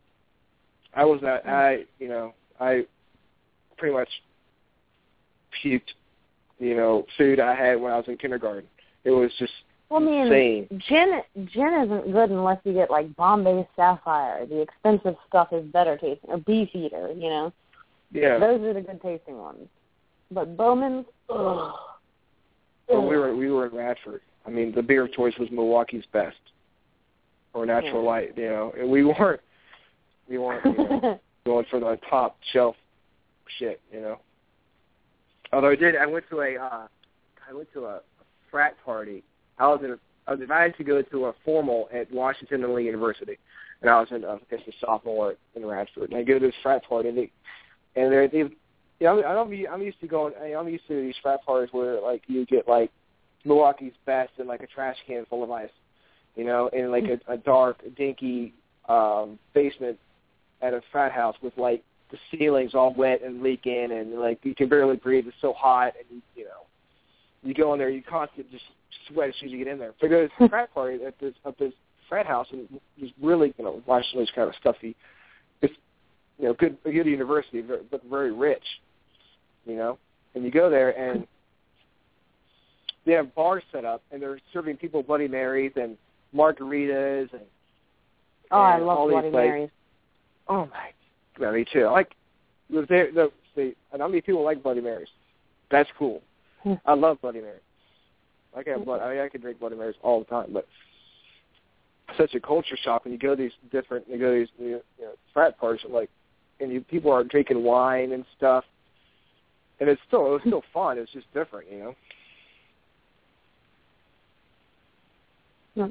I was not. I you know I pretty much puked, you know, food I had when I was in kindergarten. It was just well, I mean, insane. Gin, gin isn't good unless you get, like, Bombay Sapphire. The expensive stuff is better tasting. Or Beefeater, you know. Yeah. Those are the good tasting ones. But Bowman's, ugh. Well, we were, we were in Radford. I mean, the beer of choice was Milwaukee's Best or Natural yeah. Light, you know. And we weren't, we weren't you know, going for the top shelf shit, you know. Although I did, I went to a, uh, I went to a frat party. I was in, a, I was invited to go to a formal at Washington and Lee University, and I was in, uh, I guess, a sophomore in Radford. And I go to this frat party, and they, and they're, they, you know, I don't be, I'm used to going, I'm used to these frat parties where like you get like Milwaukee's Best and like a trash can full of ice, you know, in like a, a dark, dinky um, basement at a frat house with like the ceiling's all wet and leaking, and like you can barely breathe. It's so hot, and you, you know, you go in there, you constantly just sweat as soon as you get in there. But there's a frat party at this at this frat house, and it's really, you know, Washington's kind of stuffy. It's, you know, good, a good university, but very rich, you know. And you go there, and they have bars set up, and they're serving people Bloody Marys and margaritas, and oh, I and love all Bloody these, like, Marys. Oh my. Yeah, me too. I like the the, the and how many people like Bloody Marys? That's cool. I love Bloody Mary. I can have blood. I mean, I can drink Bloody Marys all the time, but it's such a culture shock when you go to these different, you go to these you know, frat parties, like, and you people are drinking wine and stuff, and it's still it was still fun. It's just different, you know. No.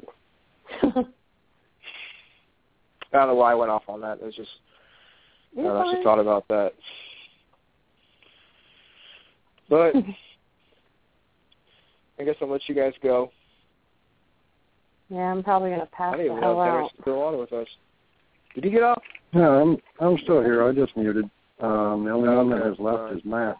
I don't know why I went off on that. It was just I, don't know, I just thought about that. But I guess I'll let you guys go. Yeah, I'm probably gonna pass I the didn't even hell know if Dennis out. was still on with us. Did you get off? No, I'm I'm still here. I just muted. Um, the only one that has left Right. is Matt.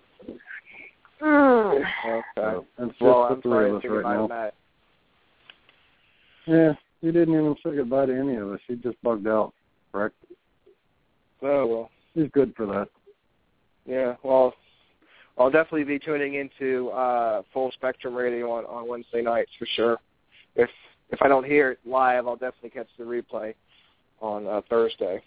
Mm. Okay. So it's just Well, the I'm three sorry of to us say right goodbye to now. Matt. Yeah, he didn't even say goodbye to any of us. He just bugged out. Correct? Oh well. He's good for that. Yeah. Well, I'll definitely be tuning into uh, Full Spectrum Radio on, on Wednesday nights for sure. If if I don't hear it live, I'll definitely catch the replay on uh, Thursday.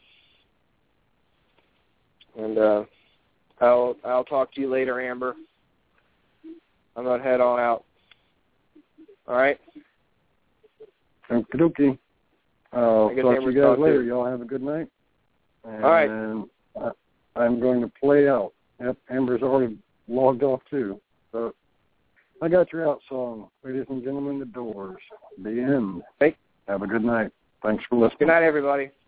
And uh, I'll I'll talk to you later, Amber. I'm gonna head on out. All right. Okie dokie. I'll I guess talk to Amber's you guys gone, later. too. Y'all have a good night. And All right. I, I'm going to play out. Yep, Amber's already logged off too. So I got your out song. Ladies and gentlemen, The Doors. The end. Hey. Have a good night. Thanks for listening. Good night, everybody.